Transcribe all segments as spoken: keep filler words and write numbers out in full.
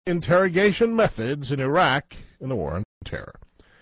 interrogation methods in Iraq in the war on terror.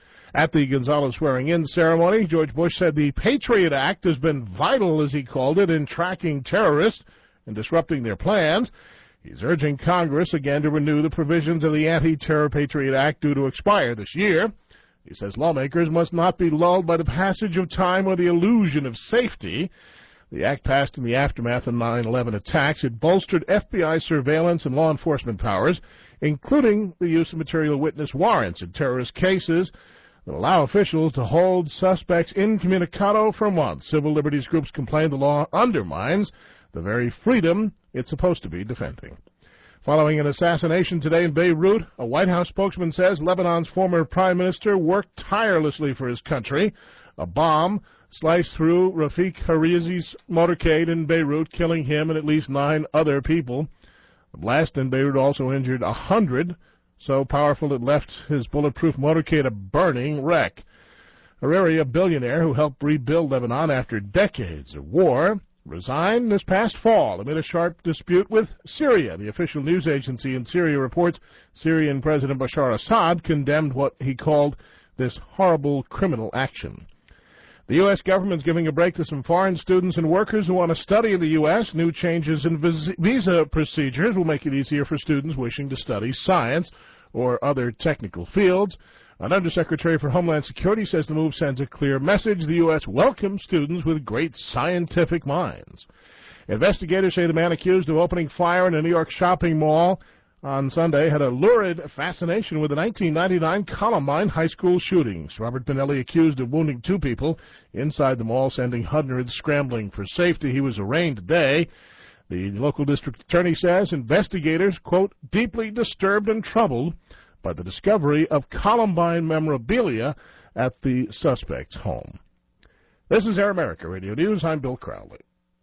At the Gonzales swearing-in ceremony, George Bush said the Patriot Act has been vital, as he called it, in tracking terrorists and disrupting their plans. He's urging Congress again to renew the provisions of the Anti-Terror Patriot Act due to expire this year. He says lawmakers must not be lulled by the passage of time or the illusion of safety. The act passed in the aftermath of nine eleven attacks. It bolstered F B I surveillance and law enforcement powers, including the use of material witness warrants in terrorist cases that allow officials to hold suspects incommunicado for months. Civil liberties groups complain the law undermines the very freedom it's supposed to be defending. Following an assassination today in Beirut, a White House spokesman says Lebanon's former prime minister worked tirelessly for his country. A bomb sliced through Rafik Harizi's motorcade in Beirut, killing him and at least nine other people. The blast in Beirut also injured a hundred, so powerful it left his bulletproof motorcade a burning wreck. Hariri, a billionaire who helped rebuild Lebanon after decades of war, resigned this past fall amid a sharp dispute with Syria. The official news agency in Syria reports Syrian President Bashar Assad condemned what he called this horrible criminal action. The U S government is giving a break to some foreign students and workers who want to study in the U S New changes in visa procedures will make it easier for students wishing to study science or other technical fields. An undersecretary for Homeland Security says the move sends a clear message. The U S welcomes students with great scientific minds. Investigators say the man accused of opening fire in a New York shopping mall on Sunday had a lurid fascination with the nineteen ninety-nine Columbine high school shootings. Robert Pinelli, accused of wounding two people inside the mall, sending hundreds scrambling for safety. He was arraigned today. The local district attorney says investigators, quote, deeply disturbed and troubled by the discovery of Columbine memorabilia at the suspect's home. This is Air America Radio News. I'm Bill Crowley.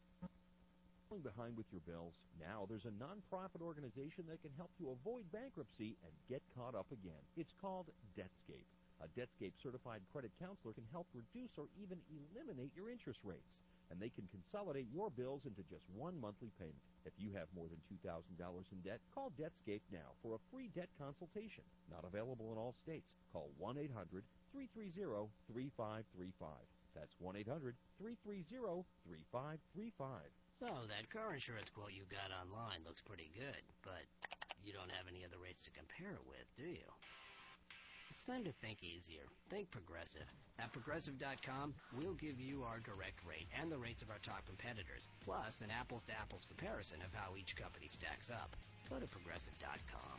Behind with your bills. Now there's a nonprofit organization that can help you avoid bankruptcy and get caught up again. It's called Debtscape. A Debtscape certified credit counselor can help reduce or even eliminate your interest rates, and they can consolidate your bills into just one monthly payment. If you have more than two thousand dollars in debt, call Debtscape now for a free debt consultation. Not available in all states. Call one eight hundred, three three zero, three five three five. That's one eight hundred, three three zero, three five three five. So, that car insurance quote you got online looks pretty good, but you don't have any other rates to compare it with, do you? It's time to think easier. Think Progressive. At Progressive dot com, we'll give you our direct rate and the rates of our top competitors, plus an apples-to-apples comparison of how each company stacks up. Go to Progressive dot com.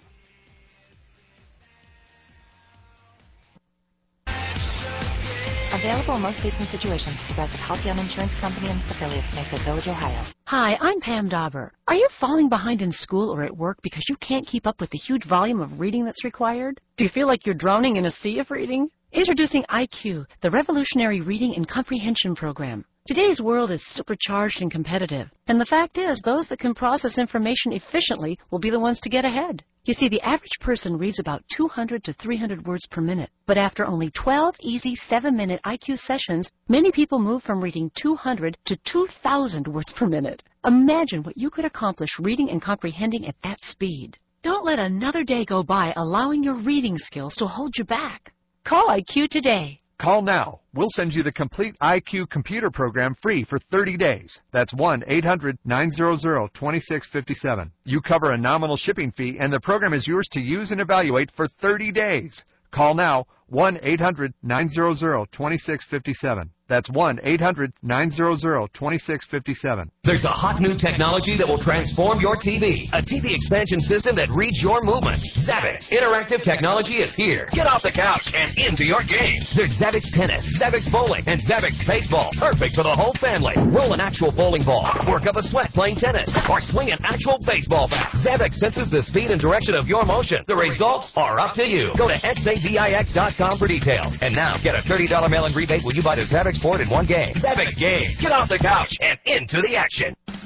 Available in most states and situations. Progressive Halcyon Insurance Company and its affiliates, Mayfield Village, Ohio. Hi, I'm Pam Dauber. Are you falling behind in school or at work because you can't keep up with the huge volume of reading that's required? Do you feel like you're drowning in a sea of reading? Introducing I Q, the revolutionary reading and comprehension program. Today's world is supercharged and competitive, and the fact is those that can process information efficiently will be the ones to get ahead. You see, the average person reads about two hundred to three hundred words per minute, but after only twelve easy seven-minute I Q sessions, many people move from reading two hundred to two thousand words per minute. Imagine what you could accomplish reading and comprehending at that speed. Don't let another day go by allowing your reading skills to hold you back. Call I Q today. Call now. We'll send you the complete I Q computer program free for thirty days. That's one eight hundred, nine hundred, twenty-six fifty-seven. You cover a nominal shipping fee, and the program is yours to use and evaluate for thirty days. Call now, one eight hundred, nine hundred, twenty-six fifty-seven. That's one eight hundred, nine hundred, twenty-six fifty-seven. There's a hot new technology that will transform your T V. A T V expansion system that reads your movements. Zavix interactive technology is here. Get off the couch and into your games. There's Zavix Tennis, Zavix Bowling, and Zavix Baseball. Perfect for the whole family. Roll an actual bowling ball, work up a sweat playing tennis, or swing an actual baseball bat. Zavix senses the speed and direction of your motion. The results are up to you. Go to X A V I X dot com for details. And now, get a thirty dollars mail-in rebate when you buy the Zavix board in one game. Zavix Games. Get off the couch and into the action.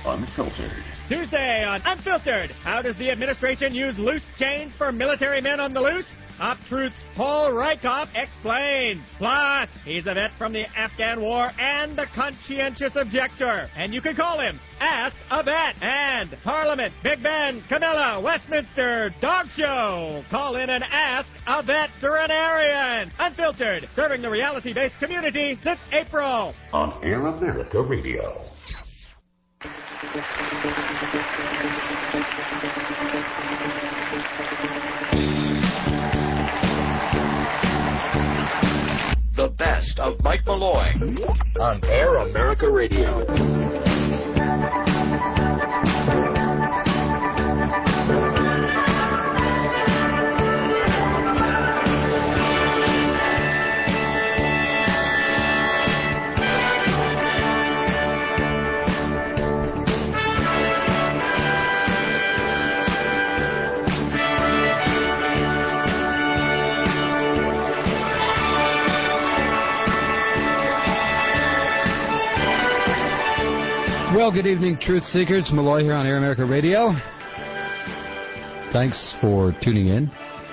Unfiltered. Tuesday on Unfiltered, how does the administration use loose change for military men on the loose? Op Truth's Paul Rykov explains. Plus, he's a vet from the Afghan War and the conscientious objector. And you can call him Ask a Vet. And Parliament, Big Ben, Camilla, Westminster, Dog Show. Call in and ask a veterinarian. Unfiltered, serving the reality-based community since April. On Air America Radio. The best of Mike Malloy on Air America Radio. Well, good evening, Truth Seekers. Malloy here on Air America Radio. Thanks for tuning in.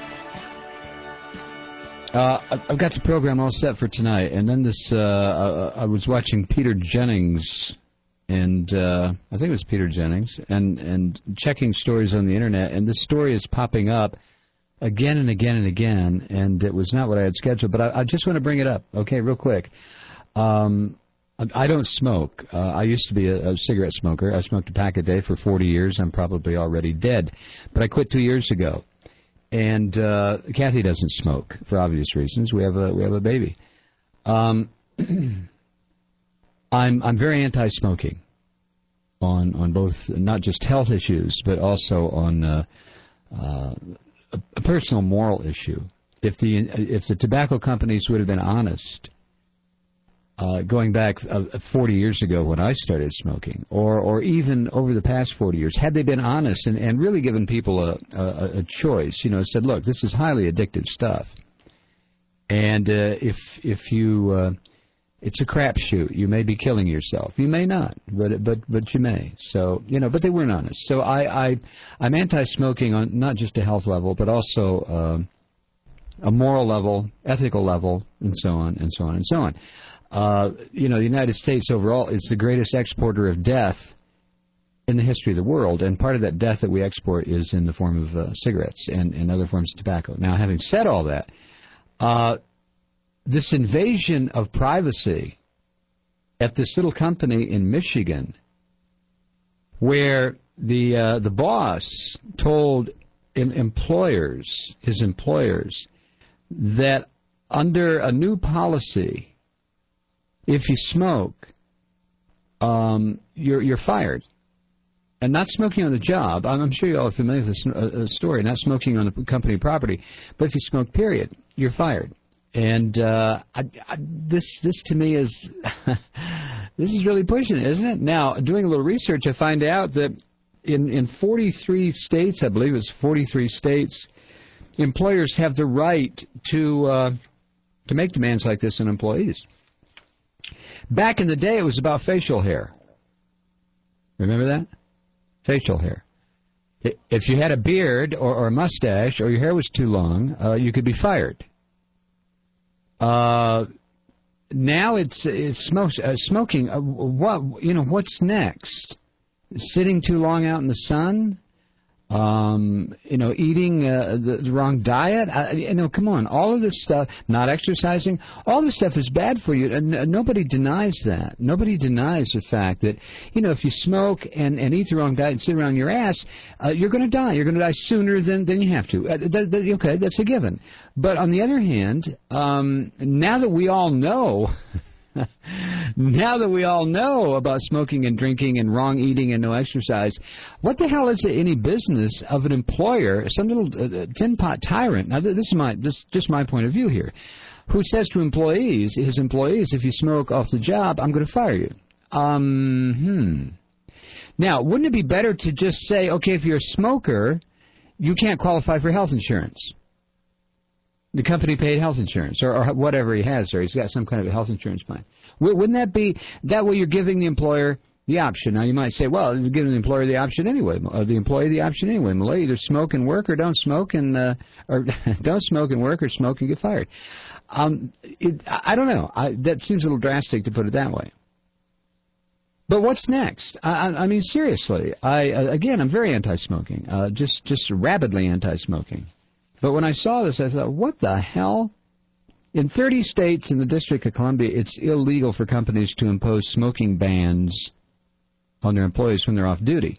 Uh, I've got the program all set for tonight, and then this, uh, I, I was watching Peter Jennings, and uh, I think it was Peter Jennings, and, and checking stories on the Internet, and this story is popping up again and again and again, and it was not what I had scheduled, but I, I just want to bring it up, okay, real quick. Um... I don't smoke. Uh, I used to be a, a cigarette smoker. I smoked a pack a day for forty years. I'm probably already dead. But I quit two years ago. And uh, Kathy doesn't smoke for obvious reasons. We have a we have a baby. Um, I'm I'm very anti-smoking on on both, not just health issues, but also on uh, uh, a, a personal moral issue. If the if the tobacco companies would have been honest. Uh, going back uh, forty years ago when I started smoking, or or even over the past forty years, had they been honest and, and really given people a, a, a choice, you know, said, look, this is highly addictive stuff, and uh, if if you, uh, it's a crapshoot. You may be killing yourself. You may not, but but but you may. So you know, but they weren't honest. So I, I I'm anti-smoking on not just a health level, but also uh, a moral level, ethical level, and so on and so on and so on. Uh, you know, the United States overall is the greatest exporter of death in the history of the world, and part of that death that we export is in the form of uh, cigarettes and, and other forms of tobacco. Now, having said all that, uh, this invasion of privacy at this little company in Michigan, where the uh, the boss told em- employers, his employers, that under a new policy, if you smoke, um, you're you're fired. And not smoking on the job. I'm, I'm sure you all are familiar with this uh, story. Not smoking on the company property, but if you smoke, period, you're fired. And uh, I, I, this this to me is this is really pushing it, isn't it? Now, doing a little research, I find out that in in forty-three states, I believe it's forty-three states, employers have the right to uh, to make demands like this on employees. Back in the day, it was about facial hair. Remember that? Facial hair. If you had a beard or, or a mustache or your hair was too long, uh, you could be fired. Uh, now it's, it's smoke, uh, smoking. Uh, what you know? What's next? Sitting too long out in the sun? Um, you know, eating uh, the, the wrong diet. I, you know, come on. All of this stuff, not exercising, all this stuff is bad for you. And n- nobody denies that. Nobody denies the fact that, you know, if you smoke and, and eat the wrong diet and sit around your ass, uh, you're going to die. You're going to die sooner than, than you have to. Uh, th- th- okay, that's a given. But on the other hand, um, now that we all know... Now that we all know about smoking and drinking and wrong eating and no exercise, what the hell is it any business of an employer, some little uh, tin pot tyrant? Now, this is my this just my point of view here, who says to employees, his employees, if you smoke off the job, I'm going to fire you. Um, hmm. Now, wouldn't it be better to just say, okay, if you're a smoker, you can't qualify for health insurance? The company paid health insurance, or, or whatever he has there. He's got some kind of a health insurance plan. Wouldn't that be, that way you're giving the employer The option. Now, you might say, well, it's giving the employer the option anyway, or the employee the option anyway. Well, either smoke and work or don't smoke and, uh, or don't smoke and work or smoke and get fired. Um, it, I don't know. I, that seems a little drastic to put it that way. But what's next? I, I mean, seriously. I uh, again, I'm very anti-smoking, uh, just just rabidly anti-smoking. But when I saw this, I thought, what the hell? In thirty states in the District of Columbia, it's illegal for companies to impose smoking bans on their employees when they're off duty.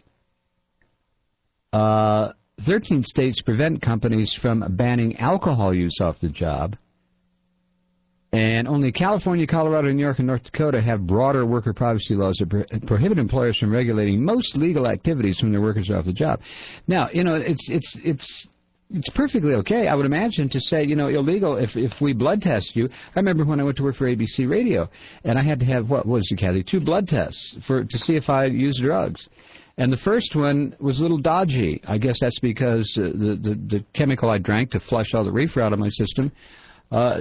Uh, thirteen states prevent companies from banning alcohol use off the job. And only California, Colorado, New York, and North Dakota have broader worker privacy laws that pro- prohibit employers from regulating most legal activities when their workers are off the job. Now, you know, it's it's it's it's perfectly okay, I would imagine, to say, you know, illegal if if we blood test you. I remember when I went to work for A B C Radio, and I had to have, what was it, Kathy? Two blood tests for to see if I used drugs. And the first one was a little dodgy. I guess that's because uh, the, the the chemical I drank to flush all the reefer out of my system Uh,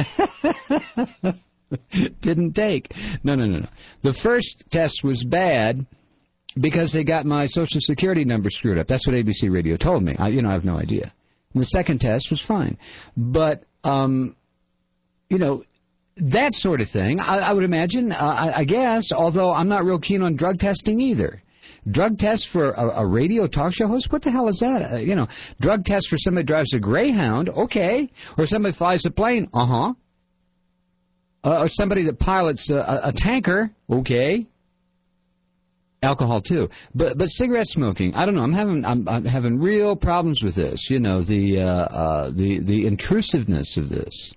didn't take. No, no, no, no. The first test was bad because they got my Social Security number screwed up. That's what A B C Radio told me. I, you know, I have no idea. And the second test was fine. But, um, you know, that sort of thing, I, I would imagine, uh, I, I guess, although I'm not real keen on drug testing either. Drug test for a, a radio talk show host? What the hell is that? Uh, you know, drug test for somebody who drives a Greyhound? Okay. Or somebody flies a plane? Uh-huh. Uh, or somebody that pilots a, a, a tanker? Okay. Alcohol too, but but cigarette smoking. I don't know. I'm having I'm, I'm having real problems with this. You know, the uh, uh, the the intrusiveness of this.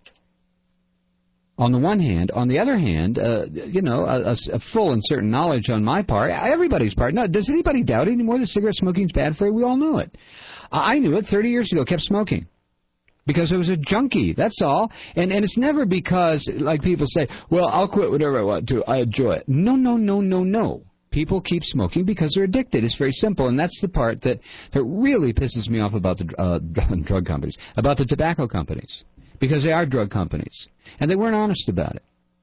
On the one hand, on the other hand, uh, you know, a, a, a full and certain knowledge on my part, everybody's part. No, does anybody doubt anymore that cigarette smoking is bad for you? We all know it. I knew it thirty years ago. Kept smoking because I was a junkie. That's all. And and it's never because, like people say, well, I'll quit whatever I want to. I enjoy it. No, no, no, no, no. People keep smoking because they're addicted. It's very simple, and that's the part that, that really pisses me off about the uh, drug companies, about the tobacco companies, because they are drug companies, and they weren't honest about it.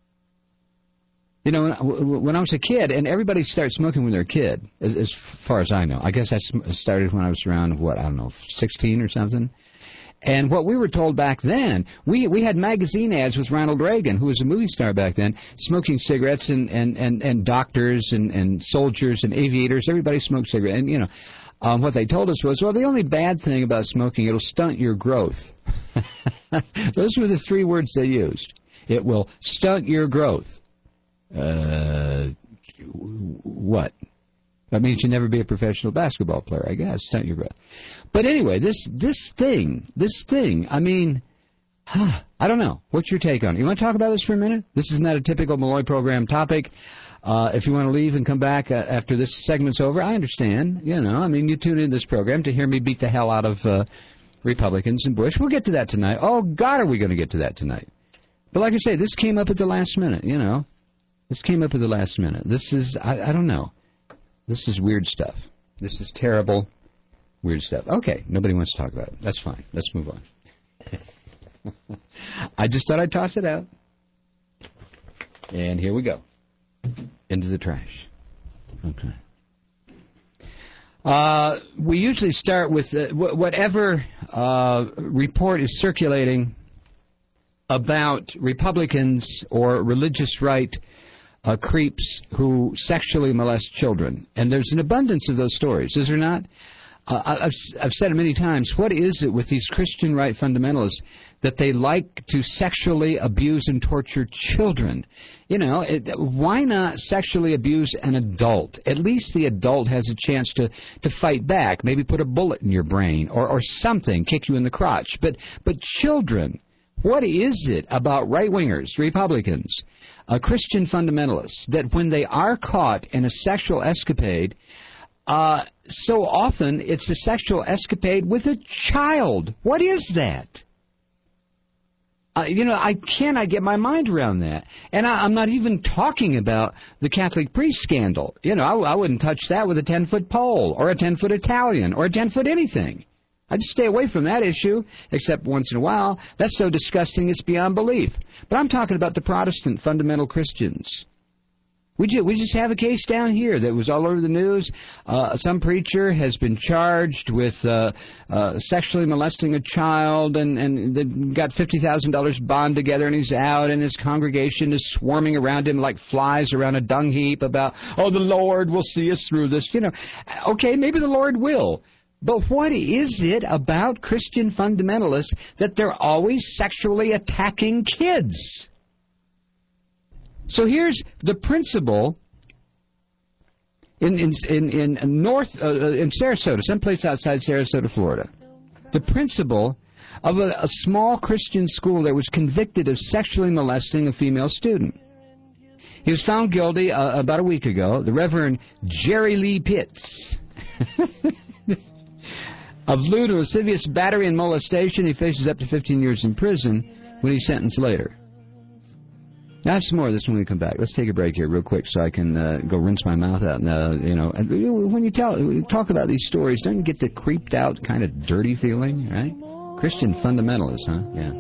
You know, when, when I was a kid, and everybody started smoking when they're a kid, as, as far as I know. I guess I started when I was around, what, I don't know, sixteen or something. And what we were told back then, we we had magazine ads with Ronald Reagan, who was a movie star back then, smoking cigarettes, and, and, and, and doctors and, and soldiers and aviators, everybody smoked cigarettes. And, you know, um, what they told us was, well, the only bad thing about smoking, it'll stunt your growth. Those were the three words they used. It will stunt your growth. Uh, what? That means you'll never be a professional basketball player, I guess. Stunt your growth. But anyway, this this thing, this thing, I mean, huh, I don't know. What's your take on it? You want to talk about this for a minute? This is not a typical Malloy program topic. Uh, if you want to leave and come back uh, after this segment's over, I understand. You know, I mean, you tune in this program to hear me beat the hell out of uh, Republicans and Bush. We'll get to that tonight. Oh, God, are we going to get to that tonight? But like I say, this came up at the last minute, you know. This came up at the last minute. This is, I, I don't know. This is weird stuff. This is terrible, weird stuff. Okay, nobody wants to talk about it. That's fine. Let's move on. I just thought I'd toss it out. And here we go. Into the trash. Okay. Uh, we usually start with uh, wh- whatever uh, report is circulating about Republicans or religious right Uh, creeps who sexually molest children. And there's an abundance of those stories, is there not? Uh, I've, I've said it many times. What is it with these Christian right fundamentalists that they like to sexually abuse and torture children? You know, it, why not sexually abuse an adult? At least the adult has a chance to, to fight back, maybe put a bullet in your brain or, or something, kick you in the crotch. But, but children, what is it about right-wingers, Republicans, Uh, Christian fundamentalists, that when they are caught in a sexual escapade, uh, so often it's a sexual escapade with a child? What is that? Uh, you know, I cannot get my mind around that. And I, I'm not even talking about the Catholic priest scandal. You know, I, I wouldn't touch that with a ten-foot pole or a ten-foot Italian or a ten-foot anything. I'd stay away from that issue, except once in a while. That's so disgusting it's beyond belief. But I'm talking about the Protestant fundamental Christians. We just, we just have a case down here that was all over the news. Uh, some preacher has been charged with uh, uh, sexually molesting a child, and, and they got fifty thousand dollars bond together, and he's out, and his congregation is swarming around him like flies around a dung heap about, oh, the Lord will see us through this. You know, okay, maybe the Lord will. But what is it about Christian fundamentalists that they're always sexually attacking kids? So here's the principle in in in, in North uh, in Sarasota, someplace outside Sarasota, Florida. The principal of a, a small Christian school that was convicted of sexually molesting a female student. He was found guilty uh, about a week ago. The Reverend Jerry Lee Pitts. Of lewd and lascivious battery and molestation, he faces up to fifteen years in prison when he's sentenced later. I have some more of this when we come back. Let's take a break here real quick so I can uh, go rinse my mouth out. And, uh, you know, and when you tell, when you talk about these stories, don't you get the creeped out kind of dirty feeling, right? Christian fundamentalists, huh? Yeah.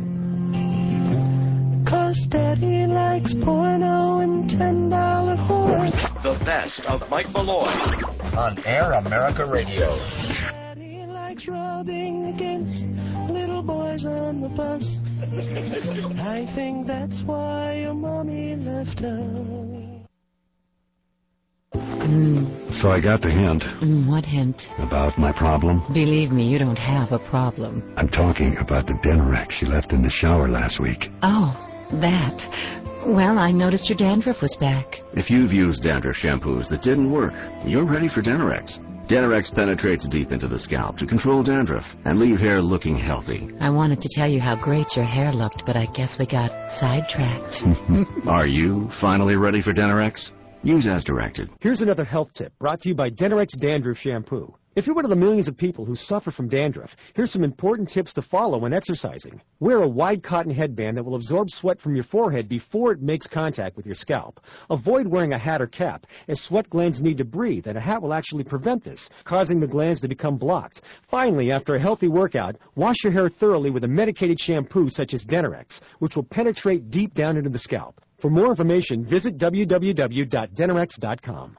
Cause Daddy likes porno and ten dollar whores. The best of Mike Malloy on Air America Radio. Daddy likes rubbing against little boys on the bus. I think that's why your mommy left her. Mm. So I got the hint. Mm, what hint? About my problem. Believe me, you don't have a problem. I'm talking about the Denorex she left in the shower last week. Oh, that. Well, I noticed your dandruff was back. If you've used dandruff shampoos that didn't work, you're ready for Denorex. Denorex penetrates deep into the scalp to control dandruff and leave hair looking healthy. I wanted to tell you how great your hair looked, but I guess we got sidetracked. Are you finally ready for Denorex? Use as directed. Here's another health tip brought to you by Denorex Dandruff Shampoo. If you're one of the millions of people who suffer from dandruff, here's some important tips to follow when exercising. Wear a wide cotton headband that will absorb sweat from your forehead before it makes contact with your scalp. Avoid wearing a hat or cap, as sweat glands need to breathe, and a hat will actually prevent this, causing the glands to become blocked. Finally, after a healthy workout, wash your hair thoroughly with a medicated shampoo such as Denorex, which will penetrate deep down into the scalp. For more information, visit w w w dot denorex dot com.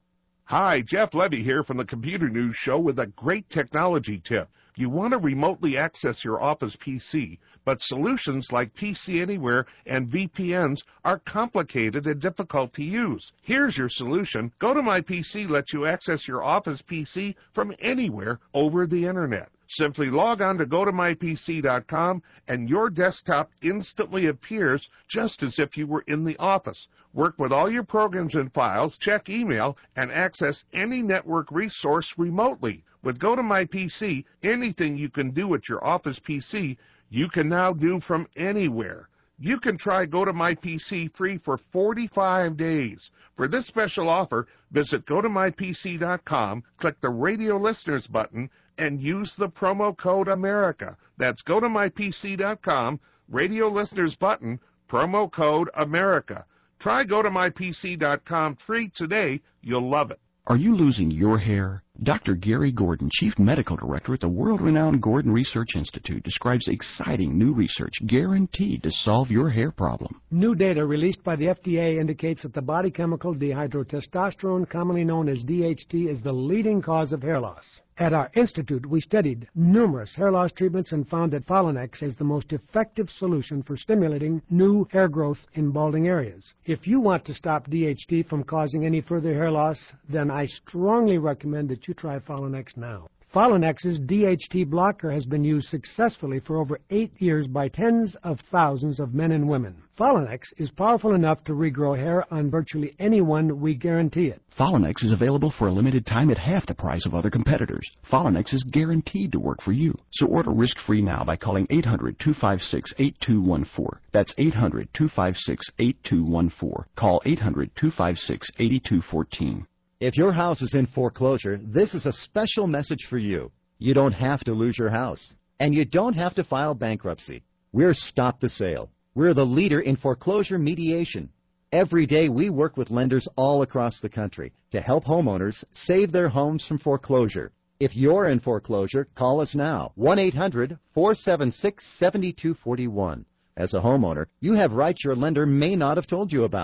Hi, Jeff Levy here from the Computer News Show with a great technology tip. You want to remotely access your office P C, but solutions like P C Anywhere and V P Ns are complicated and difficult to use. Here's your solution. GoToMyPC lets you access your office P C from anywhere over the Internet. Simply log on to go to my p c dot com and your desktop instantly appears just as if you were in the office. Work with all your programs and files, check email, and access any network resource remotely. With GoToMyPC, anything you can do at your office P C, you can now do from anywhere. You can try GoToMyPC free for forty-five days. For this special offer, visit go to my p c dot com, click the Radio Listeners button, and use the promo code America. That's go to my p c dot com, Radio Listeners button, promo code America. Try go to my p c dot com free today. You'll love it. Are you losing your hair? Doctor Gary Gordon, Chief Medical Director at the world-renowned Gordon Research Institute, describes exciting new research guaranteed to solve your hair problem. New data released by the F D A indicates that the body chemical dihydrotestosterone, commonly known as D H T, is the leading cause of hair loss. At our institute, we studied numerous hair loss treatments and found that Folinex is the most effective solution for stimulating new hair growth in balding areas. If you want to stop D H T from causing any further hair loss, then I strongly recommend that you try Folinex now. Folinex's D H T blocker has been used successfully for over eight years by tens of thousands of men and women. Folinex is powerful enough to regrow hair on virtually anyone, we guarantee it. Folinex is available for a limited time at half the price of other competitors. Folinex is guaranteed to work for you. So order risk-free now by calling eight hundred, two five six, eight two one four. That's eight hundred, two five six, eight two one four. Call eight hundred, two five six, eight two one four. If your house is in foreclosure, this is a special message for you. You don't have to lose your house, and you don't have to file bankruptcy. We're Stop the Sale. We're the leader in foreclosure mediation. Every day we work with lenders all across the country to help homeowners save their homes from foreclosure. If you're in foreclosure, call us now, one eight hundred, four seven six, seven two four one. As a homeowner, you have rights your lender may not have told you about.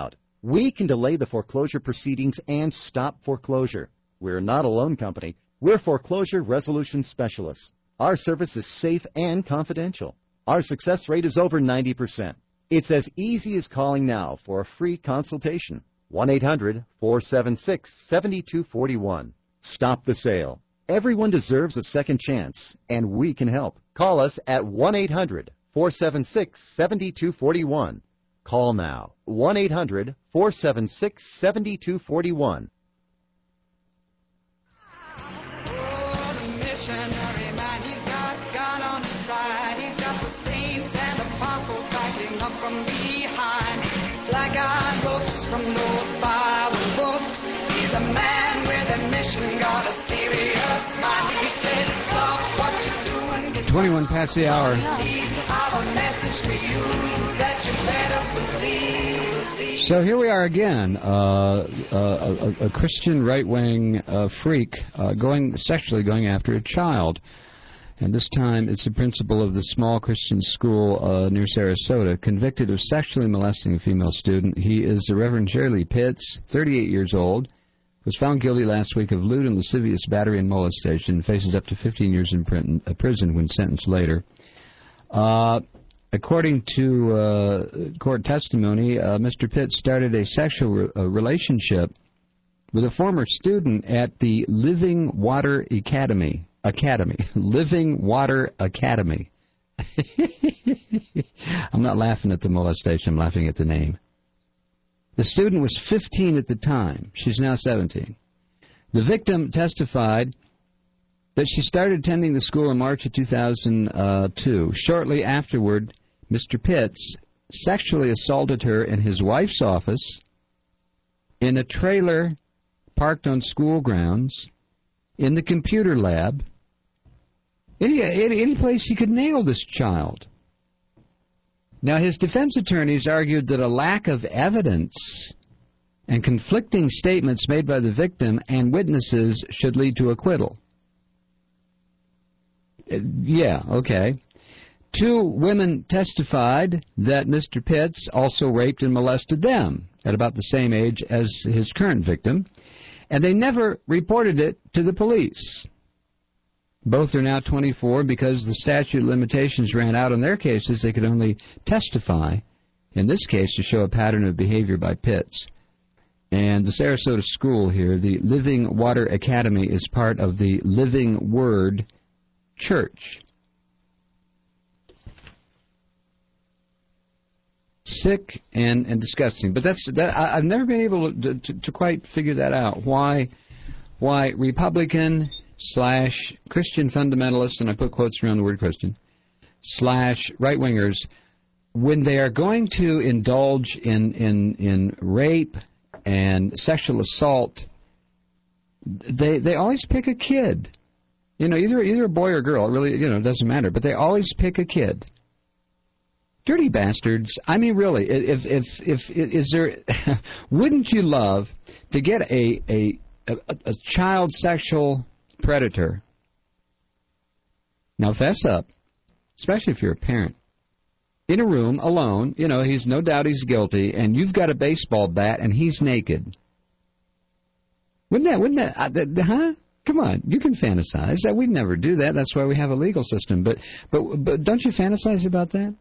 We can delay the foreclosure proceedings and stop foreclosure. We're not a loan company. We're foreclosure resolution specialists. Our service is safe and confidential. Our success rate is over ninety percent. It's as easy as calling now for a free consultation. one eight hundred four seven six seven two four one. Stop the sale. Everyone deserves a second chance, and we can help. Call us at one eight hundred four seven six seven two four one. Call now. one eight hundred four seven six seven two four one. From behind, black-eyed looks from those Bible books. He's a man with a mission, got a serious mind. He said, stop what you're doing. twenty-one past the hour. I have a message for you that you better believe. So here we are again, uh, uh, a, a Christian right-wing uh, freak uh, going sexually going after a child. And this time it's the principal of the small Christian school uh, near Sarasota, convicted of sexually molesting a female student. He is the Reverend Shirley Pitts, thirty-eight years old, was found guilty last week of lewd and lascivious battery and molestation, faces up to fifteen years in prison when sentenced later. Uh, according to uh, court testimony, uh, Mister Pitts started a sexual re- uh, relationship with a former student at the Living Water Academy. Academy. Living Water Academy. I'm not laughing at the molestation, I'm laughing at the name. The student was fifteen at the time. She's now seventeen. The victim testified that she started attending the school in March of two thousand two. Shortly afterward, Mister Pitts sexually assaulted her in his wife's office, in a trailer parked on school grounds, in the computer lab, Any, any, any place he could nail this child. Now, his defense attorneys argued that a lack of evidence and conflicting statements made by the victim and witnesses should lead to acquittal. Uh, yeah, okay. Two women testified that Mister Pitts also raped and molested them at about the same age as his current victim, and they never reported it to the police. Both are now twenty-four. Because the statute of limitations ran out on their cases, they could only testify, in this case, to show a pattern of behavior by Pitts. And the Sarasota school here, the Living Water Academy, is part of the Living Word Church. Sick and, and disgusting. But that's that. I, I've never been able to, to, to quite figure that out. Why, why Republican slash Christian fundamentalists, and I put quotes around the word Christian, slash right-wingers, when they are going to indulge in, in, in rape and sexual assault, they they always pick a kid. You know, either either a boy or a girl. It really, you know, it doesn't matter. But they always pick a kid. Dirty bastards. I mean, really, if if if, if is there, wouldn't you love to get a a a, a child sexual predator? Now fess up, especially if you're a parent. In a room, alone, you know, he's no doubt he's guilty, and you've got a baseball bat, and he's naked. Wouldn't that, wouldn't that, uh, the, huh? Come on, you can fantasize. That we'd never do that. That's why we have a legal system. But, but, but don't you fantasize about that?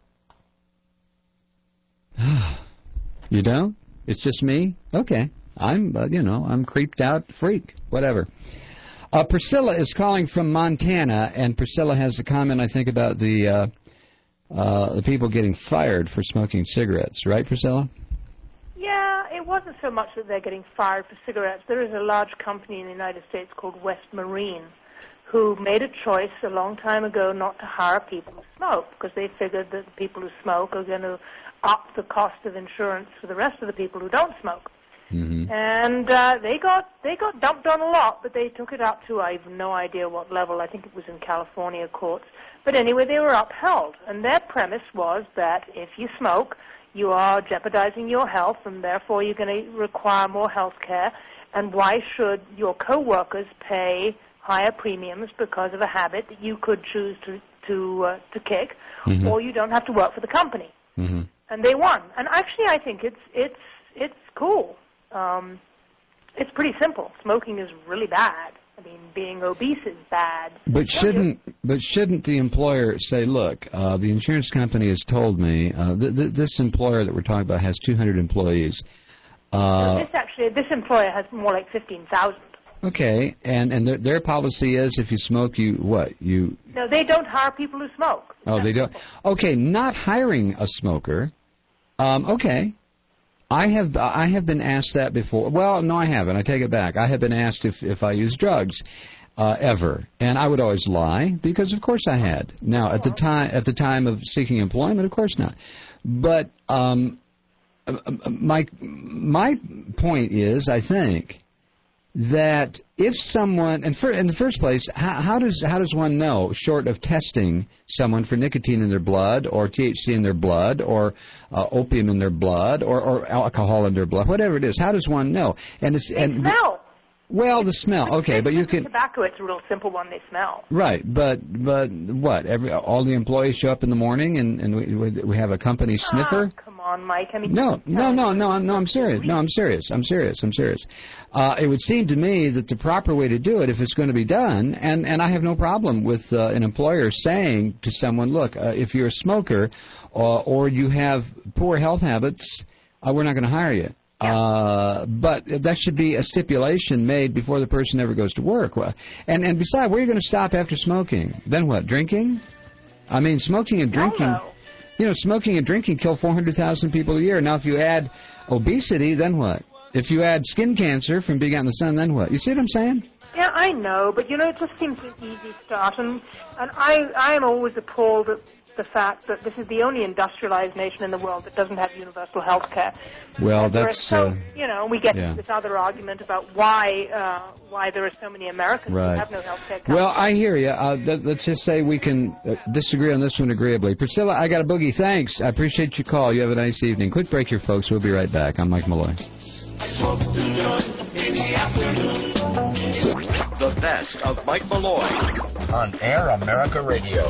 You don't? It's just me? Okay. I'm, uh, you know, I'm creeped out freak. Whatever. Uh, Priscilla is calling from Montana, and Priscilla has a comment, I think, about the uh, uh, the people getting fired for smoking cigarettes. Right, Priscilla? Yeah, it wasn't so much that they're getting fired for cigarettes. There is a large company in the United States called West Marine who made a choice a long time ago not to hire people who smoke because they figured that the people who smoke are going to up the cost of insurance for the rest of the people who don't smoke. Mm-hmm. And uh, they got they got dumped on a lot, but they took it up to, I have no idea what level. I think it was in California courts. But anyway, they were upheld. And their premise was that if you smoke, you are jeopardizing your health, and therefore you're going to require more health care. And why should your co-workers pay higher premiums because of a habit that you could choose to to, uh, to kick, mm-hmm. or you don't have to work for the company? Mm-hmm. And they won. And actually, I think it's it's it's cool. Um, it's pretty simple. Smoking is really bad. I mean, being obese is bad. But shouldn't but shouldn't the employer say, look, uh, the insurance company has told me uh, th- th- this employer that we're talking about has two hundred employees. Uh, so this actually, this employer has more like fifteen thousand. Okay, and and their, their policy is if you smoke, you what you? No, they don't hire people who smoke. Oh, they don't. Okay, not hiring a smoker. Um, okay. I have I have been asked that before. Well, no, I haven't. I take it back. I have been asked if, if I use drugs uh, ever, and I would always lie because, of course, I had. Now, at the time at the time of seeking employment, of course not. But um, my my point is, I think that if someone, and for, in the first place, how, how does how does one know, short of testing someone for nicotine in their blood, or T H C in their blood, or uh, opium in their blood, or, or alcohol in their blood, whatever it is? How does one know? And it's they and smell. Well, the smell. Okay, but you can. Tobacco, it's a real simple one. They smell. Right, but but what? Every all the employees show up in the morning, and and we we have a company sniffer. Ah, come on, Mike. I mean. No, no, no, no, no. I'm serious. No, I'm serious. I'm serious. I'm serious. Uh, it would seem to me that the proper way to do it, if it's going to be done, and and I have no problem with uh, an employer saying to someone, look, uh, if you're a smoker, uh, or you have poor health habits, uh, we're not going to hire you. Uh, but that should be a stipulation made before the person ever goes to work. Well, and, and besides, where are you going to stop after smoking? Then what, drinking? I mean, smoking and drinking, Hello. you know, smoking and drinking kill four hundred thousand people a year. Now, if you add obesity, then what? If you add skin cancer from being out in the sun, then what? You see what I'm saying? Yeah, I know, but, you know, it just seems an easy start. And, and I, I am always appalled at the fact that this is the only industrialized nation in the world that doesn't have universal health care. Well, There are that's... so, uh, you know, we get yeah. into this other argument about why uh, why there are so many Americans Right. who have no health care coverage. Well, I hear you. Uh, th- let's just say we can uh, disagree on this one agreeably. Priscilla, I got a boogie. Thanks. I appreciate your call. You have a nice evening. Quick break here, folks. We'll be right back. I'm Mike Malloy. The best of Mike Malloy on Air America Radio.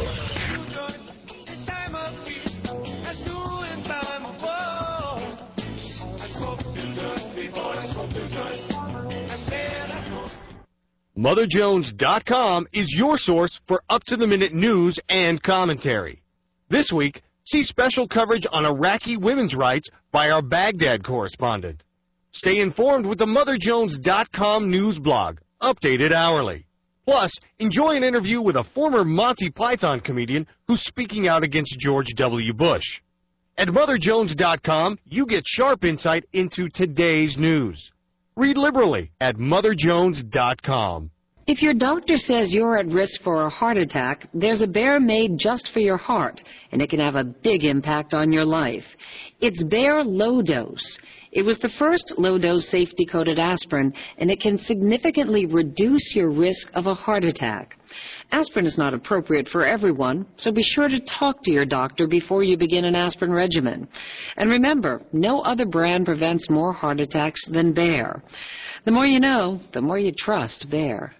Mother Jones dot com is your source for up-to-the-minute news and commentary. This week, see special coverage on Iraqi women's rights by our Baghdad correspondent. Stay informed with the Mother Jones dot com news blog, updated hourly. Plus, enjoy an interview with a former Monty Python comedian who's speaking out against George W. Bush. At Mother Jones dot com, you get sharp insight into today's news. Read liberally at Mother Jones dot com. If your doctor says you're at risk for a heart attack, there's a Bayer made just for your heart, and it can have a big impact on your life. It's Bayer Low Dose. It was the first low-dose safety-coated aspirin, and it can significantly reduce your risk of a heart attack. Aspirin is not appropriate for everyone, so be sure to talk to your doctor before you begin an aspirin regimen. And remember, no other brand prevents more heart attacks than Bayer. The more you know, the more you trust Bayer.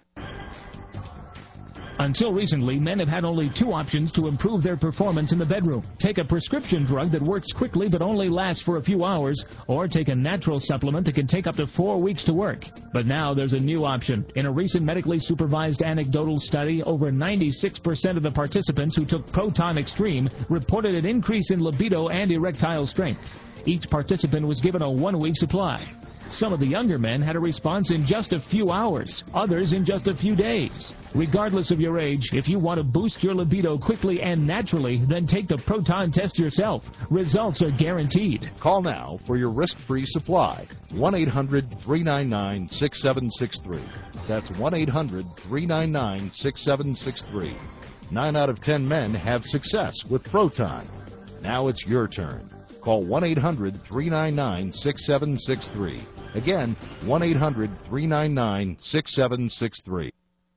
Until recently, men have had only two options to improve their performance in the bedroom. Take a prescription drug that works quickly but only lasts for a few hours, or take a natural supplement that can take up to four weeks to work. But now there's a new option. In a recent medically supervised anecdotal study, over ninety-six percent of the participants who took Proton Extreme reported an increase in libido and erectile strength. Each participant was given a one-week supply. Some of the younger men had a response in just a few hours, others in just a few days. Regardless of your age, if you want to boost your libido quickly and naturally, then take the Proton test yourself. Results are guaranteed. Call now for your risk-free supply. one eight hundred three nine nine six seven six three. That's one eight hundred three nine nine six seven six three. Nine out of ten men have success with Proton. Now it's your turn. Call one eight hundred three nine nine six seven six three. Again, one eight hundred three nine nine six seven six three.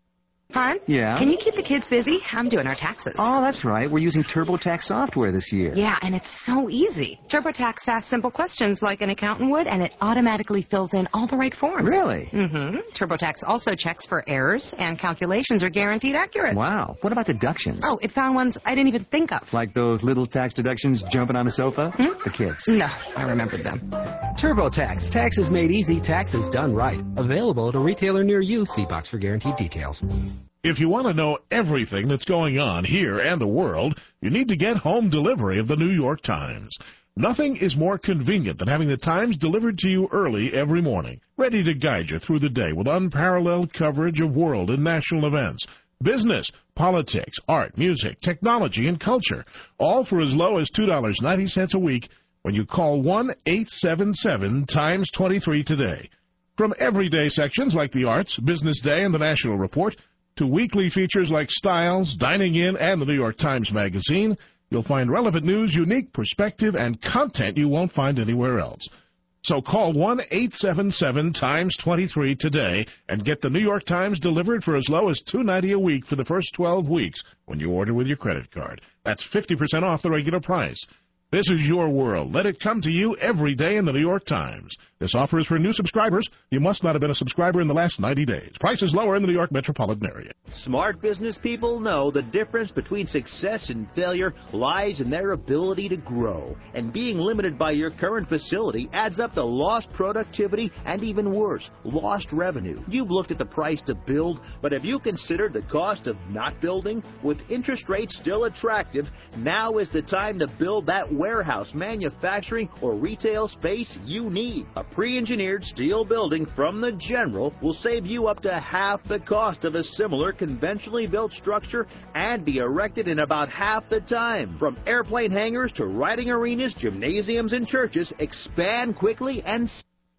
Hon? Yeah? Can you keep the kids busy? I'm doing our taxes. Oh, that's right. We're using TurboTax software this year. Yeah, and it's so easy. TurboTax asks simple questions like an accountant would, and it automatically fills in all the right forms. Really? Mm-hmm. TurboTax also checks for errors, and calculations are guaranteed accurate. Wow. What about deductions? Oh, it found ones I didn't even think of. Like those little tax deductions jumping on the sofa? Hmm? The kids. No, I remembered them. TurboTax. Taxes made easy, taxes done right. Available at a retailer near you. See box for guaranteed details. If you want to know everything that's going on here and the world, you need to get home delivery of the New York Times. Nothing is more convenient than having the Times delivered to you early every morning, ready to guide you through the day with unparalleled coverage of world and national events, business, politics, art, music, technology, and culture, all for as low as two dollars and ninety cents a week when you call one eight seven seven Times twenty-three today. From everyday sections like the arts, Business Day, and the National Report, to weekly features like Styles, Dining In, and the New York Times Magazine, you'll find relevant news, unique perspective, and content you won't find anywhere else. So call one eight seven seven Times twenty-three today and get the New York Times delivered for as low as two dollars and ninety cents a week for the first twelve weeks when you order with your credit card. That's fifty percent off the regular price. This is your world. Let it come to you every day in the New York Times. This offer is for new subscribers. You must not have been a subscriber in the last ninety days. Price is lower in the New York metropolitan area. Smart business people know the difference between success and failure lies in their ability to grow. And being limited by your current facility adds up to lost productivity and even worse, lost revenue. You've looked at the price to build, but have you considered the cost of not building? With interest rates still attractive, now is the time to build that warehouse, manufacturing, or retail space you need. A pre-engineered steel building from the General will save you up to half the cost of a similar conventionally built structure and be erected in about half the time. From airplane hangars to riding arenas, gymnasiums, and churches, expand quickly and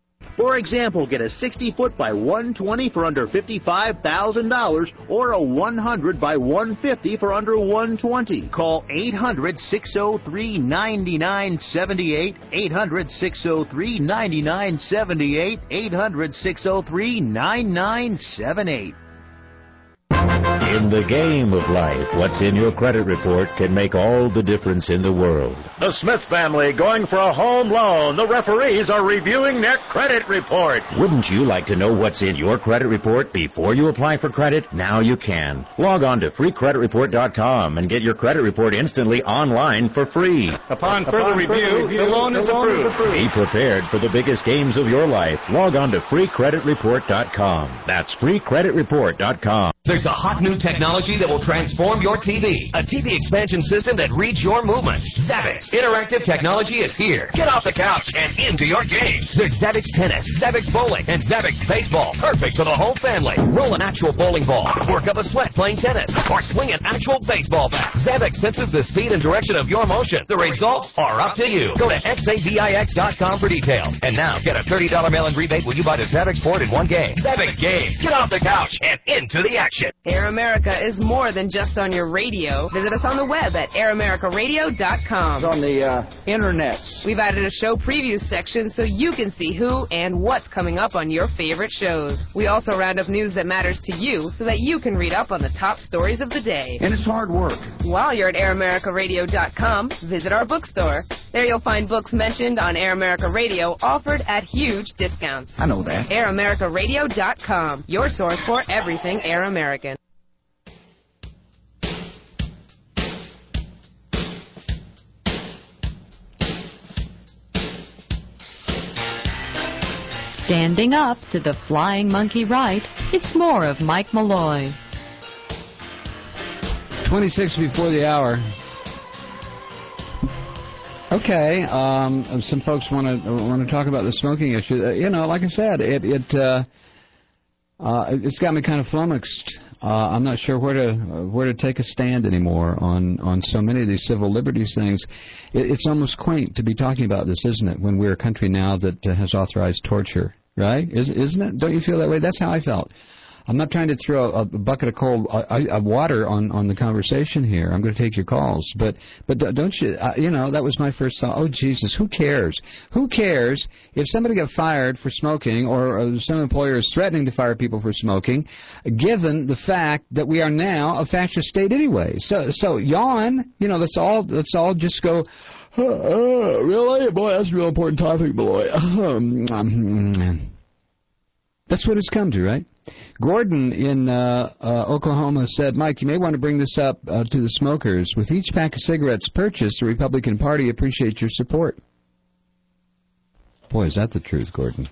for example, get a sixty foot by one twenty for under fifty-five thousand dollars or a one hundred by one fifty for under one twenty. Call eight hundred, six oh three, nine nine seven eight, eight hundred, six oh three, nine nine seven eight, eight hundred, six oh three, nine nine seven eight. In the game of life, what's in your credit report can make all the difference in the world. The Smith family going for a home loan. The referees are reviewing their credit report. Wouldn't you like to know what's in your credit report before you apply for credit? Now you can. Log on to free credit report dot com and get your credit report instantly online for free. Upon further, Upon review, further review, the loan, the is, loan approved. is approved. Be prepared for the biggest games of your life. Log on to free credit report dot com. That's free credit report dot com. There's a hot new technology that will transform your T V. A T V expansion system that reads your movements. Zabbix. Interactive technology is here. Get off the couch and into your games. There's Zabbix Tennis, Zabbix Bowling, and Zabbix Baseball. Perfect for the whole family. Roll an actual bowling ball. Work up a sweat playing tennis. Or swing an actual baseball bat. Zabbix senses the speed and direction of your motion. The results are up to you. Go to X A B I X dot com for details. And now get a thirty dollars mail-in rebate when you buy the Zabbix board in one game. Zabbix Games. Get off the couch and into the action. Air America is more than just on your radio. Visit us on the web at air america radio dot com. It's on the uh, internet. We've added a show previews section so you can see who and what's coming up on your favorite shows. We also round up news that matters to you so that you can read up on the top stories of the day. And it's hard work. While you're at air america radio dot com, visit our bookstore. There you'll find books mentioned on Air America Radio offered at huge discounts. I know that. air america radio dot com, your source for everything Air American. Standing up to the flying monkey right, it's more of Mike Malloy. twenty-six before the hour. Okay, um, some folks want to want to talk about the smoking issue. Uh, you know, like I said, it it uh, uh, it's got me kind of flummoxed. Uh, I'm not sure where to where to take a stand anymore on, on so many of these civil liberties things. It, it's almost quaint to be talking about this, isn't it? When we're a country now that uh, has authorized torture, right? Is, isn't it? Don't you feel that way? That's how I felt. I'm not trying to throw a, a bucket of cold uh, uh, water on, on the conversation here. I'm going to take your calls. But but don't you, uh, you know, that was my first thought. Oh, Jesus, who cares? Who cares if somebody got fired for smoking or uh, some employer is threatening to fire people for smoking, given the fact that we are now a fascist state anyway? So, so yawn, you know, let's all, let's all just go, uh, uh, really? Boy, that's a real important topic, boy. That's what it's come to, right? Gordon in uh, uh, Oklahoma said, Mike, you may want to bring this up uh, to the smokers. With each pack of cigarettes purchased, the Republican Party appreciates your support. Boy, is that the truth, Gordon.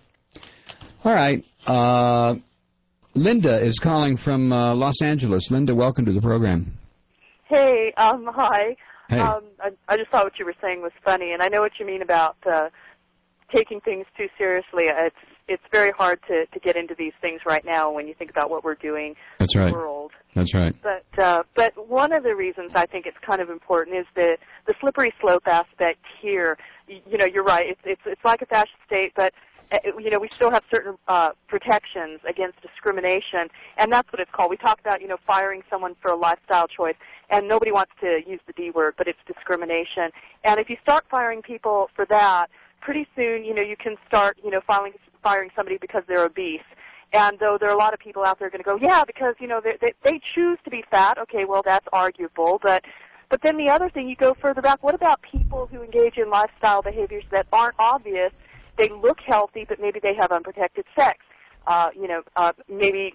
All right. Uh, Linda is calling from uh, Los Angeles. Linda, welcome to the program. Hey, um, hi. Hey. Um, I, I just thought what you were saying was funny, and I know what you mean about uh, taking things too seriously. It's it's very hard to, to get into these things right now when you think about what we're doing That's in right. the world. That's right. But uh, but one of the reasons I think it's kind of important is the the slippery slope aspect here. You, you know, you're right. It's it's it's like a fascist state, but uh, you know we still have certain uh, protections against discrimination, and that's what it's called. We talk about you know firing someone for a lifestyle choice, and nobody wants to use the D word, but it's discrimination. And if you start firing people for that, pretty soon you know you can start you know filing. firing somebody because they're obese. And though there are a lot of people out there going to go, yeah, because, you know, they, they, they choose to be fat. Okay, well, that's arguable. But but then the other thing, you go further back, what about people who engage in lifestyle behaviors that aren't obvious? They look healthy, but maybe they have unprotected sex. Uh, you know, uh, maybe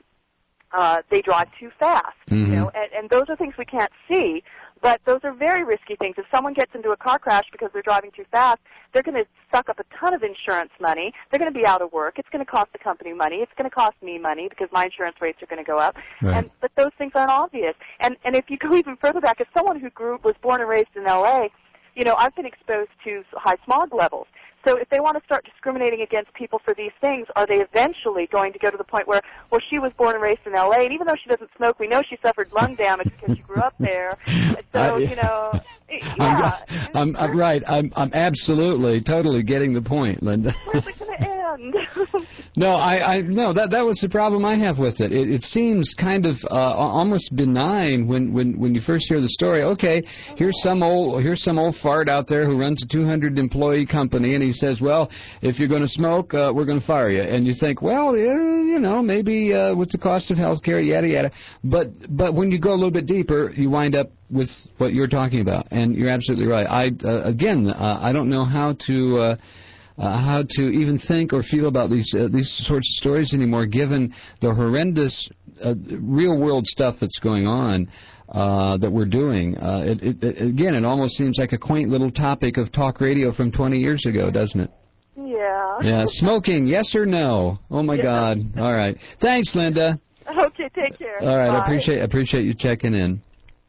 uh, they drive too fast. Mm-hmm. You know, and, and those are things we can't see. But those are very risky things. If someone gets into a car crash because they're driving too fast, they're going to suck up a ton of insurance money. They're going to be out of work. It's going to cost the company money. It's going to cost me money because my insurance rates are going to go up. Right. And but those things aren't obvious. And and if you go even further back, as someone who grew was born and raised in L A, you know, I've been exposed to high smog levels. So if they want to start discriminating against people for these things, are they eventually going to go to the point where, well, she was born and raised in L A, and even though she doesn't smoke, we know she suffered lung damage because she grew up there. So, Uh, you know, yeah. I'm, I'm, I'm right. I'm, I'm absolutely, totally getting the point, Linda. Where's it going to end? No, I, I no that that was the problem I have with it. It, it seems kind of uh, almost benign when, when, when you first hear the story. Okay, here's some old here's some old fart out there who runs a two hundred employee company, and he says, well, if you're going to smoke, uh, we're going to fire you. And you think, well, yeah, you know, maybe uh, with the cost of health care, yada yada. But but when you go a little bit deeper, you wind up with what you're talking about, and you're absolutely right. I uh, again, uh, I don't know how to. Uh, Uh, how to even think or feel about these uh, these sorts of stories anymore, given the horrendous uh, real-world stuff that's going on uh, that we're doing. Uh, it, it, it, again, it almost seems like a quaint little topic of talk radio from twenty years ago, doesn't it? Yeah. Yeah, smoking, yes or no? Oh, my Yeah. God. All right. Thanks, Linda. Okay, take care. All right, Bye. I appreciate, appreciate you checking in.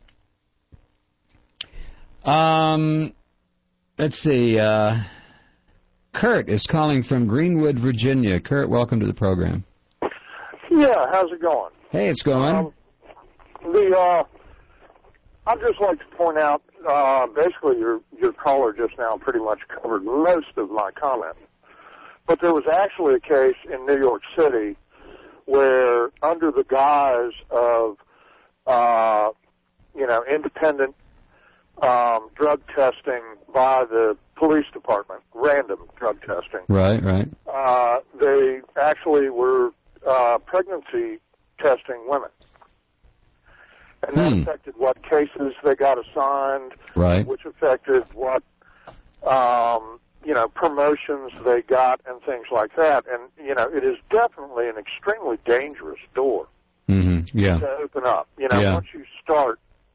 Um, let's see. Uh, Kurt is calling from Greenwood, Virginia. Kurt, welcome to the program. Yeah, how's it going? Hey, it's going. Um, the uh, I'd just like to point out, uh, basically your your caller just now pretty much covered most of my comment. But there was actually a case in New York City where, under the guise of, uh, you know, independent um, drug testing by the police department, random drug testing. Right, right. Uh, they actually were uh, pregnancy testing women. And that Hmm. affected what cases they got assigned, Right. which affected what, um, you know, promotions they got and things like that. And, you know, it is definitely an extremely dangerous door Mm-hmm. Yeah. to open up. You know, Yeah. once you start,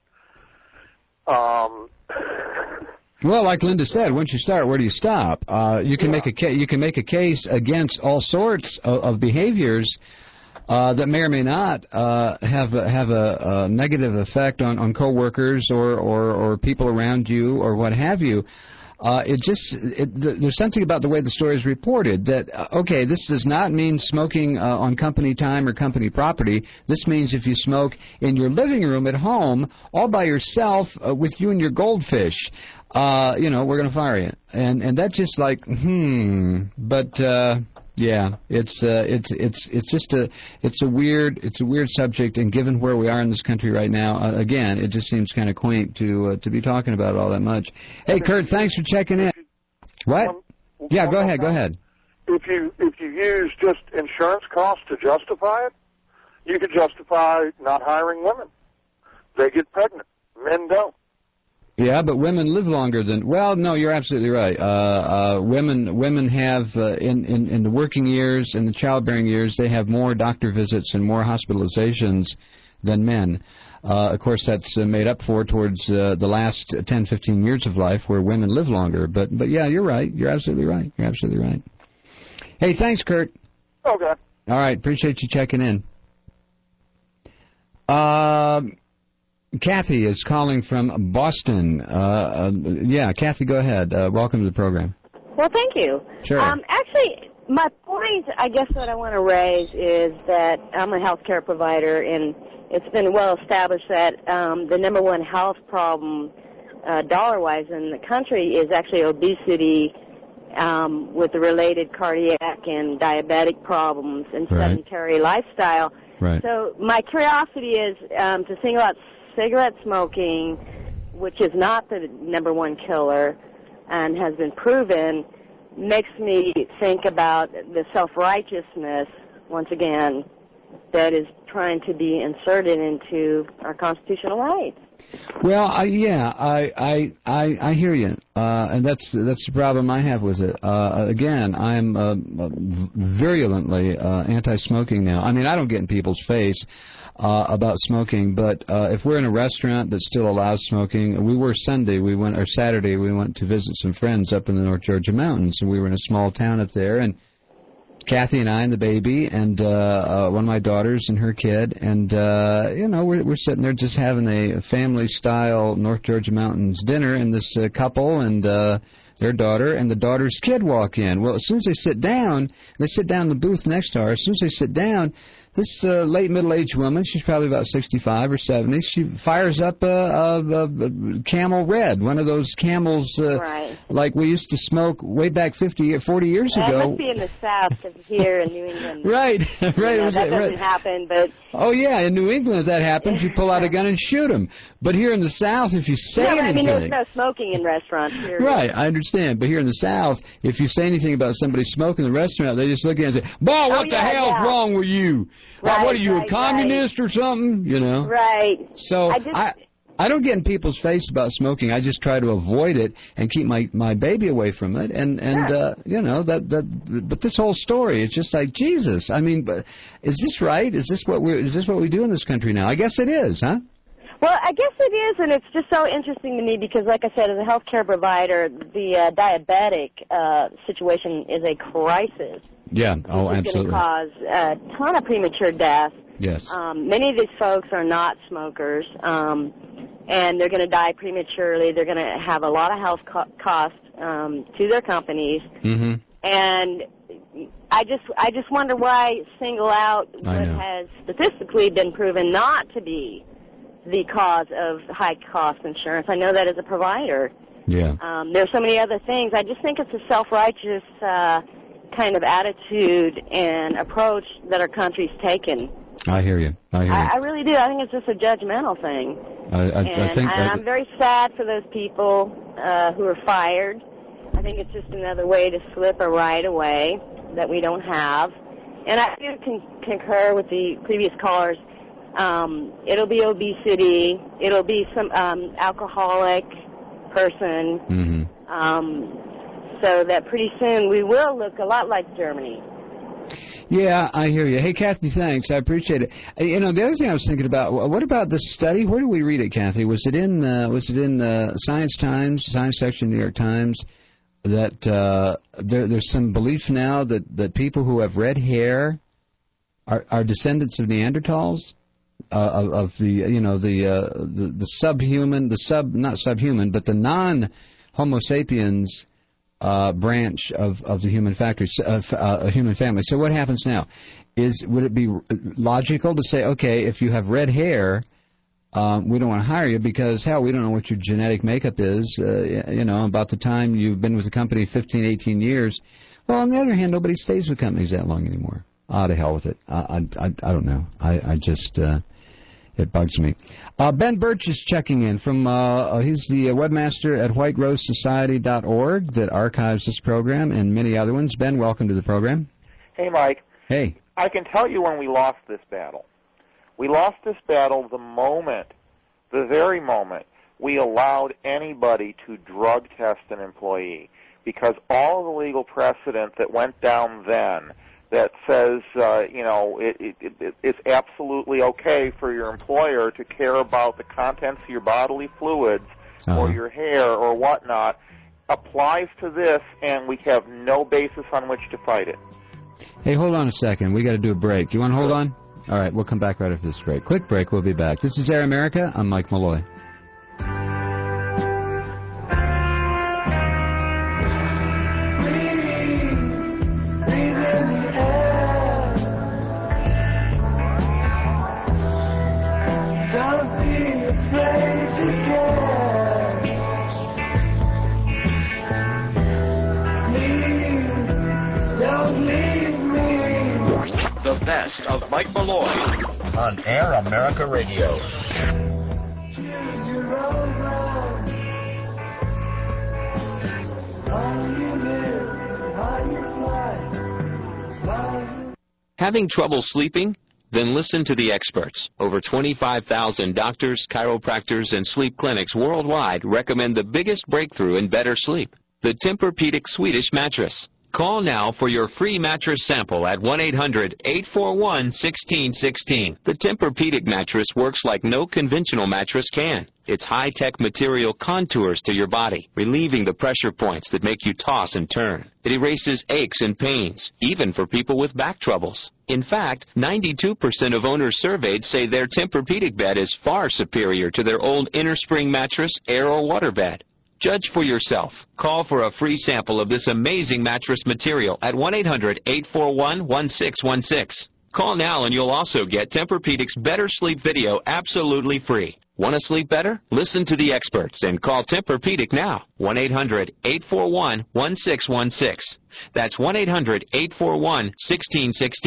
um, Well, like Linda said, once you start, where do you stop? Uh, you can make a ca- you can make a case against all sorts of, of behaviors uh, that may or may not uh, have a, have a, a negative effect on, on coworkers or, or or people around you or what have you. Uh, it just it, th- there's something about the way the story is reported that uh, okay, this does not mean smoking uh, on company time or company property. This means if you smoke in your living room at home, all by yourself uh, with you and your goldfish, uh, you know, we're going to fire you. And and that's just like hmm. But uh, Yeah, it's uh, it's it's it's just a it's a weird it's a weird subject, and given where we are in this country right now, uh, again, it just seems kind of quaint to uh, to be talking about it all that much. Hey, Kurt, thanks for checking in. What? Yeah, go ahead, go ahead. If you if you use just insurance costs to justify it, you could justify not hiring women. They get pregnant. Men don't. Yeah, but women live longer than. Well, no, you're absolutely right. Uh, uh, women women have uh, in, in in the working years and the childbearing years, they have more doctor visits and more hospitalizations than men. Uh, of course, that's uh, made up for towards uh, the last ten, fifteen years of life where women live longer. But but yeah, you're right. You're absolutely right. You're absolutely right. Hey, thanks, Kurt. Okay. All right, appreciate you checking in. Uh, Kathy is calling from Boston. Uh, uh, yeah, Kathy, go ahead. Uh, welcome to the program. Well, thank you. Sure. Um, actually, my point, I guess, what I want to raise is that I'm a healthcare provider, and it's been well established that um, the number one health problem, uh, dollar-wise, in the country is actually obesity, um, with the related cardiac and diabetic problems and Right. sedentary lifestyle. Right. So my curiosity is um, to single out cigarette smoking, which is not the number one killer and has been proven, makes me think about the self-righteousness, once again, that is trying to be inserted into our constitutional rights. Well, I, yeah, I, I, I, I hear you, uh, and that's that's the problem I have with it. Uh, again, I'm uh, virulently uh, anti-smoking now. I mean, I don't get in people's face uh, about smoking, but uh, if we're in a restaurant that still allows smoking, we were Sunday, we went or Saturday, we went to visit some friends up in the North Georgia mountains, and we were in a small town up there, and Kathy and I and the baby and uh, uh, one of my daughters and her kid, and uh, you know we're we're sitting there just having a family-style North Georgia Mountains dinner, and this uh, couple and uh, their daughter and the daughter's kid walk in. Well, as soon as they sit down, they sit down in the booth next to her. As soon as they sit down, this uh, late middle-aged woman, she's probably about sixty-five or seventy, she fires up a, a, a Camel Red, one of those Camels uh, right. like we used to smoke way back fifty, forty years That ago. must be in the South, because here in New England, Right, you right. know, it was, that doesn't right. happen, but Oh, yeah, in New England, if that happens, you pull out a gun and shoot them. But here in the South, if you say no, I anything... mean, there's no smoking in restaurants here. Right, I understand. But here in the South, if you say anything about somebody smoking in the restaurant, they just look at you and say, "Boy, what Oh, the yeah, hell's yeah. wrong with you? Why, Right, what are you, right, a communist or something?" You know? Right. So I just- I, I don't get in people's face about smoking. I just try to avoid it and keep my, my baby away from it. And, and Sure. uh, you know, that, that, but this whole story, it's just like, Jesus, I mean, but is this right? Is this what we is this what we do in this country now? I guess it is, huh? Well, I guess it is, and it's just so interesting to me because, like I said, as a healthcare provider, the uh, diabetic uh, situation is a crisis. Yeah, oh, It's going absolutely. to cause a ton of premature death. Yes. Um, many of these folks are not smokers, um, and they're going to die prematurely. They're going to have a lot of health co- costs um, to their companies, Mm-hmm. and I just I just wonder why single out I what know. has statistically been proven not to be the cause of high-cost insurance. I know that as a provider. Yeah. Um, there's so many other things. I just think it's a self-righteous uh, kind of attitude and approach that our country's taken. I hear you. I hear you. I, I really do. I think it's just a judgmental thing. I, I, and I think and that, I'm very sad for those people uh, who are fired. I think it's just another way to slip a right away that we don't have. And I do con- concur with the previous callers. Um, it'll be obesity. It'll be some um, alcoholic person. Mm-hmm. Um, so that pretty soon we will look a lot like Germany. Yeah, I hear you. Hey, Kathy, thanks. I appreciate it. Uh, You know, the other thing I was thinking about, wh- what about this study? Where do we read it, Kathy? Was it in uh, was it in uh, Science Times, Science section, New York Times, that uh, there, there's some belief now that, that people who have red hair are, are descendants of Neanderthals? Uh, of, of the you know the, uh, the the subhuman the sub not subhuman but the non Homo sapiens uh, branch of, of the human factory uh, uh, human family. So what happens now is would it be logical to say, okay, if you have red hair, um, we don't want to hire you because hell, we don't know what your genetic makeup is. Uh, you know, about the time you've been with the company fifteen, eighteen years. Well, on the other hand, nobody stays with companies that long anymore. Ah, to hell with it. I, I, I, I don't know. I, I just, uh, it bugs me. Uh, Ben Birch is checking in from, uh, he's the webmaster at white rose society dot org that archives this program and many other ones. Ben, welcome to the program. Hey, Mike. Hey. I can tell you when we lost this battle. We lost this battle the moment, the very moment, we allowed anybody to drug test an employee, because all of the legal precedent that went down then that says, uh, you know, it, it, it, it's absolutely okay for your employer to care about the contents of your bodily fluids uh-huh. or your hair or whatnot, applies to this, and we have no basis on which to fight it. Hey, hold on a second. We got to do a break. You want to hold on? All right, we'll come back right after this break. Quick break. We'll be back. This is Air America. I'm Mike Malloy. The best of Mike Malloy on Air America Radio. Having trouble sleeping? Then listen to the experts. Over twenty-five thousand doctors, chiropractors, and sleep clinics worldwide recommend the biggest breakthrough in better sleep, the Tempur-Pedic Swedish mattress. Call now for your free mattress sample at one eight hundred, eight four one, one six one six. The Tempur-Pedic mattress works like no conventional mattress can. Its high-tech material contours to your body, relieving the pressure points that make you toss and turn. It erases aches and pains, even for people with back troubles. In fact, ninety-two percent of owners surveyed say their Tempur-Pedic bed is far superior to their old innerspring mattress, air or water bed. Judge for yourself. Call for a free sample of this amazing mattress material at one eight hundred, eight four one, one six one six. Call now and you'll also get Tempur-Pedic's Better Sleep video absolutely free. Want to sleep better? Listen to the experts and call Tempur-Pedic now. one eight hundred, eight four one, one six one six. That's one eight hundred, eight four one, one six one six.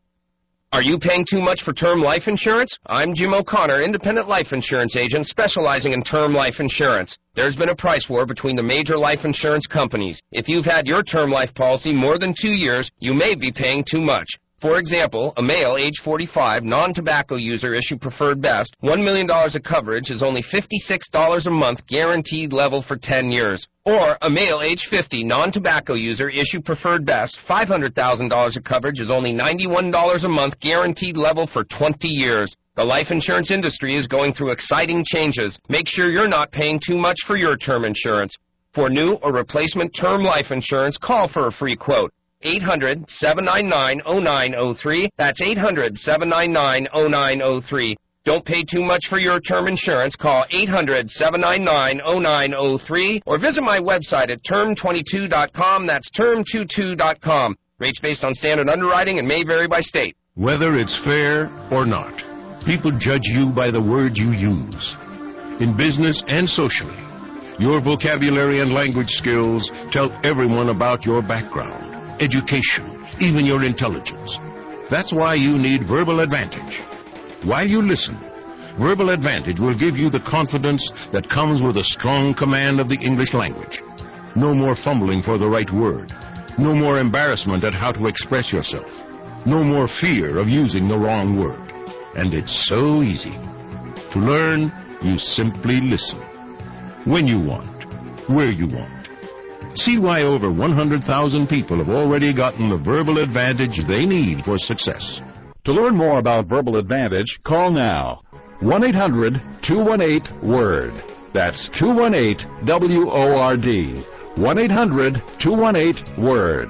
Are you paying too much for term life insurance? I'm Jim O'Connor, independent life insurance agent specializing in term life insurance. There's been a price war between the major life insurance companies. If you've had your term life policy more than two years, you may be paying too much. For example, a male, age forty-five, non-tobacco user, issue preferred best, one million dollars of coverage is only fifty-six dollars a month, guaranteed level for ten years. Or a male, age fifty, non-tobacco user, issue preferred best, five hundred thousand dollars of coverage is only ninety-one dollars a month, guaranteed level for twenty years. The life insurance industry is going through exciting changes. Make sure you're not paying too much for your term insurance. For new or replacement term life insurance, call for a free quote. eight hundred, seven nine nine, oh nine oh three. That's eight hundred, seven nine nine, oh nine oh three. Don't pay too much for your term insurance. Call eight hundred, seven nine nine, oh nine oh three or visit my website at term twenty-two dot com. That's term twenty-two dot com. Rates based on standard underwriting and may vary by state. Whether it's fair or not, people judge you by the words you use. In business and socially, your vocabulary and language skills tell everyone about your background, education, even your intelligence. That's why you need Verbal Advantage. While you listen, Verbal Advantage will give you the confidence that comes with a strong command of the English language. No more fumbling for the right word. No more embarrassment at how to express yourself. No more fear of using the wrong word. And it's so easy. To learn, you simply listen. When you want, where you want. See why over one hundred thousand people have already gotten the Verbal Advantage they need for success. To learn more about Verbal Advantage, call now. one eight hundred, two one eight, WORD. That's two one eight, W O R D. one eight hundred, two one eight, WORD.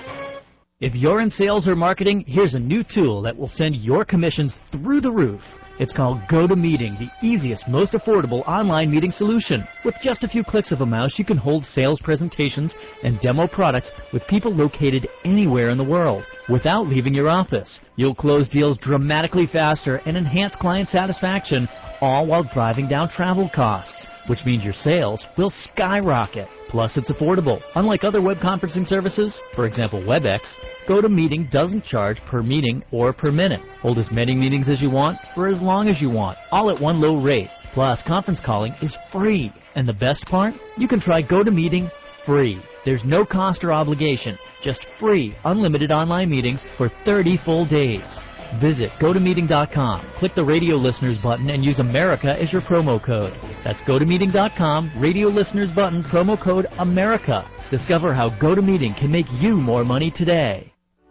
If you're in sales or marketing, here's a new tool that will send your commissions through the roof. It's called GoToMeeting, the easiest, most affordable online meeting solution. With just a few clicks of a mouse, you can hold sales presentations and demo products with people located anywhere in the world without leaving your office. You'll close deals dramatically faster and enhance client satisfaction, all while driving down travel costs, which means your sales will skyrocket. Plus, it's affordable. Unlike other web conferencing services, for example WebEx, GoToMeeting doesn't charge per meeting or per minute. Hold as many meetings as you want for as long as you want, all at one low rate. Plus, conference calling is free. And the best part? You can try GoToMeeting free. There's no cost or obligation, just free, unlimited online meetings for thirty full days. Visit go to meeting dot com, click the radio listeners button, and use America as your promo code. That's go to meeting dot com, radio listeners button, promo code America. Discover how GoToMeeting can make you more money today.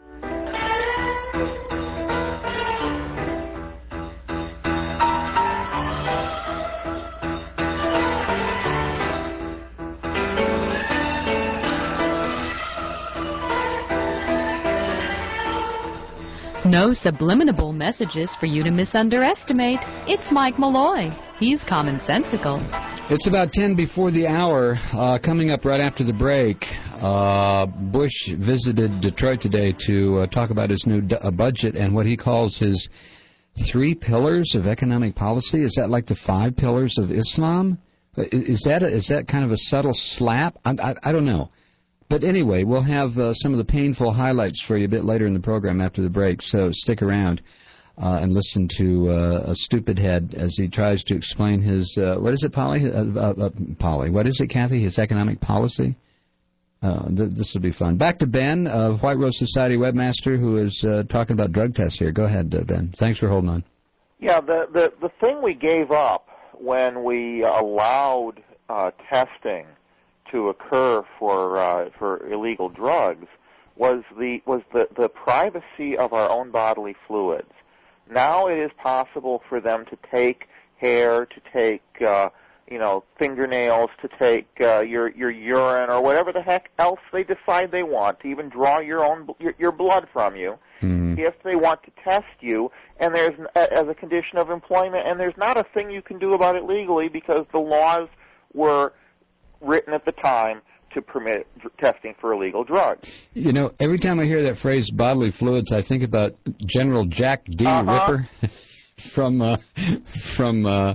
No subliminal messages for you to misunderestimate. It's Mike Malloy. He's commonsensical. It's about ten before the hour. Uh, coming up right after the break, uh, Bush visited Detroit today to uh, talk about his new d- uh, budget and what he calls his three pillars of economic policy. Is that like the five pillars of Islam? Is that a, is that kind of a subtle slap? I, I, I don't know. But anyway, we'll have uh, some of the painful highlights for you a bit later in the program after the break, so stick around uh, and listen to uh, a stupid head as he tries to explain his, uh, what is it, Polly? Uh, uh, uh, Polly, what is it, Kathy? His economic policy? Uh, th- this will be fun. Back to Ben, uh, White Rose Society webmaster, who is uh, talking about drug tests here. Go ahead, uh, Ben. Thanks for holding on. Yeah, the, the, the thing we gave up when we allowed uh, testing to occur for uh, for illegal drugs was the was the, the privacy of our own bodily fluids. Now it is possible for them to take hair, to take uh, you know fingernails, to take uh, your your urine or whatever the heck else they decide they want, to even draw your own your, your blood from you mm-hmm. if they want to test you, and there's as a condition of employment, and there's not a thing you can do about it legally because the laws were written at the time to permit dr- testing for illegal drugs. You know, every time I hear that phrase bodily fluids, I think about General Jack D. Uh-huh. Ripper from uh, from uh,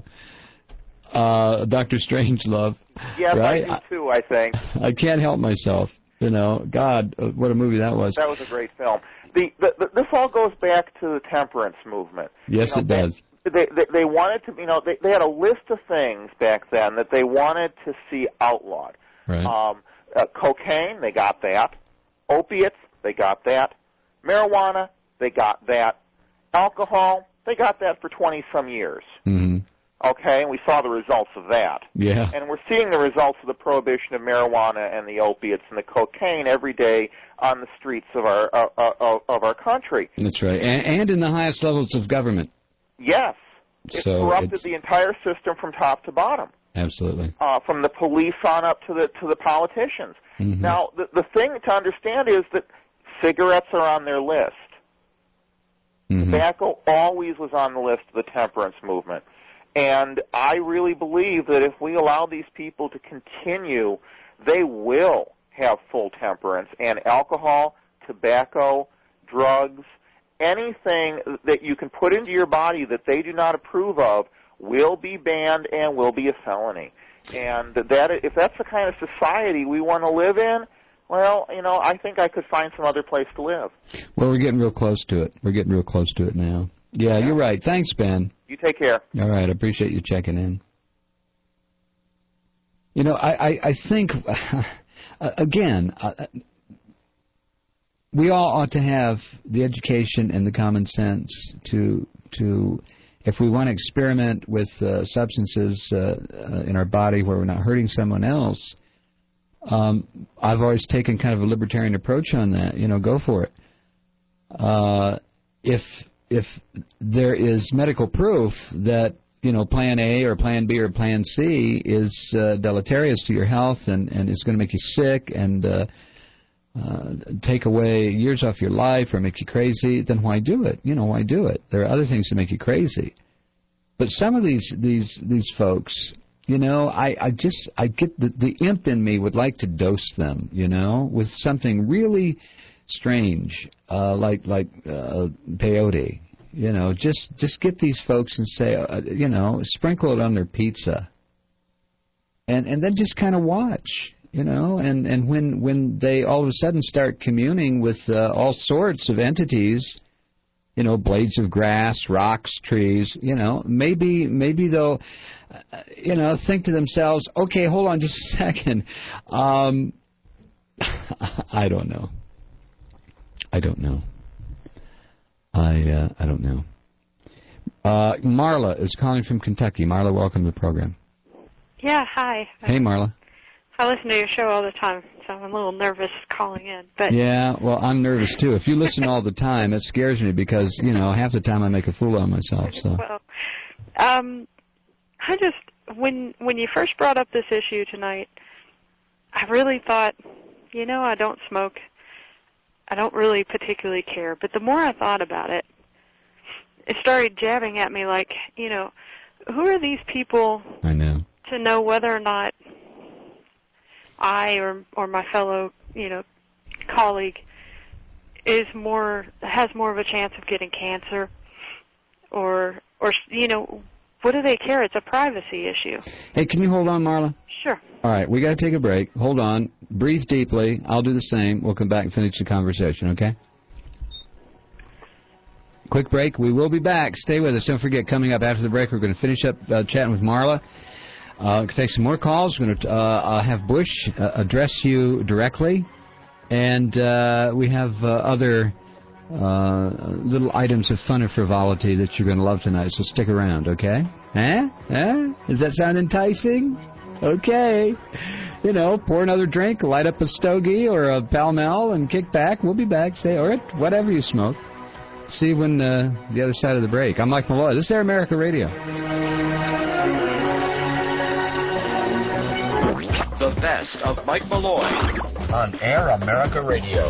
uh, Doctor Strangelove. Yes, right? I do too, I think. I can't help myself. You know, God, what a movie that was. That was a great film. The, the, the This all goes back to the temperance movement. Yes, you know, it does. They, they they wanted to, you know, they they had a list of things back then that they wanted to see outlawed. Right. Um, uh, cocaine, they got that. Opiates, they got that. Marijuana, they got that. Alcohol, they got that for twenty some years. Mm-hmm. Okay, and we saw the results of that. Yeah. And we're seeing the results of the prohibition of marijuana and the opiates and the cocaine every day on the streets of our uh, uh, of our country. That's right, and, and in the highest levels of government. Yes. It's so corrupted it's... the entire system from top to bottom. Absolutely. Uh, from the police on up to the to the politicians. Mm-hmm. Now, the, the thing to understand is that cigarettes are on their list. Mm-hmm. Tobacco always was on the list of the temperance movement. And I really believe that if we allow these people to continue, they will have full temperance. And alcohol, tobacco, drugs, anything that you can put into your body that they do not approve of will be banned and will be a felony. And that if that's the kind of society we want to live in, well, you know, I think I could find some other place to live. Well, we're getting real close to it. We're getting real close to it now. Yeah, yeah. You're right. Thanks, Ben. You take care. All right. I appreciate you checking in. You know, I, I, I think, again, uh, we all ought to have the education and the common sense to, to if we want to experiment with uh, substances uh, uh, in our body where we're not hurting someone else. Um, I've always taken kind of a libertarian approach on that. You know, go for it. Uh, if if there is medical proof that, you know, Plan A or Plan B or Plan C is uh, deleterious to your health and, and is going to make you sick and uh, uh, take away years off your life or make you crazy, then why do it? You know, why do it? There are other things that make you crazy. But some of these these these folks, you know, I, I just I get the the imp in me would like to dose them, you know, with something really strange, uh, like like uh, peyote. You know, just just get these folks and say, uh, you know, sprinkle it on their pizza, and and then just kind of watch. You know, and, and when when they all of a sudden start communing with uh, all sorts of entities, you know, blades of grass, rocks, trees, you know, maybe maybe they'll, uh, you know, think to themselves, okay, hold on just a second. Um, I don't know. I don't know. I uh, I don't know. Uh, Marla is calling from Kentucky. Marla, welcome to the program. Yeah, hi. Hey, Marla. I listen to your show all the time, so I'm a little nervous calling in. But yeah, well, I'm nervous too. If you listen all the time, it scares me because, you know, half the time I make a fool of myself. So. Well, um, I just when when you first brought up this issue tonight, I really thought, you know, I don't smoke. I don't really particularly care. But the more I thought about it, it started jabbing at me like, you know, who are these people? I know. To know whether or not I or or my fellow, you know, colleague is more has more of a chance of getting cancer, or or you know, what do they care? It's a privacy issue. Hey, can you hold on, Marla? Sure. All right, we got to take a break. Hold on, breathe deeply. I'll do the same. We'll come back and finish the conversation. Okay? Quick break. We will be back. Stay with us. Don't forget, coming up after the break, we're going to finish up uh, chatting with Marla. Uh, take some more calls. We're going to uh, uh, have Bush uh, address you directly, and uh, we have uh, other uh, little items of fun and frivolity that you're going to love tonight. So stick around, okay? Huh? Huh? Does that sound enticing? Okay. You know, pour another drink, light up a stogie or a Pall Mall, and kick back. We'll be back. Say, or whatever you smoke. See you when uh, the other side of the break. I'm Mike Malloy. This is Air America Radio. The best of Mike Malloy on Air America Radio.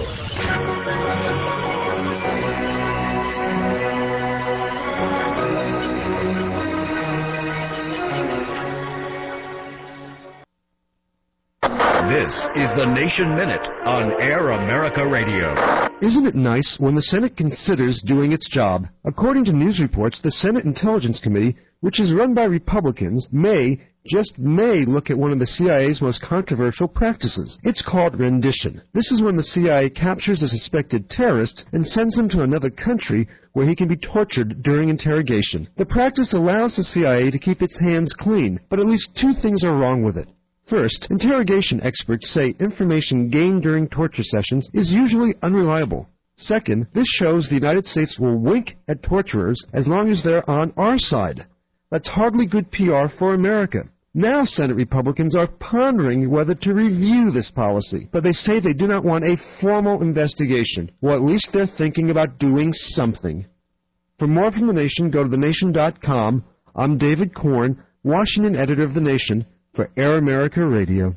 This is the Nation Minute on Air America Radio. Isn't it nice when the Senate considers doing its job? According to news reports, the Senate Intelligence Committee, which is run by Republicans, may, just may, look at one of the C I A's most controversial practices. It's called rendition. This is when the C I A captures a suspected terrorist and sends him to another country where he can be tortured during interrogation. The practice allows the C I A to keep its hands clean, but at least two things are wrong with it. First, interrogation experts say information gained during torture sessions is usually unreliable. Second, this shows the United States will wink at torturers as long as they're on our side. That's hardly good P R for America. Now Senate Republicans are pondering whether to review this policy, but they say they do not want a formal investigation. Well, at least they're thinking about doing something. For more from The Nation, go to the nation dot com. I'm David Korn, Washington editor of The Nation, for Air America Radio.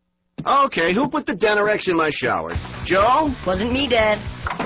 Okay, who put the Denorex in my shower? Joe? Wasn't me, Dad.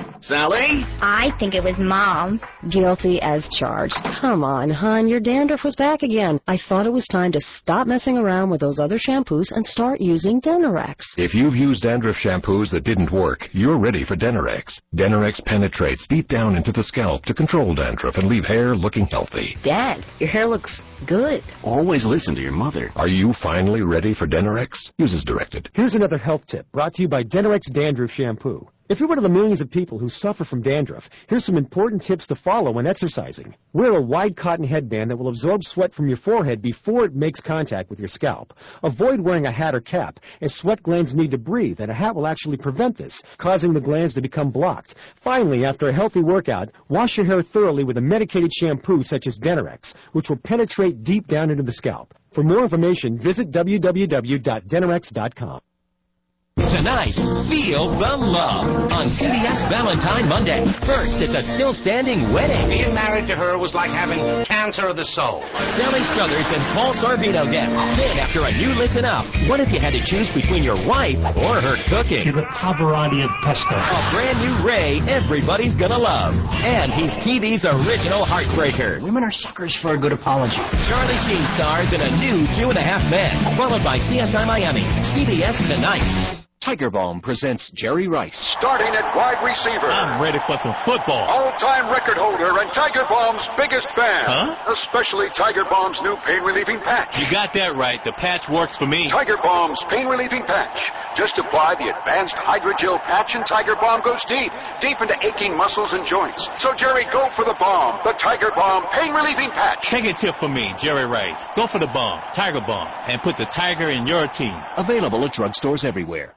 Sally? I think it was Mom. Guilty as charged. Come on, hon, your dandruff was back again. I thought it was time to stop messing around with those other shampoos and start using Denorex. If you've used dandruff shampoos that didn't work, you're ready for Denorex. Denorex penetrates deep down into the scalp to control dandruff and leave hair looking healthy. Dad, your hair looks good. Always listen to your mother. Are you finally ready for Denorex? Use as directed. Here's another health tip brought to you by Denorex Dandruff Shampoo. If you're one of the millions of people who suffer from dandruff, here's some important tips to follow when exercising. Wear a wide cotton headband that will absorb sweat from your forehead before it makes contact with your scalp. Avoid wearing a hat or cap, as sweat glands need to breathe, and a hat will actually prevent this, causing the glands to become blocked. Finally, after a healthy workout, wash your hair thoroughly with a medicated shampoo such as Denorex, which will penetrate deep down into the scalp. For more information, visit w w w dot denorex dot com. Tonight, feel the love on C B S Valentine Monday. First, it's a still-standing wedding. Being married to her was like having cancer of the soul. Sally Struthers and Paul Sorvino guest. Then, after a new Listen Up, what if you had to choose between your wife or her cooking? Give it Pavarotti and pesto. A brand new Ray everybody's gonna love. And he's T V's original heartbreaker. Women are suckers for a good apology. Charlie Sheen stars in a new Two and a Half Men, followed by C S I Miami. C B S Tonight. Tiger Balm presents Jerry Rice. Starting at wide receiver. I'm ready for some football. All-time record holder and Tiger Balm's biggest fan. Huh? Especially Tiger Balm's new pain-relieving patch. You got that right. The patch works for me. Tiger Balm's pain-relieving patch. Just apply the advanced hydrogel patch and Tiger Balm goes deep, deep into aching muscles and joints. So, Jerry, go for the Balm, the Tiger Balm pain-relieving patch. Take a tip from me, Jerry Rice. Go for the Balm, Tiger Balm, and put the Tiger in your team. Available at drugstores everywhere.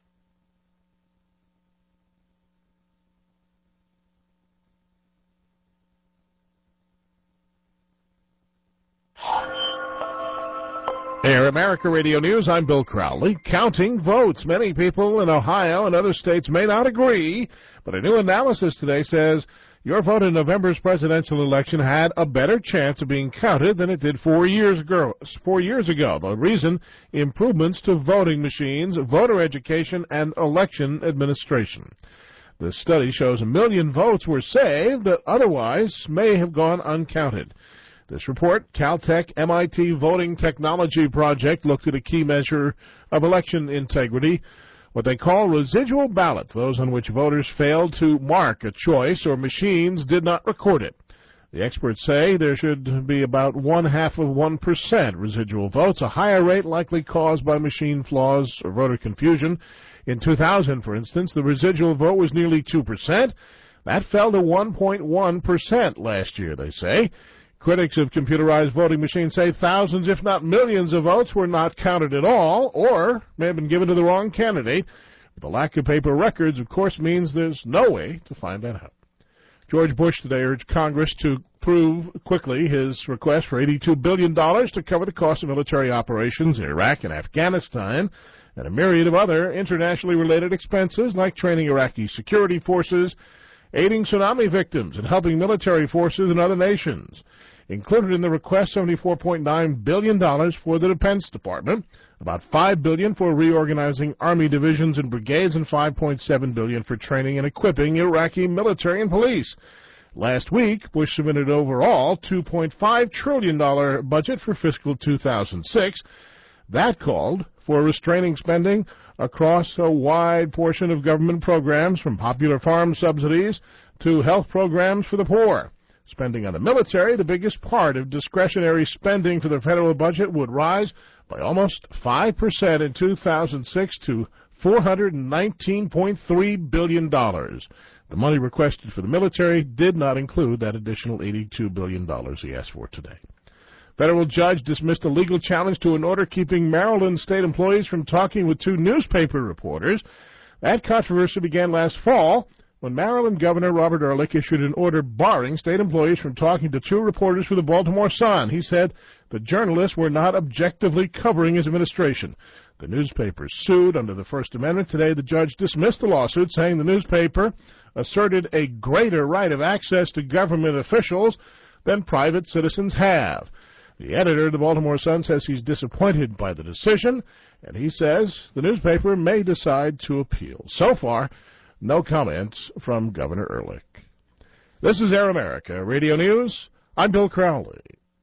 Air America Radio News, I'm Bill Crowley. Counting votes. Many people in Ohio and other states may not agree, but a new analysis today says your vote in November's presidential election had a better chance of being counted than it did four years ago. Four years ago. The reason, improvements to voting machines, voter education, and election administration. The study shows a million votes were saved that otherwise may have gone uncounted. This report, Caltech M I T Voting Technology Project, looked at a key measure of election integrity, what they call residual ballots, those on which voters failed to mark a choice or machines did not record it. The experts say there should be about one half of one percent residual votes, a higher rate likely caused by machine flaws or voter confusion. In two thousand, for instance, the residual vote was nearly two percent. That fell to one point one percent last year, they say. Critics of computerized voting machines say thousands, if not millions, of votes were not counted at all or may have been given to the wrong candidate. But the lack of paper records, of course, means there's no way to find that out. George Bush today urged Congress to approve quickly his request for eighty-two billion dollars to cover the cost of military operations in Iraq and Afghanistan and a myriad of other internationally related expenses like training Iraqi security forces, aiding tsunami victims, and helping military forces in other nations. Included in the request, seventy-four point nine billion dollars for the Defense Department, about five billion dollars for reorganizing Army divisions and brigades, and five point seven billion dollars for training and equipping Iraqi military and police. Last week, Bush submitted overall two point five trillion dollars budget for fiscal two thousand six. That called for restraining spending across a wide portion of government programs, from popular farm subsidies to health programs for the poor. Spending on the military, the biggest part of discretionary spending for the federal budget, would rise by almost five percent in two thousand six to four hundred nineteen point three billion dollars. The money requested for the military did not include that additional eighty-two billion dollars he asked for today. Federal judge dismissed a legal challenge to an order keeping Maryland state employees from talking with two newspaper reporters. That controversy began last fall when Maryland Governor Robert Ehrlich issued an order barring state employees from talking to two reporters for the Baltimore Sun. He said the journalists were not objectively covering his administration. The newspaper sued under the First Amendment. Today, the judge dismissed the lawsuit, saying the newspaper asserted a greater right of access to government officials than private citizens have. The editor of the Baltimore Sun says he's disappointed by the decision, and he says the newspaper may decide to appeal. So far, no comments from Governor Ehrlich. This is Air America Radio News. I'm Bill Crowley.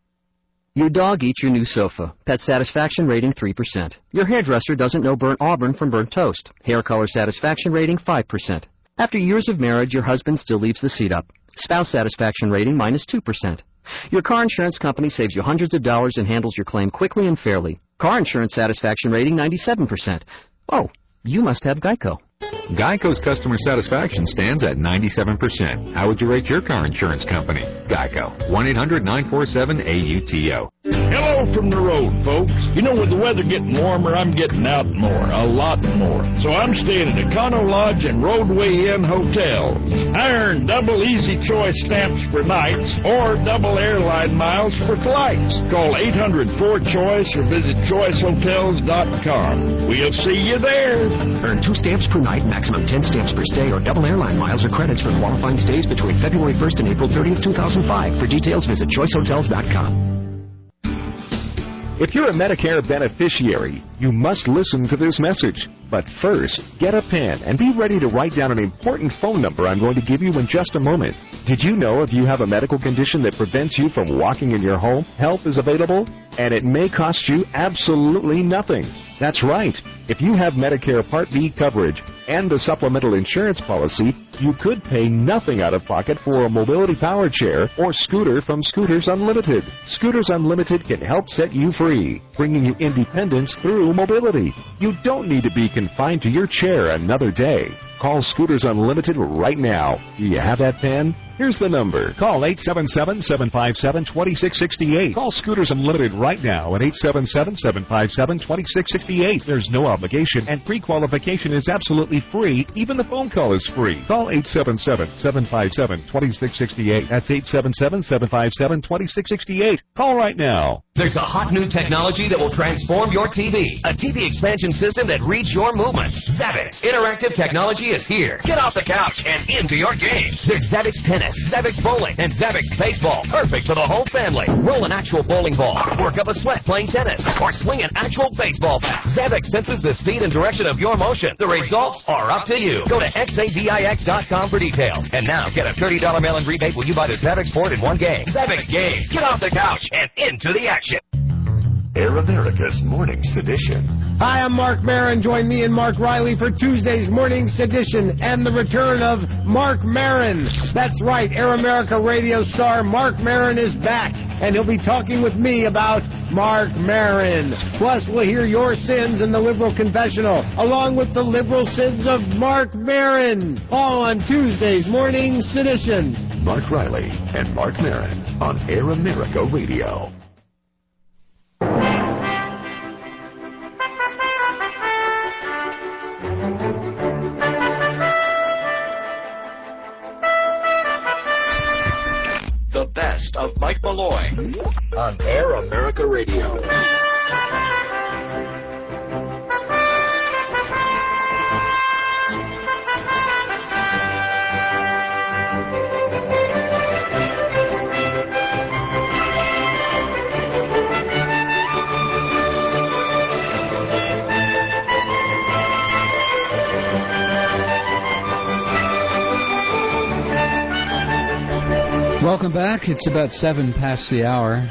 Your dog eats your new sofa. Pet satisfaction rating three percent. Your hairdresser doesn't know burnt auburn from burnt toast. Hair color satisfaction rating five percent. After years of marriage, your husband still leaves the seat up. Spouse satisfaction rating minus two percent. Your car insurance company saves you hundreds of dollars and handles your claim quickly and fairly. Car insurance satisfaction rating ninety-seven percent. Oh, you must have Geico. Geico's customer satisfaction stands at ninety-seven percent. How would you rate your car insurance company? Geico. one eight hundred nine four seven A U T O. Hello, off from the road, folks. You know, with the weather getting warmer, I'm getting out more, a lot more. So I'm staying at Econo Lodge and Roadway Inn Hotels. I earn double Easy Choice stamps for nights or double airline miles for flights. Call eight hundred four choice or visit choice hotels dot com. We'll see you there. Earn two stamps per night, maximum ten stamps per stay, or double airline miles or credits for qualifying stays between February first and April thirtieth, two thousand five. For details, visit choice hotels dot com. If you're a Medicare beneficiary, you must listen to this message. But first, get a pen and be ready to write down an important phone number I'm going to give you in just a moment. Did you know if you have a medical condition that prevents you from walking in your home, help is available? And it may cost you absolutely nothing. That's right. If you have Medicare Part B coverage and the supplemental insurance policy, you could pay nothing out of pocket for a mobility power chair or scooter from Scooters Unlimited. Scooters Unlimited can help set you free, bringing you independence through mobility. You don't need to be confined to your chair another day. Call Scooters Unlimited right now. Do you have that pen? Here's the number. Call eight seven seven, seven five seven, two six six eight. Call Scooters Unlimited right now at eight seven seven, seven five seven, two six six eight. There's no obligation, and pre-qualification is absolutely free. Even the phone call is free. Call eight seven seven, seven five seven, two six six eight. That's eight seven seven, seven five seven, two six six eight. Call right now. There's a hot new technology that will transform your T V. A T V expansion system that reads your movements. Zabbix. Interactive technology is here. Get off the couch and into your game. There's Zabbix Tennis, Zabbix Bowling, and Zabbix Baseball. Perfect for the whole family. Roll an actual bowling ball. Work up a sweat playing tennis. Or swing an actual baseball bat. Zabbix senses the speed and direction of your motion. The results are up to you. Go to X A V I X dot com for details. And now get a thirty dollars mail-in rebate when you buy the Zabbix board in one game. Zabbix Game. Get off the couch and into the action. Air America's Morning Sedition. Hi, I'm Mark Maron. Join me and Mark Riley for Tuesday's Morning Sedition and the return of Mark Maron. That's right, Air America radio star Mark Maron is back, and he'll be talking with me about Mark Maron. Plus, we'll hear your sins in the Liberal Confessional, along with the liberal sins of Mark Maron, all on Tuesday's Morning Sedition. Mark Riley and Mark Maron on Air America Radio. The best of Mike Malloy on Air America Radio. Welcome back. It's about seven past the hour.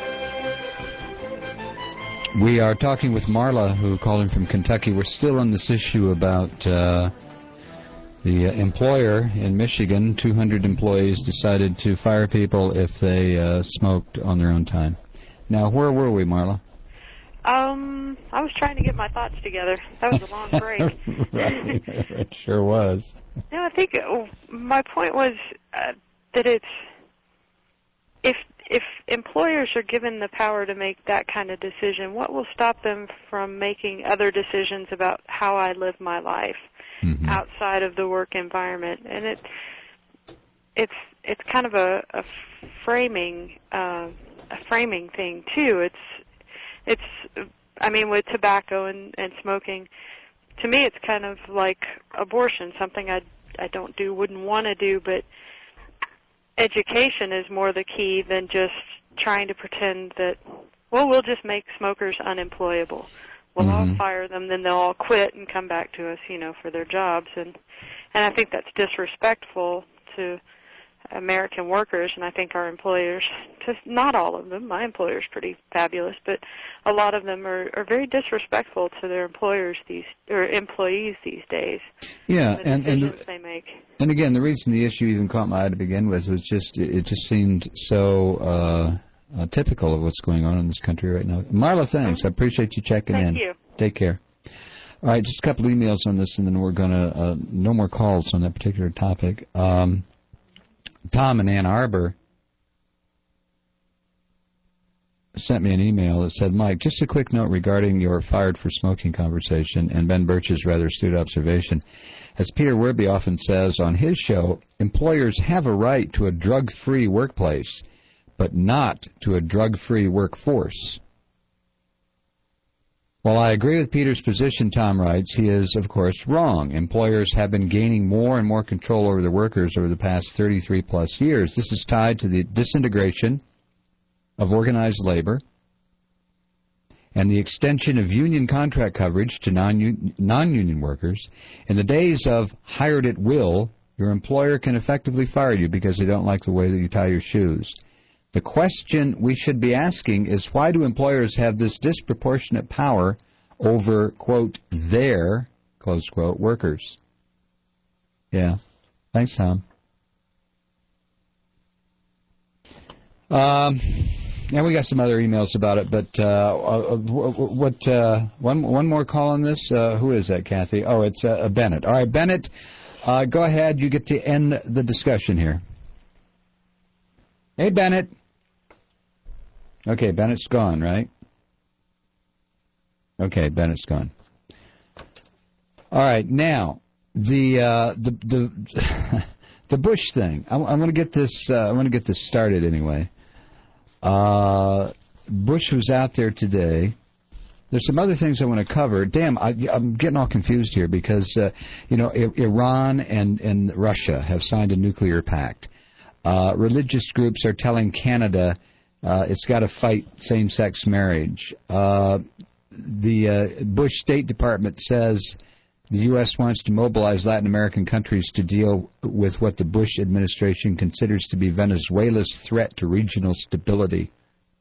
We are talking with Marla, who called in from Kentucky. We're still on this issue about uh, the uh, employer in Michigan. two hundred employees decided to fire people if they uh, smoked on their own time. Now, where were we, Marla? Um, I was trying to get my thoughts together. That was a long break. Right, it sure was. No, I think uh, my point was uh, that it's if if employers are given the power to make that kind of decision, what will stop them from making other decisions about how I live my life mm-hmm. outside of the work environment? And it it's it's kind of a, a framing uh, a framing thing too. It's it's I mean with tobacco and, and smoking, to me it's kind of like abortion, something I I don't do, wouldn't want to do, but education is more the key than just trying to pretend that, well, we'll just make smokers unemployable. We'll mm-hmm. all fire them, then they'll all quit and come back to us, you know, for their jobs. And and I think that's disrespectful to American workers, and I think our employers, just not all of them, my employer's pretty fabulous, but a lot of them are, are very disrespectful to their employers these or employees these days. Yeah, the and and they make. And again, the reason the issue even caught my eye to begin with was just it just seemed so uh, uh, typical of what's going on in this country right now. Marla, thanks. I appreciate you checking Thank in. you. Take care. All right, just a couple of emails on this, and then we're going to uh, no more calls on that particular topic. Um, Tom in Ann Arbor sent me an email that said, Mike, just a quick note regarding your fired for smoking conversation and Ben Birch's rather astute observation. As Peter Werby often says on his show, employers have a right to a drug-free workplace, but not to a drug-free workforce. While I agree with Peter's position, Tom writes, he is, of course, wrong. Employers have been gaining more and more control over their workers over the past thirty-three plus years. This is tied to the disintegration of organized labor and the extension of union contract coverage to non-union, non-union workers. In the days of hired at will, your employer can effectively fire you because they don't like the way that you tie your shoes. The question we should be asking is, why do employers have this disproportionate power over, quote, their, close quote, workers? Yeah. Thanks, Tom. Um, and we got some other emails about it, but uh, what? Uh, one one more call on this. Uh, who is that, Kathy? Oh, it's uh, Bennett. All right, Bennett, uh, go ahead. You get to end the discussion here. Hey, Bennett. Okay, Bennett's gone, right? Okay, Bennett's gone. All right, now the uh, the the the Bush thing. I'm, I'm going to get this. Uh, I'm going to get this started anyway. Uh, Bush was out there today. There's some other things I want to cover. Damn, I, I'm getting all confused here because uh, you know I, Iran and and Russia have signed a nuclear pact. Uh, religious groups are telling Canada uh, it's got to fight same-sex marriage. Uh, the uh, Bush State Department says the U S wants to mobilize Latin American countries to deal with what the Bush administration considers to be Venezuela's threat to regional stability.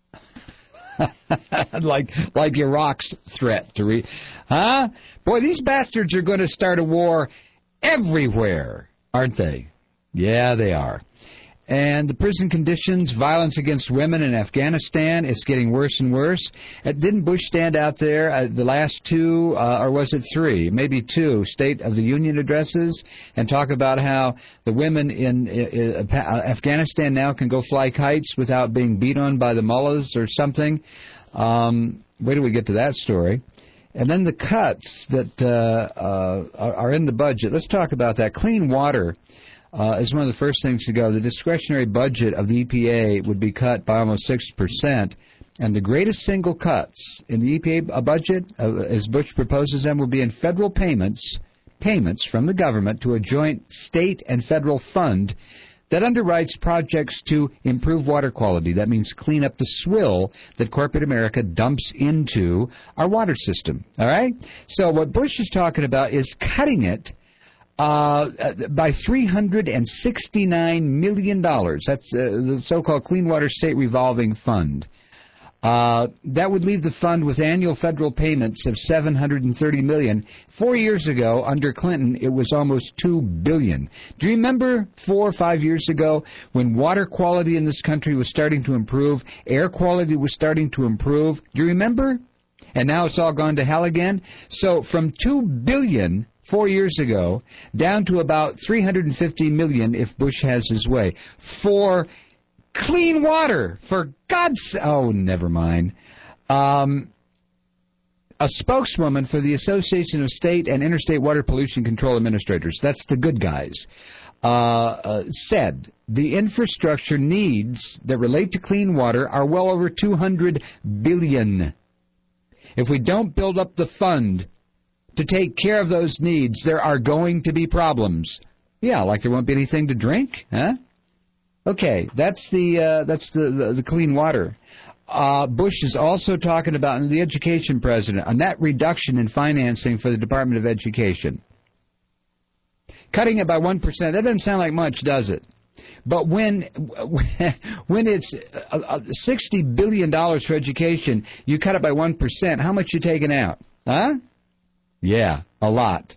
like like Iraq's threat to re... Huh? Boy, these bastards are going to start a war everywhere, aren't they? Yeah, they are. And the prison conditions, violence against women in Afghanistan, it's getting worse and worse. Uh, didn't Bush stand out there, uh, the last two, uh, or was it three, maybe two, State of the Union addresses, and talk about how the women in uh, uh, Afghanistan now can go fly kites without being beat on by the mullahs or something? Um, wait till we get to that story. And then the cuts that uh, uh, are in the budget. Let's talk about that. Clean water. Uh, is one of the first things to go. The discretionary budget of the E P A would be cut by almost six percent, and the greatest single cuts in the E P A budget, uh, as Bush proposes them, will be in federal payments, payments from the government to a joint state and federal fund that underwrites projects to improve water quality. That means clean up the swill that corporate America dumps into our water system. All right? So what Bush is talking about is cutting it Uh, by three hundred sixty-nine million dollars. That's uh, the so-called Clean Water State Revolving Fund. Uh, that would leave the fund with annual federal payments of seven hundred thirty million dollars. Four years ago, under Clinton, it was almost two billion dollars. Do you remember four or five years ago when water quality in this country was starting to improve, air quality was starting to improve? Do you remember? And now it's all gone to hell again? So from two billion dollars four years ago, down to about three hundred fifty million dollars if Bush has his way, for clean water, for God's... Oh, never mind. Um, a spokeswoman for the Association of State and Interstate Water Pollution Control Administrators, that's the good guys, uh, uh, said the infrastructure needs that relate to clean water are well over two hundred billion dollars. If we don't build up the fund to take care of those needs, there are going to be problems. Yeah, like there won't be anything to drink, huh? Okay, that's the uh, that's the, the, the clean water. Uh, Bush is also talking about, and the education president, a net reduction in financing for the Department of Education. Cutting it by one percent, that doesn't sound like much, does it? But when when it's sixty billion dollars for education, you cut it by one percent, how much you taking out? Huh? Yeah, a lot.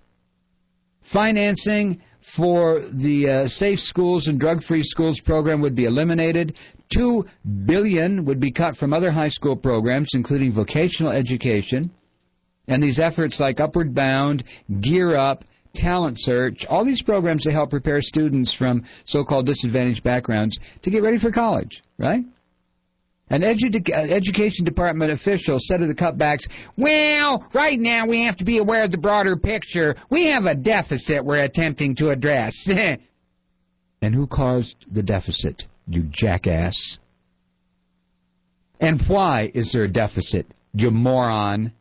Financing for the uh, Safe Schools and Drug-Free Schools program would be eliminated. Two billion dollars would be cut from other high school programs, including vocational education. And these efforts like Upward Bound, Gear Up, Talent Search, all these programs to help prepare students from so-called disadvantaged backgrounds to get ready for college, right? An edu- education department official said to the cutbacks, well, right now we have to be aware of the broader picture. We have a deficit we're attempting to address. And who caused the deficit, you jackass? And why is there a deficit, you moron?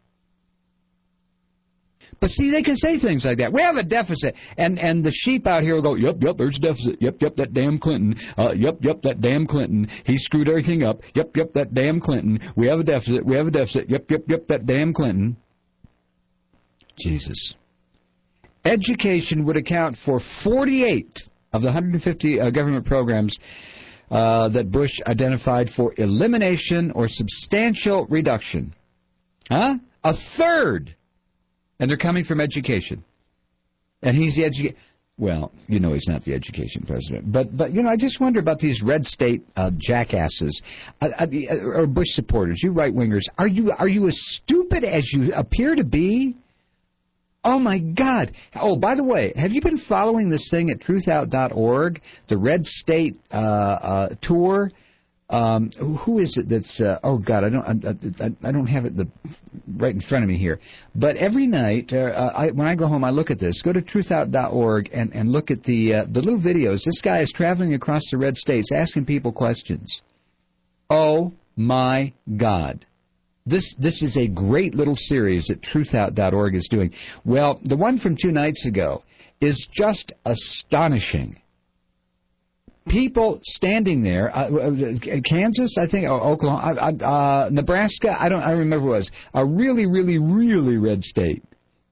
But see, they can say things like that. We have a deficit. And and the sheep out here will go, yep, yep, there's a deficit. Yep, yep, that damn Clinton. Uh, yep, yep, that damn Clinton. He screwed everything up. Yep, yep, that damn Clinton. We have a deficit. We have a deficit. Yep, yep, yep, that damn Clinton. Jesus. Education would account for forty-eight of the one hundred fifty uh, government programs uh, that Bush identified for elimination or substantial reduction. Huh? A third. And they're coming from education. And he's the education... Well, you know he's not the education president. But, but you know, I just wonder about these red state uh, jackasses, uh, uh, or Bush supporters, you right-wingers. Are you, are you as stupid as you appear to be? Oh, my God. Oh, by the way, have you been following this thing at truth out dot org, the red state uh, uh, tour? Um, who is it that's, uh, oh, God, I don't I, I don't have it the, right in front of me here. But every night, uh, I, when I go home, I look at this. Go to truth out dot org and, and look at the uh, the little videos. This guy is traveling across the red states asking people questions. Oh, my God. This this is a great little series that truth out dot org is doing. Well, the one from two nights ago is just astonishing. People standing there, uh, Kansas, I think, or Oklahoma, uh, uh, Nebraska, I don't, I remember what it was, a really, really, really red state.